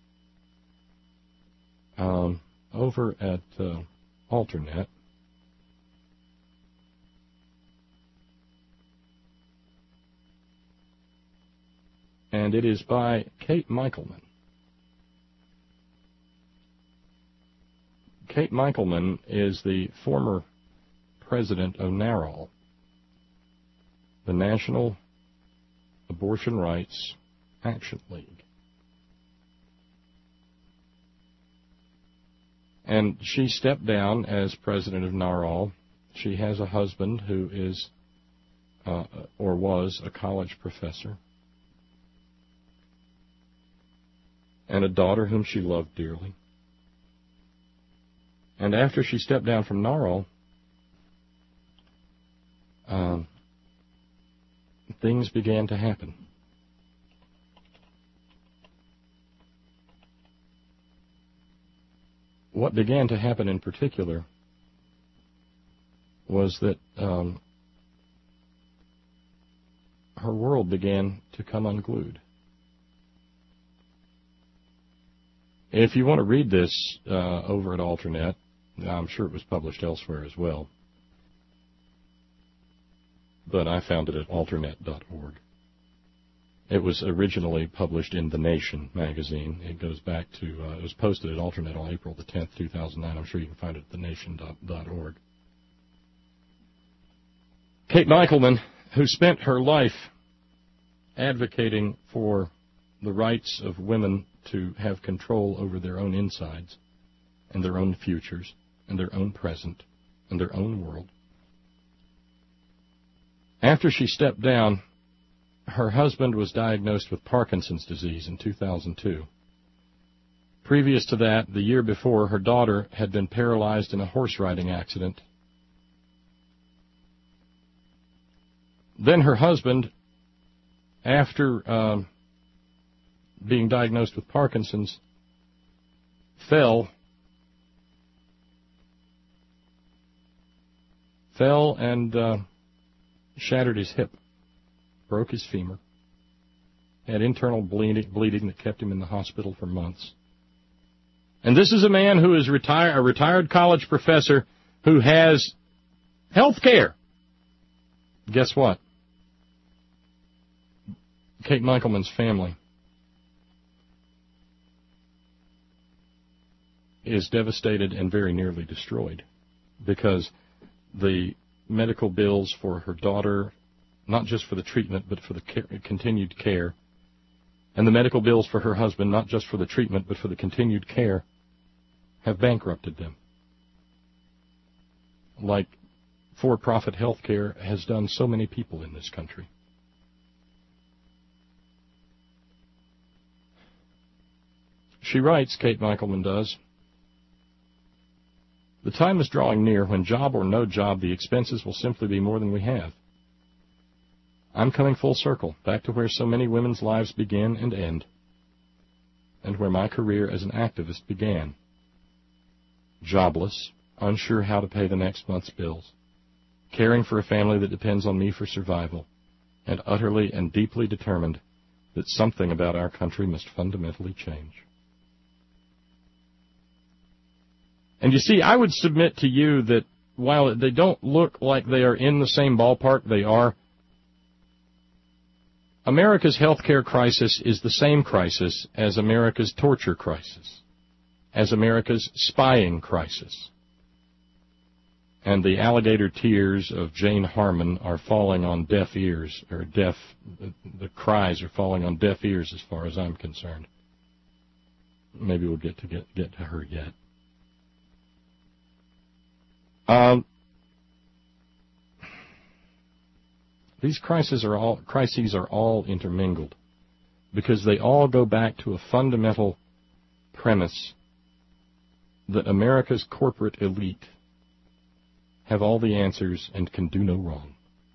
over at Alternet. And it is by Kate Michelman. Kate Michelman is the former president of NARAL, the National Abortion Rights Action League. And she stepped down as president of NARAL. She has a husband who is, or was, a college professor, and a daughter whom she loved dearly. And after she stepped down from NARAL, things began to happen. What began to happen in particular was that her world began to come unglued. If you want to read this over at Alternet, I'm sure it was published elsewhere as well, but I found it at alternet.org. It was originally published in The Nation magazine. It goes back to, it was posted at Alternet on April the 10th, 2009. I'm sure you can find it at thenation.org. Kate Michelman, who spent her life advocating for the rights of women to have control over their own insides and their own futures and their own present and their own world. After she stepped down, her husband was diagnosed with Parkinson's disease in 2002. Previous to that, the year before, her daughter had been paralyzed in a horse riding accident. Then her husband, after being diagnosed with Parkinson's, fell and shattered his hip, broke his femur, had internal bleeding that kept him in the hospital for months. And this is a man who is a retired college professor who has health care. Guess what? Kate Michelman's family is devastated and very nearly destroyed because the medical bills for her daughter, not just for the treatment, but for the continued care, and the medical bills for her husband, not just for the treatment, but for the continued care, have bankrupted them. Like for-profit health care has done so many people in this country. She writes, Kate Michelman does, "The time is drawing near when, job or no job, the expenses will simply be more than we have. I'm coming full circle, back to where so many women's lives begin and end, and where my career as an activist began. Jobless, unsure how to pay the next month's bills, caring for a family that depends on me for survival, and utterly and deeply determined that something about our country must fundamentally change." And you see, I would submit to you that while they don't look like they are in the same ballpark, they are. America's health care crisis is the same crisis as America's torture crisis, as America's spying crisis. And the alligator tears of Jane Harmon are falling on deaf ears, or the cries are falling on deaf ears as far as I'm concerned. Maybe we'll get to her yet. These crises are all intermingled because they all go back to a fundamental premise that America's corporate elite have all the answers and can do no wrong.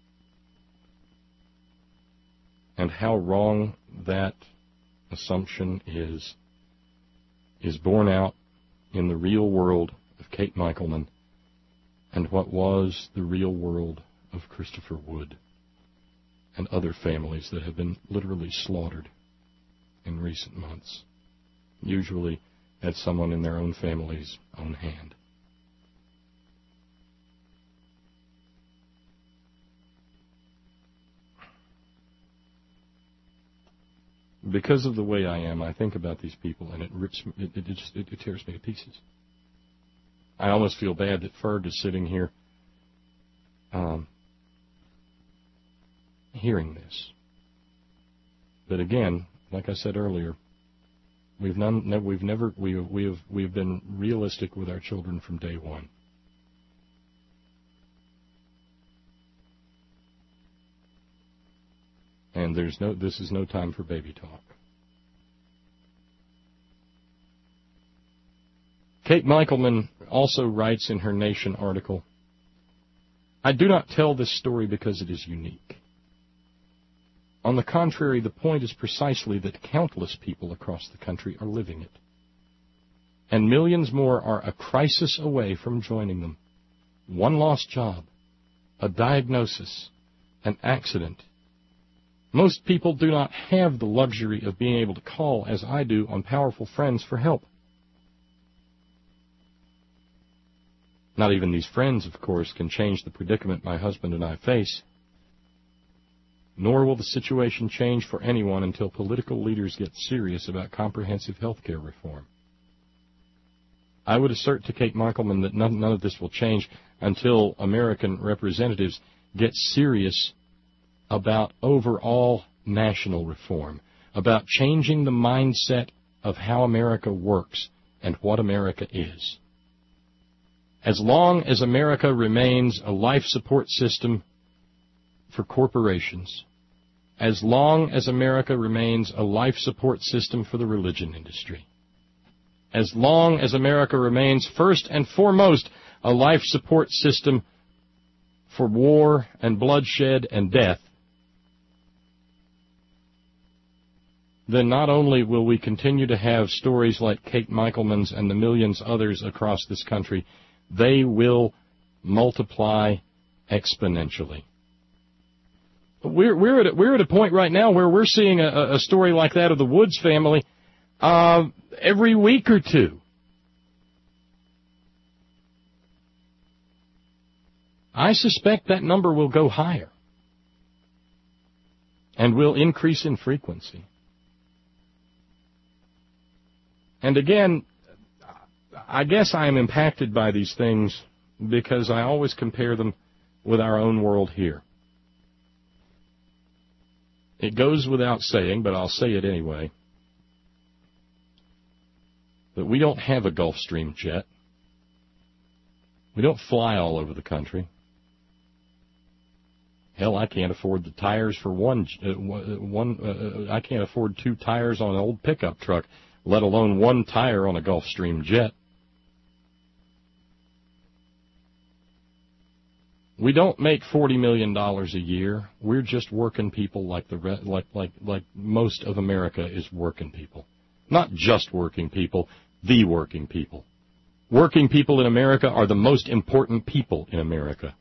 And how wrong that assumption is borne out in the real world of Kate Michelman and what was the real world of Christopher Wood and other families that have been literally slaughtered in recent months, usually at someone in their own family's own hand. Because of the way I am, I think about these people, and it tears me to pieces. I almost feel bad that Ferg is sitting here hearing this. But again, like I said earlier, we've been realistic with our children from day one. And this is no time for baby talk. Kate Michelman also writes in her Nation article, I do not tell this story because it is unique. On the contrary, the point is precisely that countless people across the country are living it. And millions more are a crisis away from joining them. One lost job, a diagnosis, an accident. Most people do not have the luxury of being able to call, as I do, on powerful friends for help. Not even these friends, of course, can change the predicament my husband and I face. Nor will the situation change for anyone until political leaders get serious about comprehensive health care reform. I would assert to Kate Michelman that none of this will change until American representatives get serious about overall national reform, about changing the mindset of how America works and what America is. As long as America remains a life support system for corporations, as long as America remains a life support system for the religion industry, as long as America remains first and foremost a life support system for war and bloodshed and death, then not only will we continue to have stories like Kate Michelman's and the millions others across this country, they will multiply exponentially. We're at a point right now where we're seeing a story like that of the Woods family every week or two. I suspect that number will go higher and will increase in frequency. And again, I guess I am impacted by these things because I always compare them with our own world here. It goes without saying, but I'll say it anyway, that we don't have a Gulfstream jet. We don't fly all over the country. Hell, I can't afford the tires for I can't afford 2 tires on an old pickup truck, let alone 1 tire on a Gulfstream jet. We don't make $40 million a year. We're just working people like most of America is working people. Not just working people, the working people. Working people in America are the most important people in America.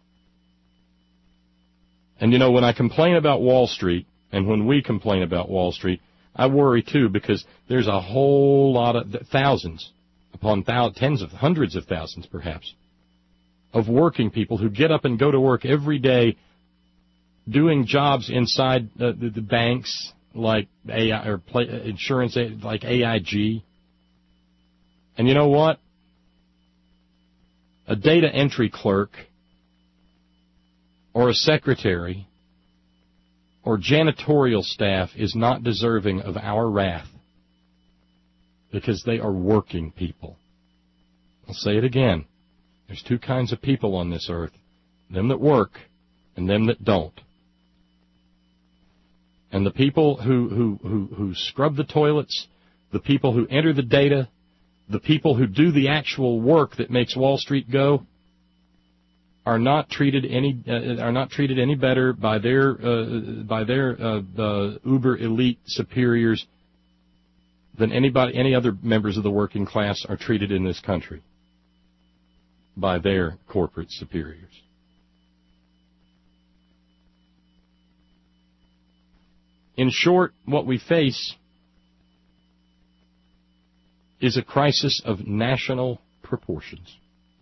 And you know, when I complain about Wall Street, and when we complain about Wall Street, I worry too, because there's a whole lot of thousands, upon tens of hundreds of thousands perhaps, of working people who get up and go to work every day doing jobs inside the banks like AI or insurance like AIG. And you know what? A data entry clerk or a secretary or janitorial staff is not deserving of our wrath because they are working people. I'll say it again. There's two kinds of people on this earth, them that work and them that don't. And the people who scrub the toilets, the people who enter the data, the people who do the actual work that makes Wall Street go, are not treated any better by their uber elite superiors than any other members of the working class are treated in this country by their corporate superiors. In short, what we face is a crisis of national proportions.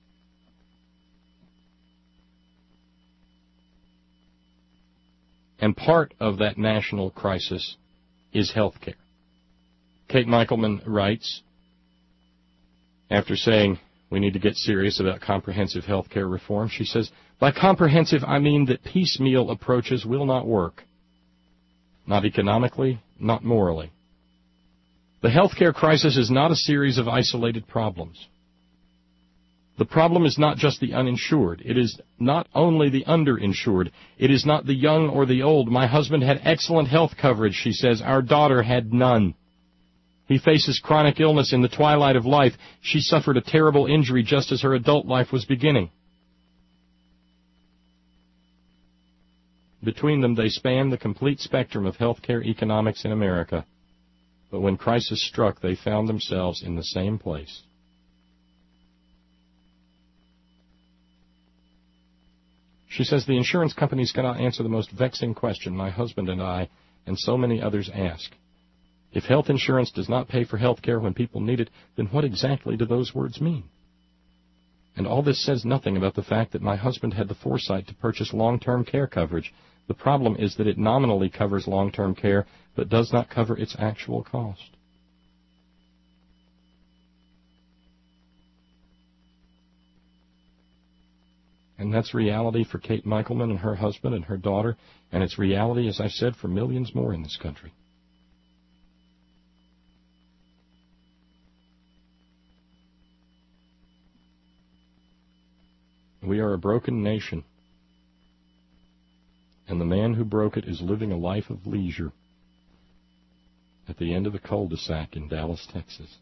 And part of that national crisis is health care. Kate Michelman writes, after saying we need to get serious about comprehensive health care reform, she says, by comprehensive I mean that piecemeal approaches will not work. Not economically, not morally. The health care crisis is not a series of isolated problems. The problem is not just the uninsured. It is not only the underinsured. It is not the young or the old. My husband had excellent health coverage, she says. Our daughter had none. He faces chronic illness in the twilight of life. She suffered a terrible injury just as her adult life was beginning. Between them, they span the complete spectrum of healthcare economics in America. But when crisis struck, they found themselves in the same place. She says the insurance companies cannot answer the most vexing question my husband and I and so many others ask. If health insurance does not pay for health care when people need it, then what exactly do those words mean? And all this says nothing about the fact that my husband had the foresight to purchase long-term care coverage. The problem is that it nominally covers long-term care, but does not cover its actual cost. And that's reality for Kate Michelman and her husband and her daughter, and it's reality, as I've said, for millions more in this country. We are a broken nation, and the man who broke it is living a life of leisure at the end of the cul-de-sac in Dallas, Texas.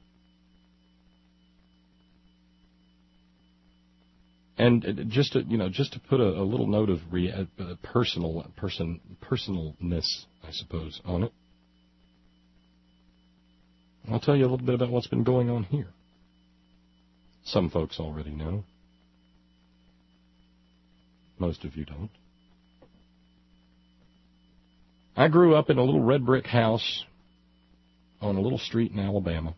And just to put a little note of personalness, I suppose, on it, I'll tell you a little bit about what's been going on here. Some folks already know. Most of you don't. I grew up in a little red brick house on a little street in Alabama.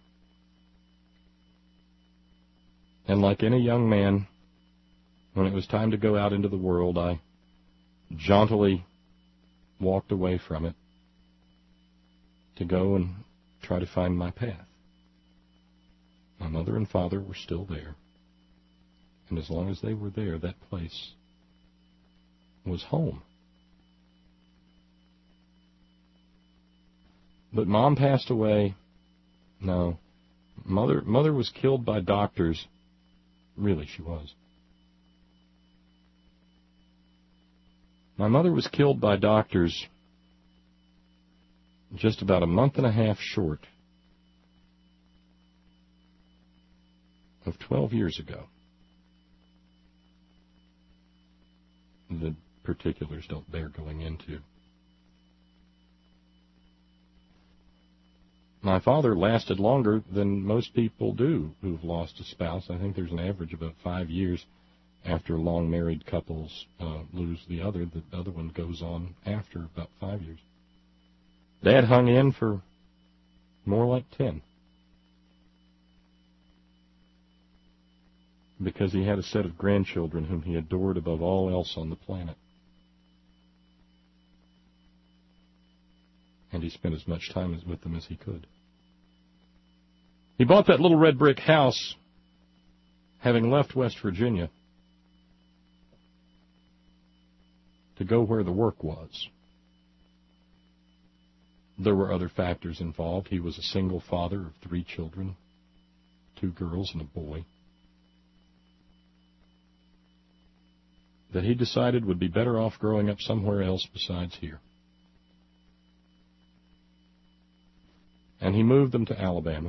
And like any young man, when it was time to go out into the world, I jauntily walked away from it to go and try to find my path. My mother and father were still there. And as long as they were there, that place was home. But Mom passed away. No. Mother was killed by doctors. Really, she was. My mother was killed by doctors just about a month and a half short of 12 years ago. The particulars don't bear going into. My father lasted longer than most people do who've lost a spouse. I think there's an average of about 5 years after long married couples lose the other. The other one goes on after about 5 years. Dad hung in for more like 10. Because he had a set of grandchildren whom he adored above all else on the planet. and he spent as much time with them as he could. He bought that little red brick house having left West Virginia to go where the work was. There were other factors involved. He was a single father of 3 children, 2 girls and a boy, that he decided would be better off growing up somewhere else besides here. And he moved them to Alabama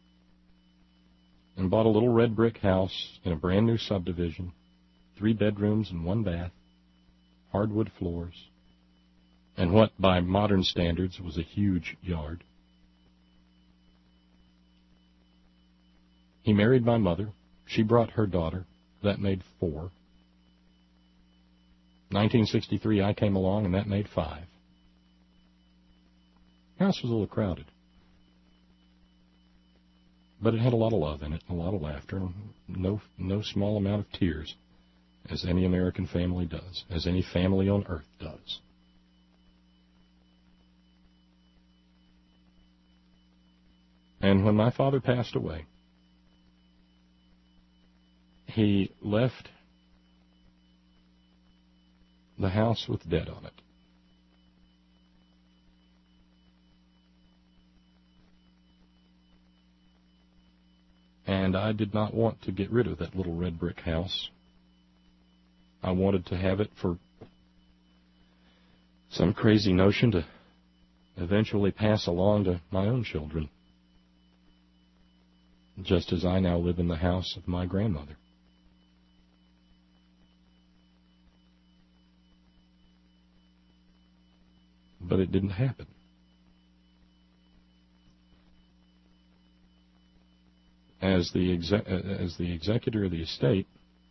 and bought a little red brick house in a brand new subdivision, 3 bedrooms and 1 bath, hardwood floors, and what, by modern standards, was a huge yard. He married my mother. She brought her daughter. That made 4. 1963, I came along, and that made 5. The house was a little crowded. But it had a lot of love in it, a lot of laughter, and no small amount of tears, as any American family does, as any family on earth does. And when my father passed away, he left the house with debt on it. And I did not want to get rid of that little red brick house. I wanted to have it for some crazy notion to eventually pass along to my own children, just as I now live in the house of my grandmother. But it didn't happen. As the executor of the estate,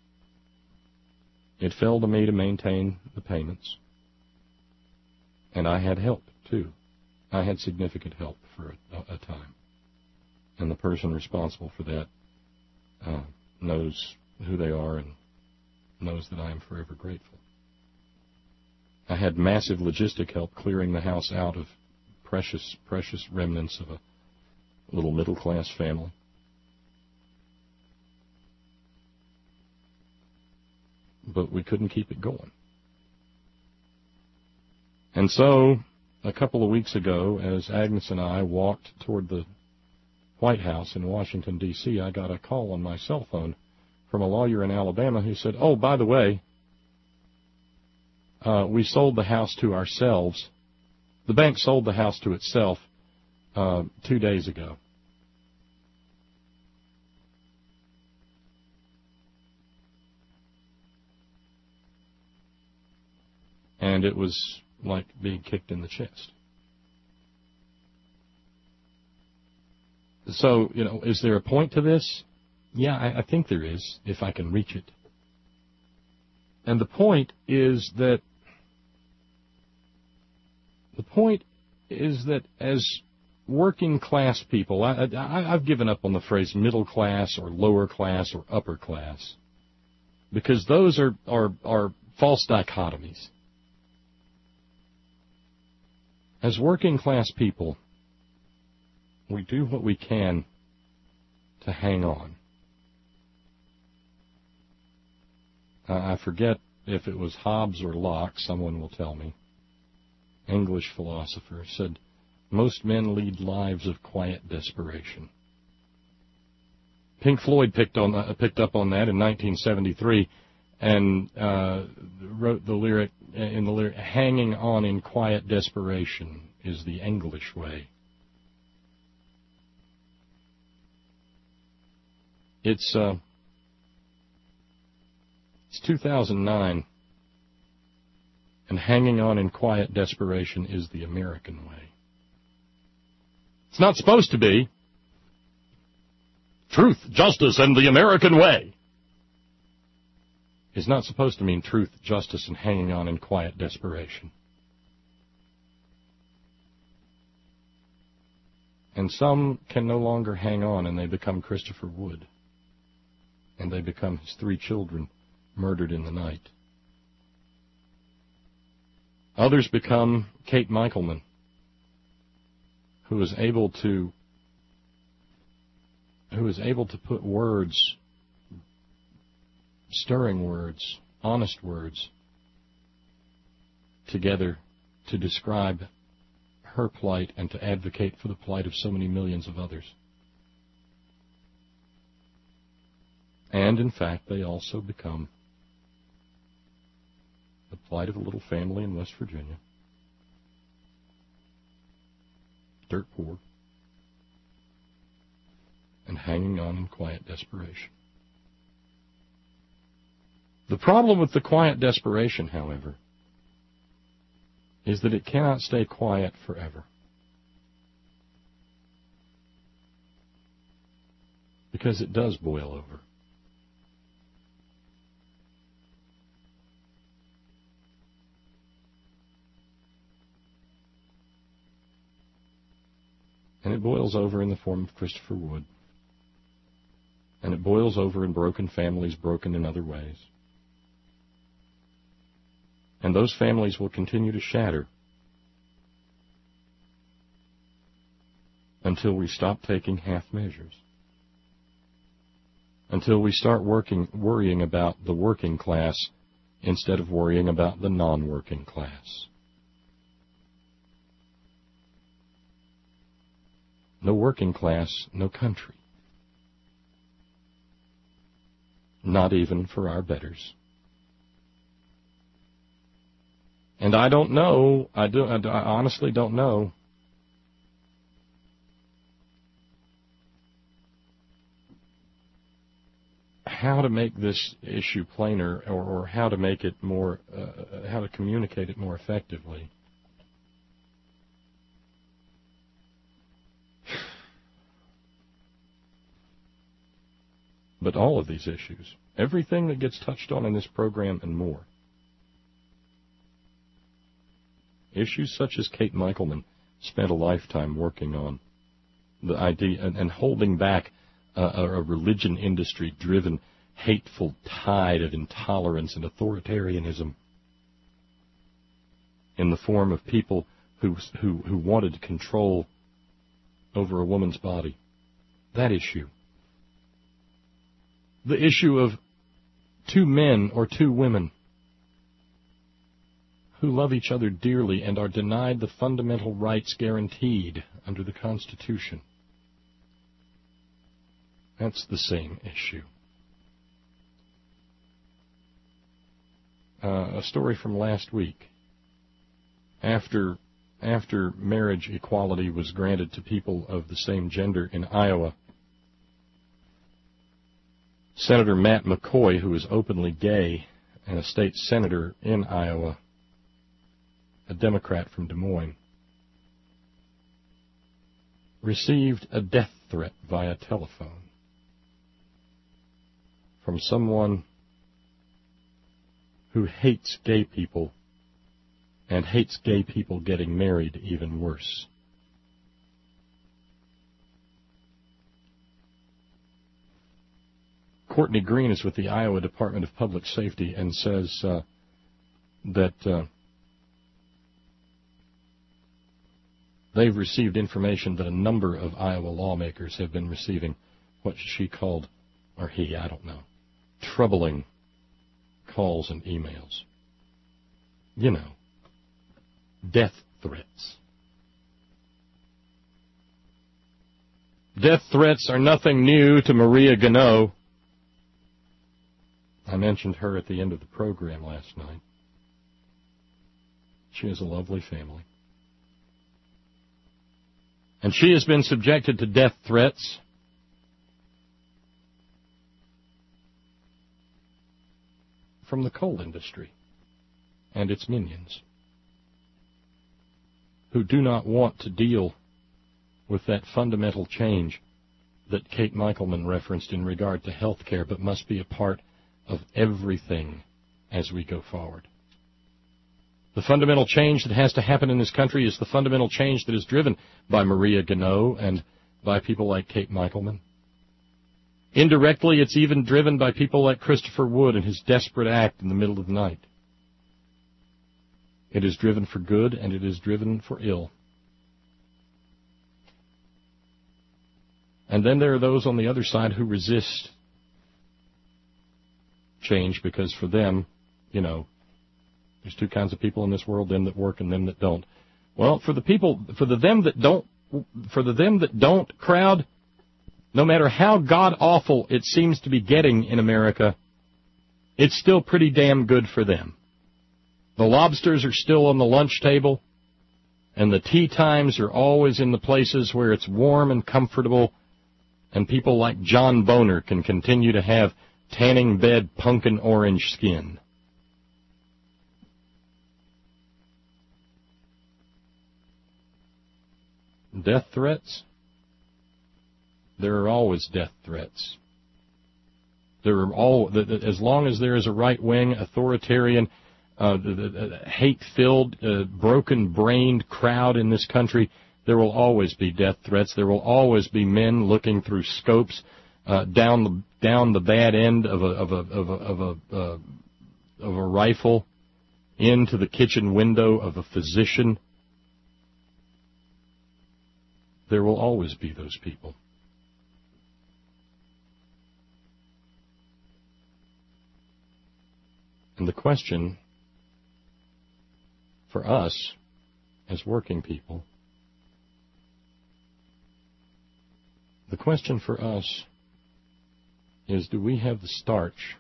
it fell to me to maintain the payments. And I had help, too. I had significant help for a time. And the person responsible for that knows who they are and knows that I am forever grateful. I had massive logistic help clearing the house out of precious, precious remnants of a little middle-class family. But we couldn't keep it going. And so, a couple of weeks ago, as Agnes and I walked toward the White House in Washington, D.C., I got a call on my cell phone from a lawyer in Alabama who said, "Oh, by the way, we sold the house to ourselves. The bank sold the house to itself 2 days ago." And it was like being kicked in the chest. So, is there a point to this? Yeah, I think there is, if I can reach it. And the point is that as working class people, I've given up on the phrase middle class or lower class or upper class, because those are false dichotomies. As working class people, we do what we can to hang on. I forget if it was Hobbes or Locke, someone will tell me. English philosopher said, most men lead lives of quiet desperation. Pink Floyd picked up on that in 1973 and wrote the lyric, hanging on in quiet desperation is the English way. It's 2009, and hanging on in quiet desperation is the American way. It's not supposed to be. Truth, justice, and the American way is not supposed to mean truth, justice, and hanging on in quiet desperation. And some can no longer hang on, and they become Christopher Wood. And they become his 3 children murdered in the night. Others become Kate Michelman, who is able to put words, stirring words, honest words, together to describe her plight and to advocate for the plight of so many millions of others. And, in fact, they also become the plight of a little family in West Virginia, dirt poor, and hanging on in quiet desperation. The problem with the quiet desperation, however, is that it cannot stay quiet forever. Because it does boil over. And it boils over in the form of Christopher Wood. And it boils over in broken families, broken in other ways. And those families will continue to shatter until we stop taking half measures. Until we start worrying about the working class instead of worrying about the non-working class. No working class, no country. Not even for our betters. And I don't know, I honestly don't know how to make this issue plainer or how to make it more, how to communicate it more effectively. But all of these issues, everything that gets touched on in this program and more, issues such as Kate Michelman spent a lifetime working on, the idea and holding back a religion industry-driven, hateful tide of intolerance and authoritarianism in the form of people who wanted control over a woman's body. That issue. The issue of two men or two women who love each other dearly and are denied the fundamental rights guaranteed under the Constitution. That's the same issue. A story from last week. After marriage equality was granted to people of the same gender in Iowa, Senator Matt McCoy, who is openly gay and a state senator in Iowa, a Democrat from Des Moines, received a death threat via telephone from someone who hates gay people and hates gay people getting married even worse. Courtney Green is with the Iowa Department of Public Safety and says that they've received information that a number of Iowa lawmakers have been receiving what she called, or he, I don't know, troubling calls and emails. You know, death threats. Death threats are nothing new to Maria Gano. I mentioned her at the end of the program last night. She has a lovely family. And she has been subjected to death threats from the coal industry and its minions, who do not want to deal with that fundamental change that Kate Michelman referenced in regard to health care, but must be a part of everything as we go forward. The fundamental change that has to happen in this country is the fundamental change that is driven by Maria Gano and by people like Kate Michelman. Indirectly, it's even driven by people like Christopher Wood and his desperate act in the middle of the night. It is driven for good and it is driven for ill. And then there are those on the other side who resist change because for them, you know, there's two kinds of people in this world, them that work and them that don't. Well, for the them that don't crowd, no matter how god-awful it seems to be getting in America, it's still pretty damn good for them. The lobsters are still on the lunch table, and the tea times are always in the places where it's warm and comfortable, and people like John Boner can continue to have tanning bed pumpkin orange skin. Death threats? There are always death threats. There are as long as there is a right-wing, authoritarian, hate-filled, broken-brained crowd in this country, there will always be death threats. There will always be men looking through scopes down the bad end of a rifle into the kitchen window of a physician. There will always be those people. And the question for us as working people, the question for us is, do we have the starch?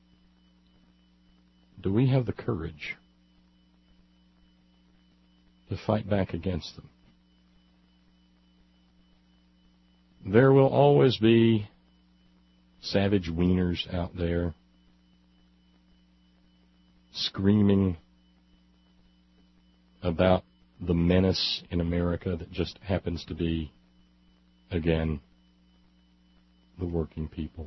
Do we have the courage to fight back against them? There will always be savage wieners out there screaming about the menace in America that just happens to be, again, the working people.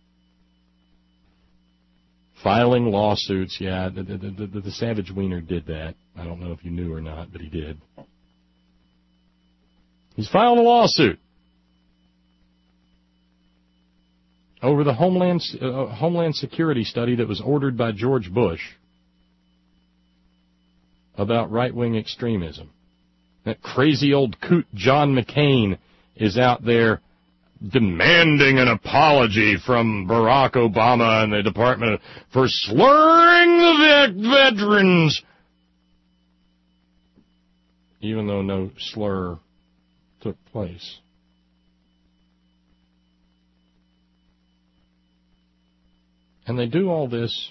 Filing lawsuits, yeah, the savage wiener did that. I don't know if you knew or not, but he did. He's filed a lawsuit over the Homeland Security study that was ordered by George Bush about right-wing extremism. That crazy old coot John McCain is out there demanding an apology from Barack Obama and the Department for slurring the veterans, even though no slur took place. And they do all this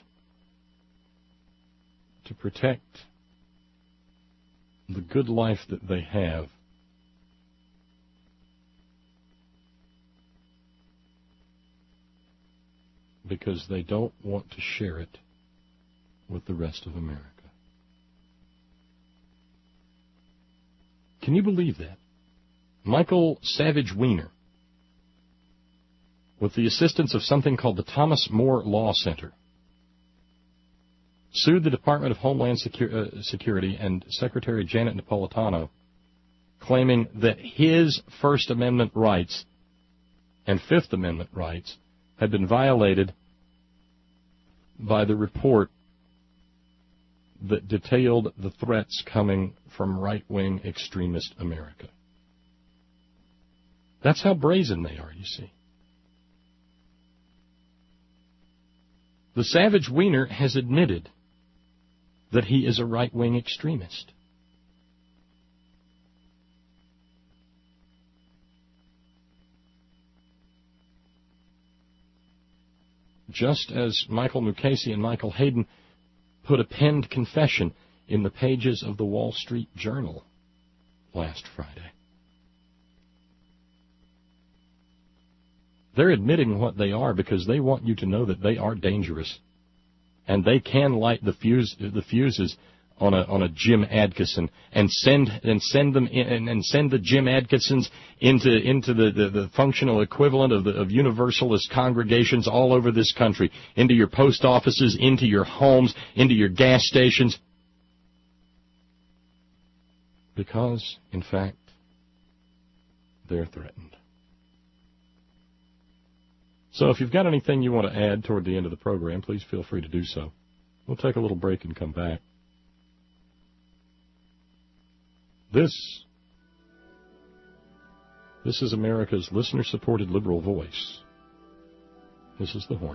to protect the good life that they have because they don't want to share it with the rest of America. Can you believe that? Michael Savage Wiener, with the assistance of something called the Thomas More Law Center, sued the Department of Homeland Security and Secretary Janet Napolitano, claiming that his First Amendment rights and Fifth Amendment rights had been violated by the report that detailed the threats coming from right-wing extremist America. That's how brazen they are, you see. The Savage Wiener has admitted that he is a right-wing extremist. Just as Michael Mukasey and Michael Hayden put a penned confession in the pages of the Wall Street Journal last Friday. They're admitting what they are because they want you to know that they are dangerous. And they can light the fuses on a Jim Adkisson and send them in, and send the Jim Adkissons into the functional equivalent of universalist congregations all over this country, into your post offices, into your homes, into your gas stations. Because, in fact, they're threatened. So if you've got anything you want to add toward the end of the program, please feel free to do so. We'll take a little break and come back. This This is America's listener-supported liberal voice. This is The Horn.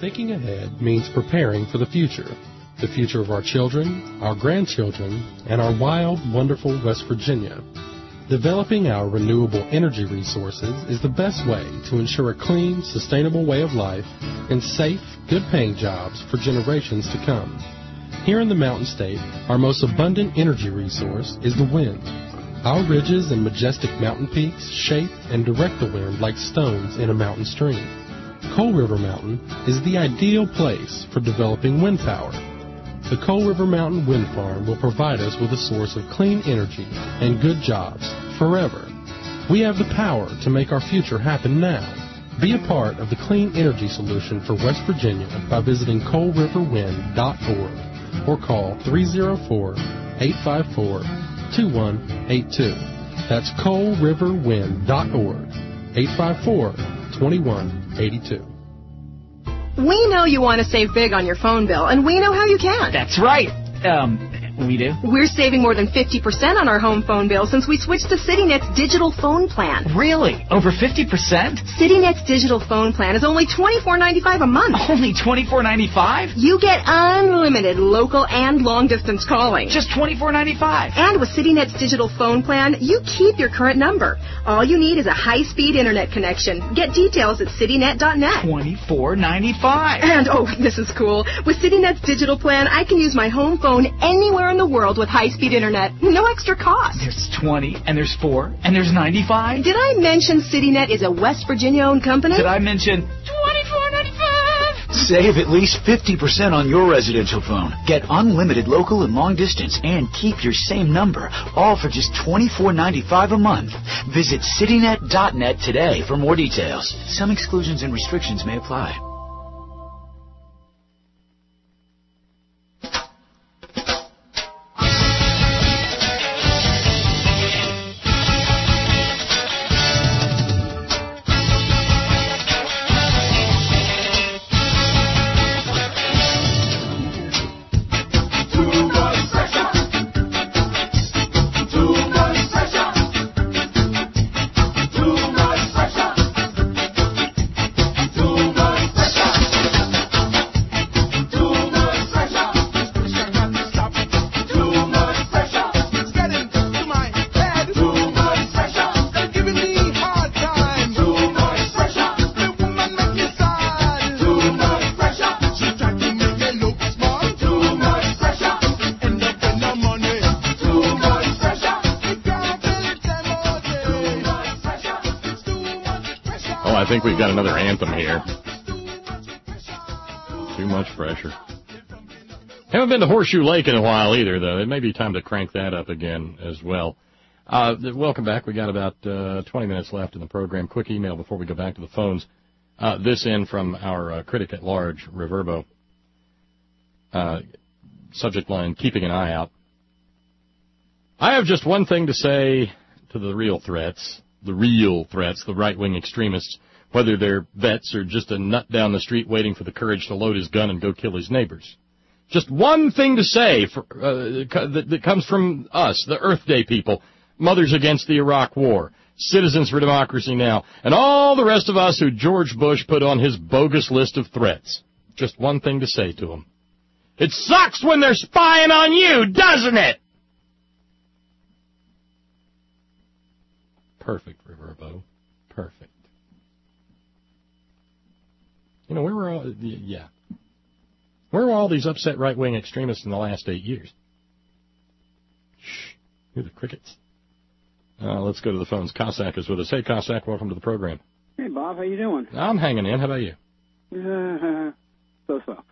Thinking ahead means preparing for the future of our children, our grandchildren, and our wild, wonderful West Virginia. Developing our renewable energy resources is the best way to ensure a clean, sustainable way of life and safe, good-paying jobs for generations to come. Here in the Mountain State, our most abundant energy resource is the wind. Our ridges and majestic mountain peaks shape and direct the wind like stones in a mountain stream. Coal River Mountain is the ideal place for developing wind power. The Coal River Mountain Wind Farm will provide us with a source of clean energy and good jobs forever. We have the power to make our future happen now. Be a part of the clean energy solution for West Virginia by visiting coalriverwind.org or call 304-854-2182. That's coalriverwind.org, 854-2182. We know you want to save big on your phone bill, and we know how you can. That's right. We do? We're saving more than 50% on our home phone bill since we switched to CityNet's digital phone plan. Really? Over 50%? CityNet's digital phone plan is only $24.95 a month. Only $24.95? You get unlimited local and long-distance calling. Just $24.95. And with CityNet's digital phone plan, you keep your current number. All you need is a high-speed internet connection. Get details at citynet.net. $24.95. And, oh, this is cool. With CityNet's digital plan, I can use my home phone anywhere in the world with high-speed internet. No extra cost. There's 20, and there's 4, and there's 95. Did I mention CityNet is a West Virginia-owned company? Did I mention $24.95? Save at least 50% on your residential phone. Get unlimited local and long distance and keep your same number, all for just $24.95 a month. Visit citynet.net today for more details. Some exclusions and restrictions may apply. I think we've got another anthem here. Too much pressure. Haven't been to Horseshoe Lake in a while either, though. It may be time to crank that up again as well. Welcome back. We got about 20 minutes left in the program. Quick email before we go back to the phones. This in from our critic at large, Reverbo. Subject line, keeping an eye out. I have just one thing to say to the real threats, the right-wing extremists, whether they're vets or just a nut down the street waiting for the courage to load his gun and go kill his neighbors. Just one thing to say that comes from us, the Earth Day people, Mothers Against the Iraq War, Citizens for Democracy Now!, and all the rest of us who George Bush put on his bogus list of threats. Just one thing to say to them. It sucks when they're spying on you, doesn't it? Perfect, Reverbo. Perfect. You know, where were all these upset right-wing extremists in the last 8 years? Shh. Hear the crickets. Let's go to the phones. Cossack is with us. Hey, Cossack, welcome to the program. Hey, Bob, how you doing? I'm hanging in. How about you? So.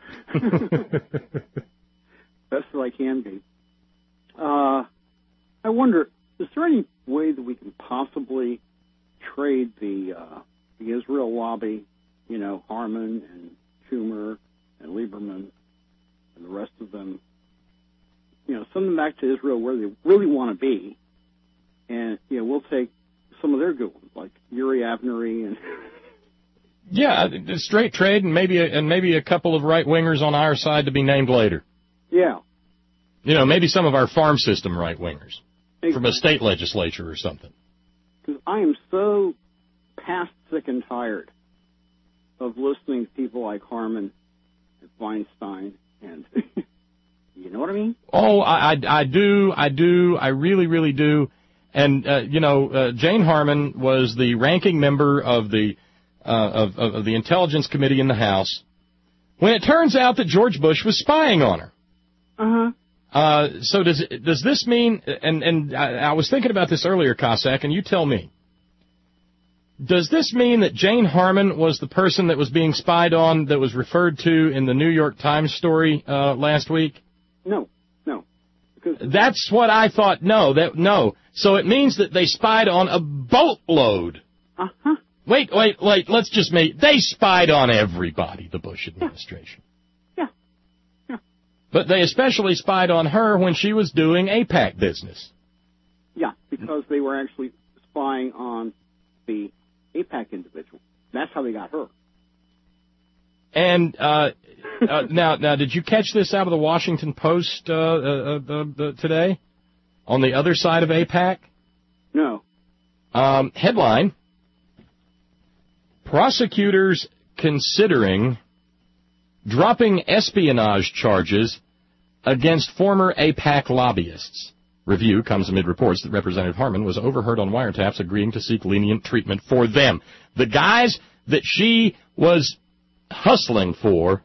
Best that I can be. I wonder, is there any way that we can possibly trade the Israel lobby, you know, Harman and Schumer and Lieberman and the rest of them, you know, send them back to Israel where they really want to be, and, you know, we'll take some of their good ones, like Yuri Avnery and... Yeah, straight trade and maybe a couple of right-wingers on our side to be named later. Yeah. You know, maybe some of our farm system right-wingers. Exactly. From a state legislature or something. Because I am so past sick and tired of listening to people like Harman Weinstein, and you know what I mean? Oh, I do. I really, really do. And Jane Harman was the ranking member of the Intelligence Committee in the House when it turns out that George Bush was spying on her. So does this mean? And I was thinking about this earlier, Cossack, and you tell me. Does this mean that Jane Harman was the person that was being spied on that was referred to in the New York Times story last week? No. That's what I thought. No. So it means that they spied on a boatload. Wait. Let's just make. They spied on everybody, the Bush administration. Yeah. But they especially spied on her when she was doing AIPAC business. Yeah, because they were actually spying on the AIPAC individual. That's how they got her. And now, did you catch this out of the Washington Post today? On the other side of AIPAC? No. Headline: Prosecutors considering dropping espionage charges against former AIPAC lobbyists. Review comes amid reports that Representative Harman was overheard on wiretaps agreeing to seek lenient treatment for them. The guys that she was hustling for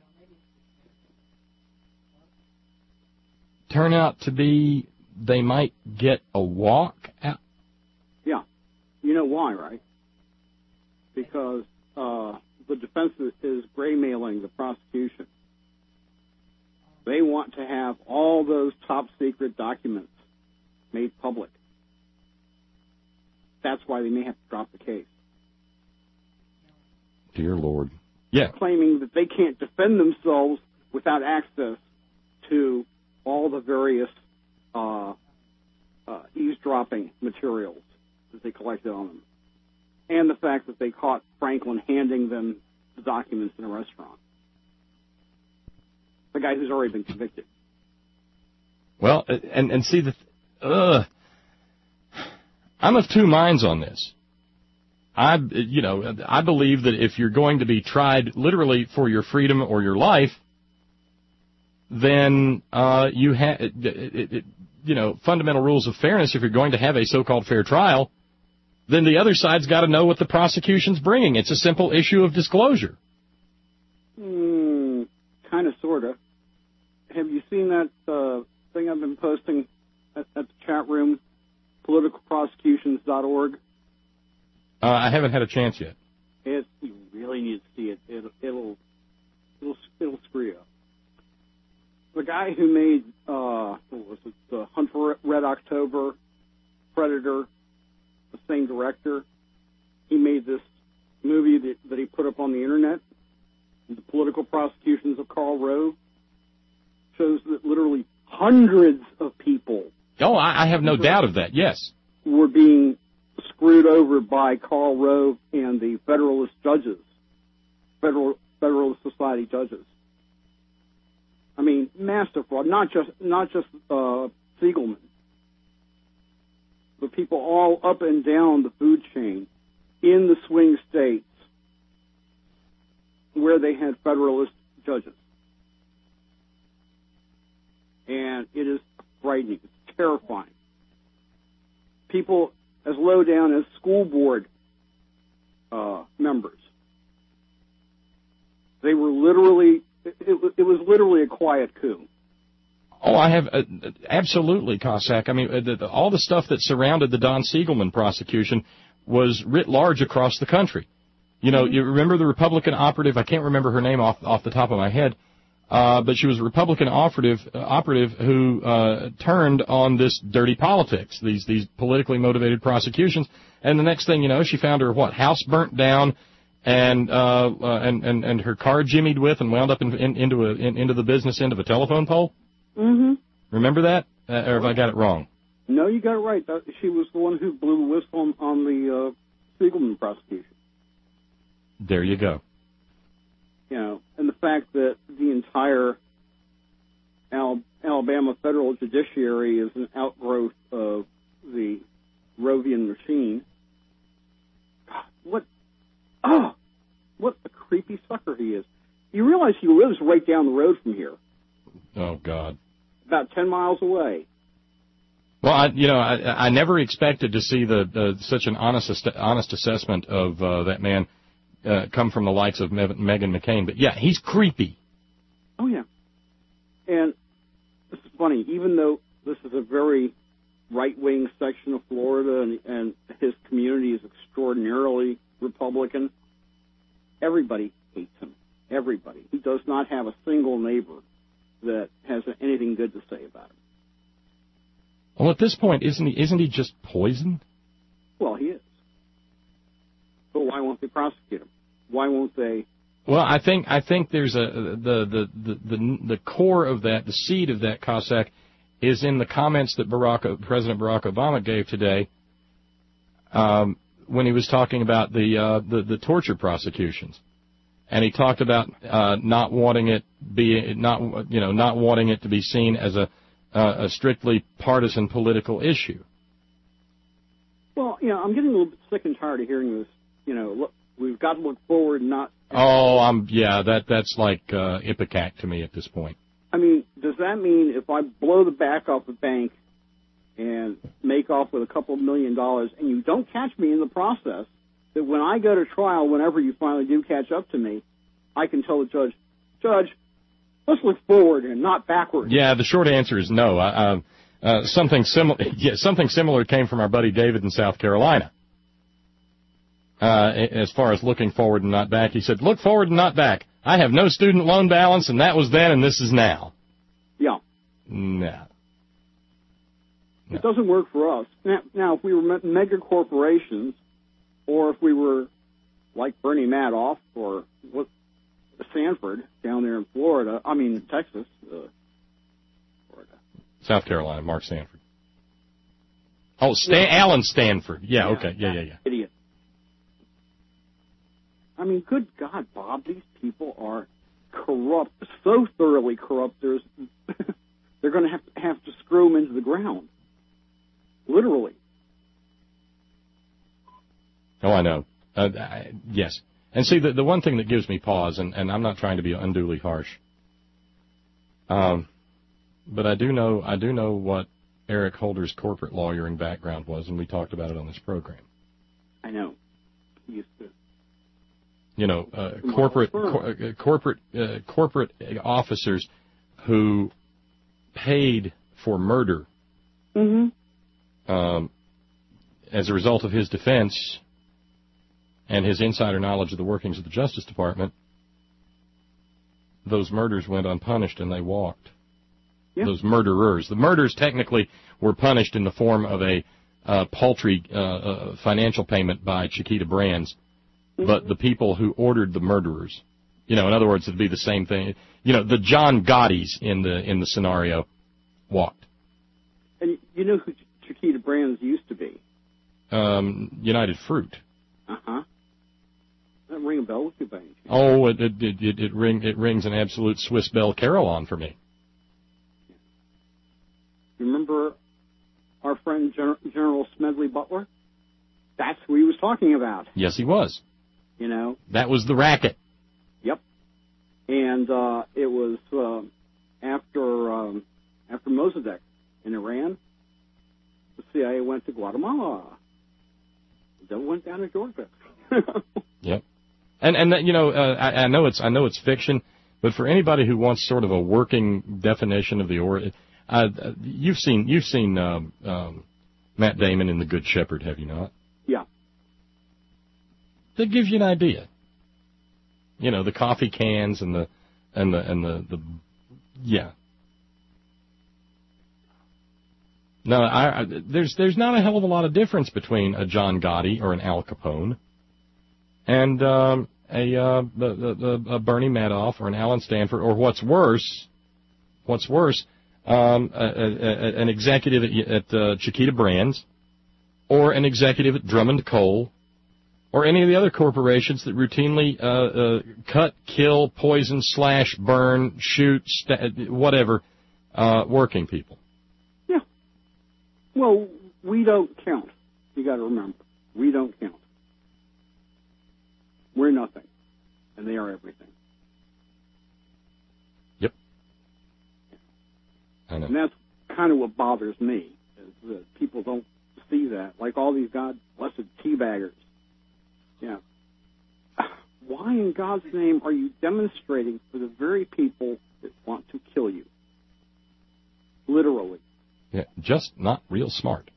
turn out to be, they might get a walk out. Yeah. You know why, right? Because the defense is gray-mailing the prosecution. They want to have all those top-secret documents made public. That's why they may have to drop the case. Dear Lord. Yeah. Claiming that they can't defend themselves without access to all the various eavesdropping materials that they collected on them. And the fact that they caught Franklin handing them the documents in a restaurant. The guy who's already been convicted. Well, and see, I'm of two minds on this. I believe that if you're going to be tried literally for your freedom or your life, then you have, fundamental rules of fairness. If you're going to have a so-called fair trial, then the other side's got to know what the prosecution's bringing. It's a simple issue of disclosure. Kind of, sort of. Have you seen that thing I've been posting at the chat room, politicalprosecutions.org? I haven't had a chance yet. You really need to see it. It'll screw you up. The guy who made the Hunt for Red October, Predator, the same director, he made this movie that he put up on the internet, The Political Prosecutions of Karl Rove. Shows that literally hundreds of people. Oh, I have no doubt of that. Yes, were being screwed over by Karl Rove and the Federalist judges, Federalist Society judges. I mean, massive fraud. Not just Siegelman, but people all up and down the food chain in the swing states where they had Federalist judges. And it is frightening. It's terrifying. People as low down as school board members. They were literally, it was literally a quiet coup. Oh, I have, absolutely, Cossack. I mean, all the stuff that surrounded the Don Siegelman prosecution was writ large across the country. You know, you remember the Republican operative, I can't remember her name off the top of my head, but she was a Republican operative who turned on this dirty politics, these politically motivated prosecutions, and the next thing you know, she found her house burnt down, and her car jimmied with, and wound up into the business end of a telephone pole. Mm-hmm. Remember that, or have I got it wrong? No, you got it right. She was the one who blew the whistle on the Siegelman prosecution. There you go. You know, and the fact that the entire Alabama federal judiciary is an outgrowth of the Rovian machine. God, what a creepy sucker he is. You realize he lives right down the road from here, Oh, God. about 10 miles away. Well, I never expected to see such an honest assessment of that man come from the likes of Meghan McCain. But, yeah, he's creepy. Oh, yeah. And this is funny. Even though this is a very right-wing section of Florida and his community is extraordinarily Republican, everybody hates him. Everybody. He does not have a single neighbor that has anything good to say about him. Well, at this point, isn't he just poison? Well, he is. But why won't they prosecute him? Why won't they? Well, I think there's the core of that, the seed of that, Cossack, is in the comments that President Barack Obama gave today when he was talking about the torture prosecutions, and he talked about not wanting it to be seen as a strictly partisan political issue. Well, I'm getting a little bit sick and tired of hearing this. Look, we've got to look forward, not. Oh, that's like Ipecac to me at this point. I mean, does that mean if I blow the back off a bank and make off with a couple of $1 million and you don't catch me in the process, that when I go to trial, whenever you finally do catch up to me, I can tell the judge, let's look forward and not backward. Yeah, the short answer is no. Something similar came from our buddy David in South Carolina. As far as looking forward and not back, he said, look forward and not back. I have no student loan balance, and that was then, and this is now. Yeah. No. It doesn't work for us. Now, if we were mega corporations, or if we were like Bernie Madoff or Sanford down there in Texas. Florida. South Carolina, Mark Sanford. Oh, Alan Stanford. Yeah, okay. Yeah. Idiot. I mean, good God, Bob, these people are corrupt, so thoroughly corrupt, they're going to have to screw them into the ground. Literally. Oh, I know. Yes. And see, the one thing that gives me pause, and I'm not trying to be unduly harsh, but I do know what Eric Holder's corporate lawyering background was, and we talked about it on this program. I know. He used to. Corporate officers who paid for murder as a result of his defense and his insider knowledge of the workings of the Justice Department, those murders went unpunished and they walked. Yep. Those murderers. The murders technically were punished in the form of a paltry financial payment by Chiquita Brands, but the people who ordered the murderers, in other words, it'd be the same thing. The John Gottis in the scenario walked. And you know who Chiquita Brands used to be? United Fruit. Uh-huh. Does that ring a bell with you, Bang? Oh, it rings an absolute Swiss bell carillon for me. Remember our friend General Smedley Butler? That's who he was talking about. Yes, he was. That was the racket. Yep. And it was after Mossadegh in Iran, the CIA went to Guatemala. Then went down to Georgia. Yep. And I know it's fiction, but for anybody who wants sort of a working definition of the you've seen Matt Damon in The Good Shepherd, have you not? Yeah. That gives you an idea. The coffee cans and the yeah. No, there's not a hell of a lot of difference between a John Gotti or an Al Capone and a Bernie Madoff or an Alan Stanford, or what's worse, an executive at Chiquita Brands, or an executive at Drummond Coal, or any of the other corporations that routinely cut, kill, poison, slash, burn, shoot, whatever, working people. Yeah. Well, we don't count. You got to remember, we don't count. We're nothing, and they are everything. I know. And that's kind of what bothers me, is that people don't see that. Like all these God blessed teabaggers. Yeah. Why in God's name are you demonstrating for the very people that want to kill you? Literally. Yeah, just not real smart.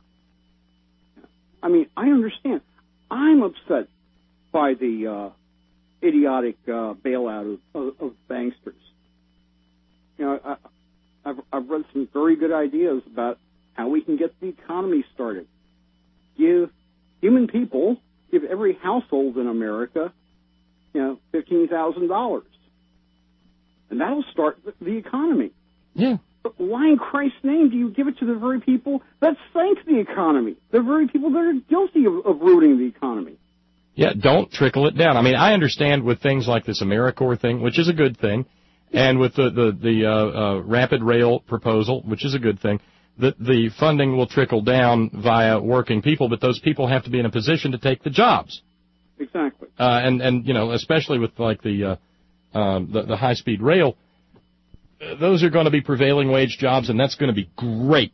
I mean, I understand. I'm upset by the idiotic bailout of banksters. You know, I've read some very good ideas about how we can get the economy started. Give human people, give every household in America, $15,000, and that'll start the economy. Yeah. But why in Christ's name do you give it to the very people that sank the economy? The very people that are guilty of ruining the economy. Yeah, don't trickle it down. I mean, I understand with things like this AmeriCorps thing, which is a good thing, and with the Rapid Rail proposal, which is a good thing, that the funding will trickle down via working people, but those people have to be in a position to take the jobs. Exactly. And especially with like the high-speed rail, those are going to be prevailing wage jobs, and that's going to be great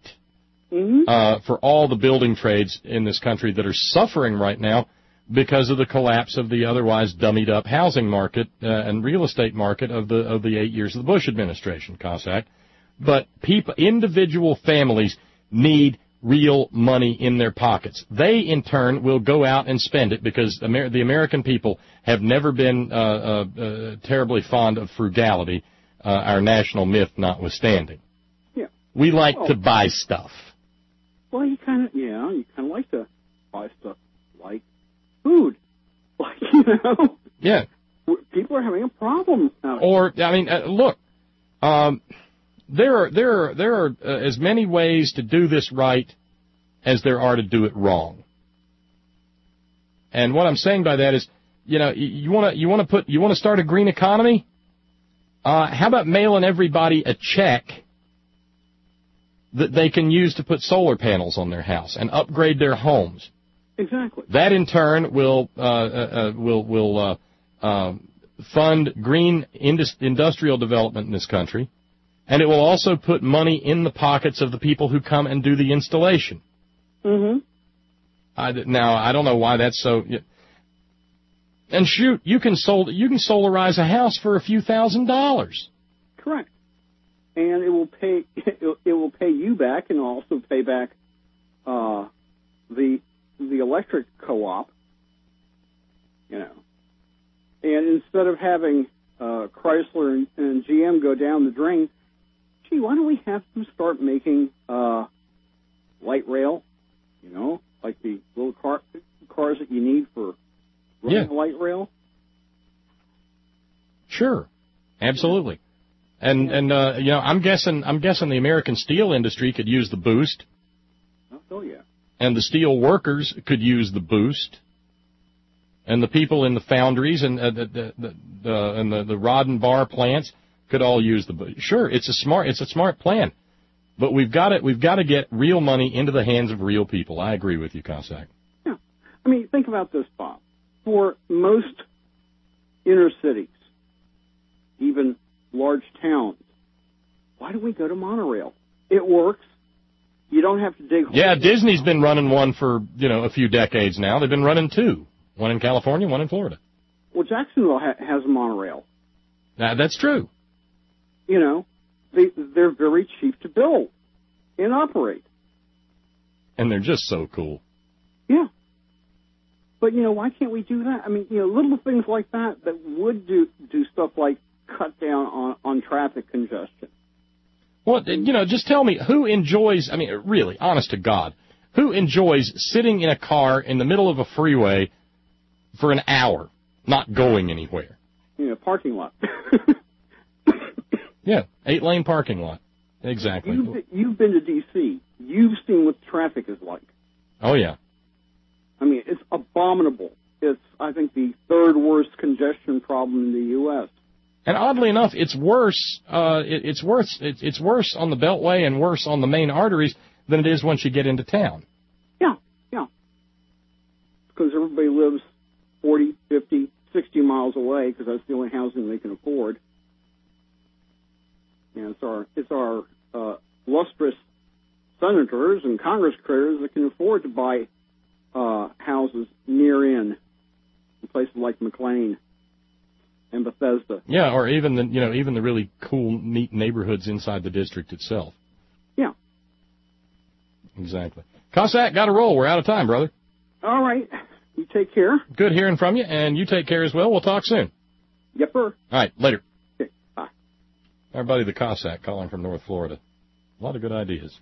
for all the building trades in this country that are suffering right now because of the collapse of the otherwise dummied-up housing market and real estate market of the 8 years of the Bush administration, Cossack. But individual families need real money in their pockets. They, in turn, will go out and spend it because the American people have never been terribly fond of frugality, our national myth notwithstanding. Yeah. We like to buy stuff. Well, you kind of like to buy stuff like food. Like, Yeah. People are having a problem now. Or, I mean, look, there are as many ways to do this right as there are to do it wrong. And what I'm saying by that is, you want to start a green economy? How about mailing everybody a check that they can use to put solar panels on their house and upgrade their homes? Exactly. That in turn will fund green industrial development in this country, and it will also put money in the pockets of the people who come and do the installation. Now I don't know why that's so. And shoot, you can solarize a house for a few $1,000s. Correct. And it will pay you back, and also pay back the electric co-op. And instead of having Chrysler and GM go down the drain, gee, why don't we have them start making light rail? Like the little cars that you need for running a light rail? Sure, absolutely. And I'm guessing the American steel industry could use the boost. Oh yeah. And the steel workers could use the boost. And the people in the foundries and the rod and bar plants could all use the boost. Sure, it's a smart plan. But we've got to get real money into the hands of real people. I agree with you, Cossack. Yeah. I mean, think about this, Bob. For most inner cities, even large towns, why do we go to monorail? It works. You don't have to dig holes. Yeah, Disney's been running one for, a few decades now. They've been running two. One in California, one in Florida. Well, Jacksonville has a monorail. That's true. They're very cheap to build and operate. And they're just so cool. Yeah. But, why can't we do that? I mean, little things like that would do stuff like cut down on traffic congestion. Well, just tell me, who enjoys, I mean, really, honest to God, who enjoys sitting in a car in the middle of a freeway for an hour, not going anywhere? Parking lot. Yeah, 8-lane parking lot. Exactly. You've been to D.C. You've seen what the traffic is like. Oh, yeah. I mean, it's abominable. It's, I think, the third worst congestion problem in the U.S. And oddly enough, it's worse. It's worse on the Beltway and worse on the main arteries than it is once you get into town. Yeah. Because everybody lives 40, 50, 60 miles away because that's the only housing they can afford. It's our lustrous senators and Congress critters that can afford to buy houses near in places like McLean and Bethesda. Yeah, or even the really cool, neat neighborhoods inside the district itself. Yeah. Exactly. Cossack, got to roll. We're out of time, brother. All right. You take care. Good hearing from you, and you take care as well. We'll talk soon. Yep, sir. All right, later. Okay, bye. Our buddy the Cossack calling from North Florida. A lot of good ideas.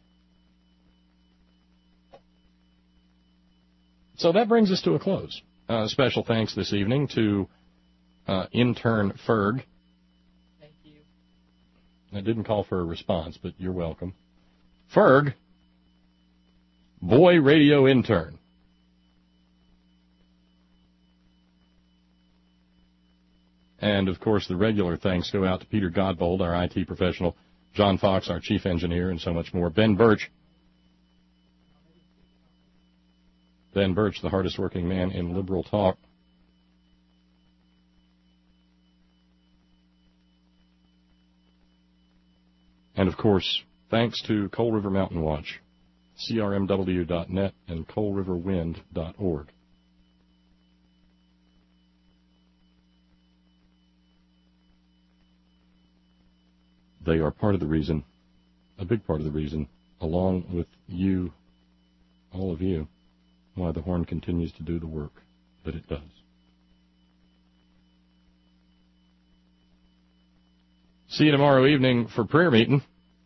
So that brings us to a close. Special thanks this evening to intern Ferg. Thank you. I didn't call for a response, but you're welcome. Ferg, boy radio intern. And, of course, the regular thanks go out to Peter Godbold, our IT professional, John Fox, our chief engineer, and so much more. Ben Birch. Ben Birch, the hardest working man in liberal talk. And, of course, thanks to Coal River Mountain Watch, crmw.net, and coalriverwind.org. They are part of the reason, a big part of the reason, along with you, all of you, why the Horn continues to do the work that it does. See you tomorrow evening for prayer meeting.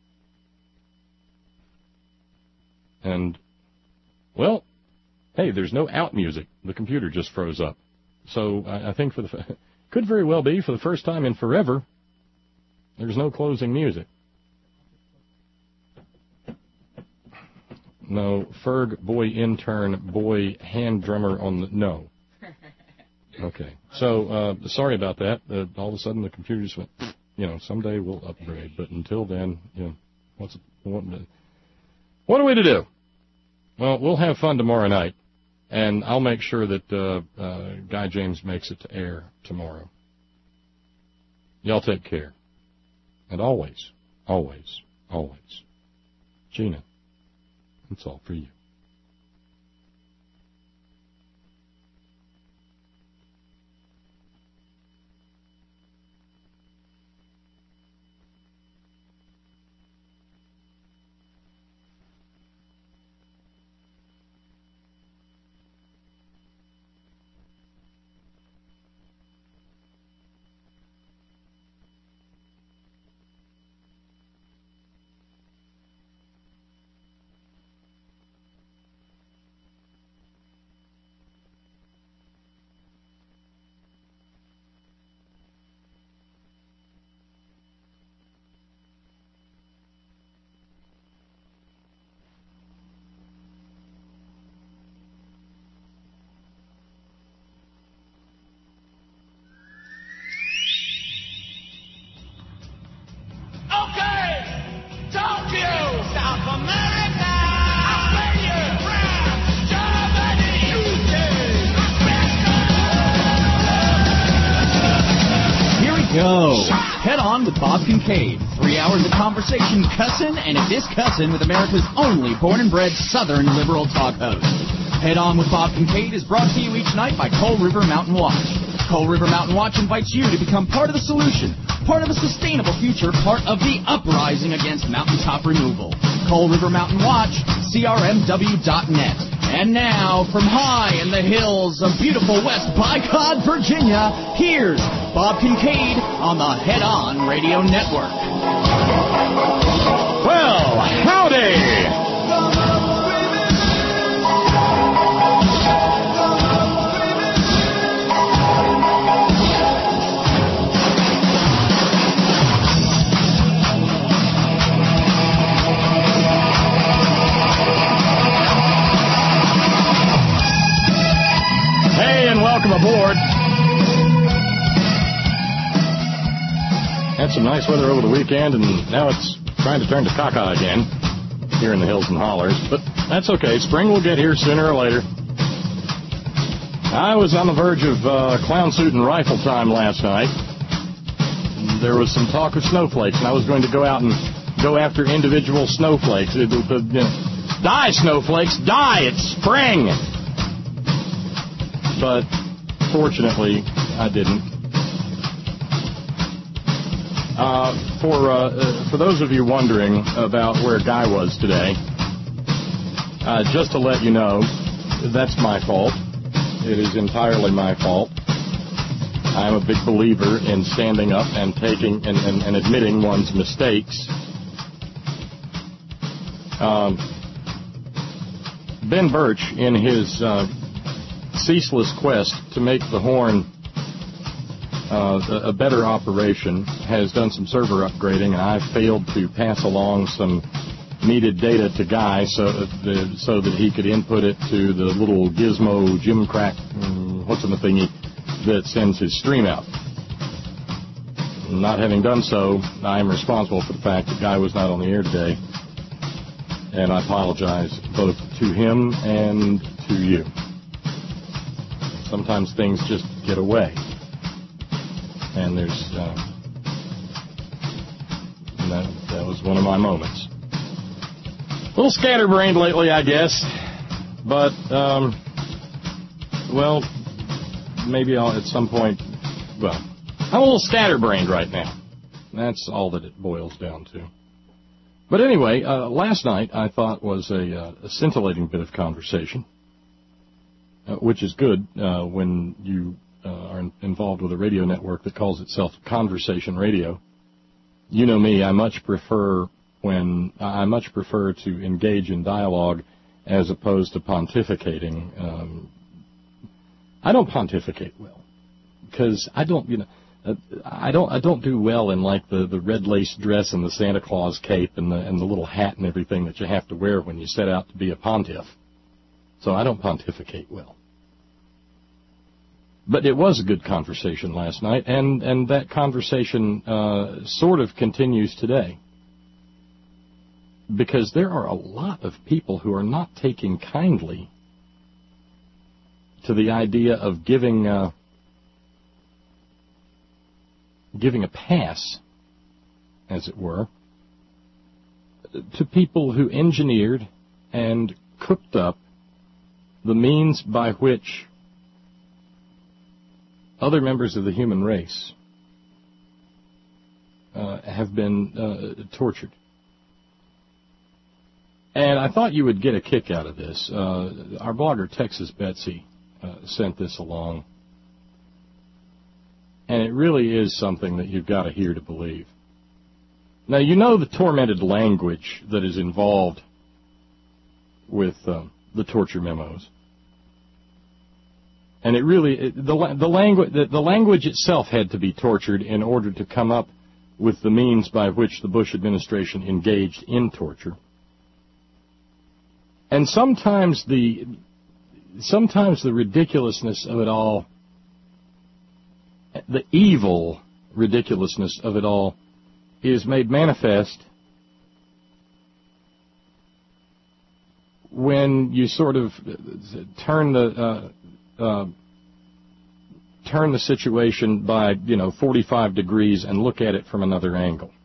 And, well, hey, there's no out music. The computer just froze up. So I think could very well be for the first time in forever, there's no closing music. No, Ferg, boy intern, boy hand drummer on the... No. Okay. So, sorry about that. All of a sudden the computer just went... someday we'll upgrade. But until then, what are we to do? Well, we'll have fun tomorrow night. And I'll make sure that Guy James makes it to air tomorrow. Y'all take care. And always, always, always, Gina, it's all for you. Go. Head on with Bob Kincaid. 3 hours of conversation, cussin' and a discussin' with America's only born and bred Southern liberal talk host. Head on with Bob Kincaid is brought to you each night by Coal River Mountain Watch. Coal River Mountain Watch invites you to become part of the solution, part of a sustainable future, part of the uprising against mountaintop removal. Coal River Mountain Watch, crmw.net. And now, from high in the hills of beautiful West Bicod, Virginia, here's Bob Kincaid on the Head On Radio Network. Well, howdy! Hey, and welcome aboard. Had some nice weather over the weekend, and now it's trying to turn to caca again here in the hills and hollers. But that's okay. Spring will get here sooner or later. I was on the verge of clown suit and rifle time last night. There was some talk of snowflakes, and I was going to go out and go after individual snowflakes. Die, snowflakes, die! It's spring! But fortunately, I didn't. For those of you wondering about where Guy was today, just to let you know, that's my fault. It is entirely my fault. I'm a big believer in standing up and taking and admitting one's mistakes. Ben Birch, in his ceaseless quest to make the horn a better operation, has done some server upgrading, and I've failed to pass along some needed data to Guy so that he could input it to the little gizmo Jimcrack, what's in the thingy, that sends his stream out. Not having done so, I am responsible for the fact that Guy was not on the air today, and I apologize both to him and to you. Sometimes things just get away, and there's that was one of my moments. A little scatterbrained lately, I guess, but well, maybe I'll at some point. Well, I'm a little scatterbrained right now. That's all that it boils down to. But anyway, last night I thought was a scintillating bit of conversation, which is good when you are involved with a radio network that calls itself Conversation Radio. You know me, I much prefer to engage in dialogue as opposed to pontificating. I don't pontificate well because I don't do well in like the red lace dress and the Santa Claus cape and the little hat and everything that you have to wear when you set out to be a pontiff. So I don't pontificate well. But it was a good conversation last night, and that conversation sort of continues today. Because there are a lot of people who are not taking kindly to the idea of giving a pass, as it were, to people who engineered and cooked up the means by which other members of the human race have been tortured. And I thought you would get a kick out of this. Our blogger, Texas Betsy, sent this along. And it really is something that you've got to hear to believe. Now, you know the tormented language that is involved with the torture memos. And it really, the language itself had to be tortured in order to come up with the means by which the Bush administration engaged in torture. And sometimes the ridiculousness of it all, the evil ridiculousness of it all, is made manifest when you sort of turn the situation by 45 degrees and look at it from another angle.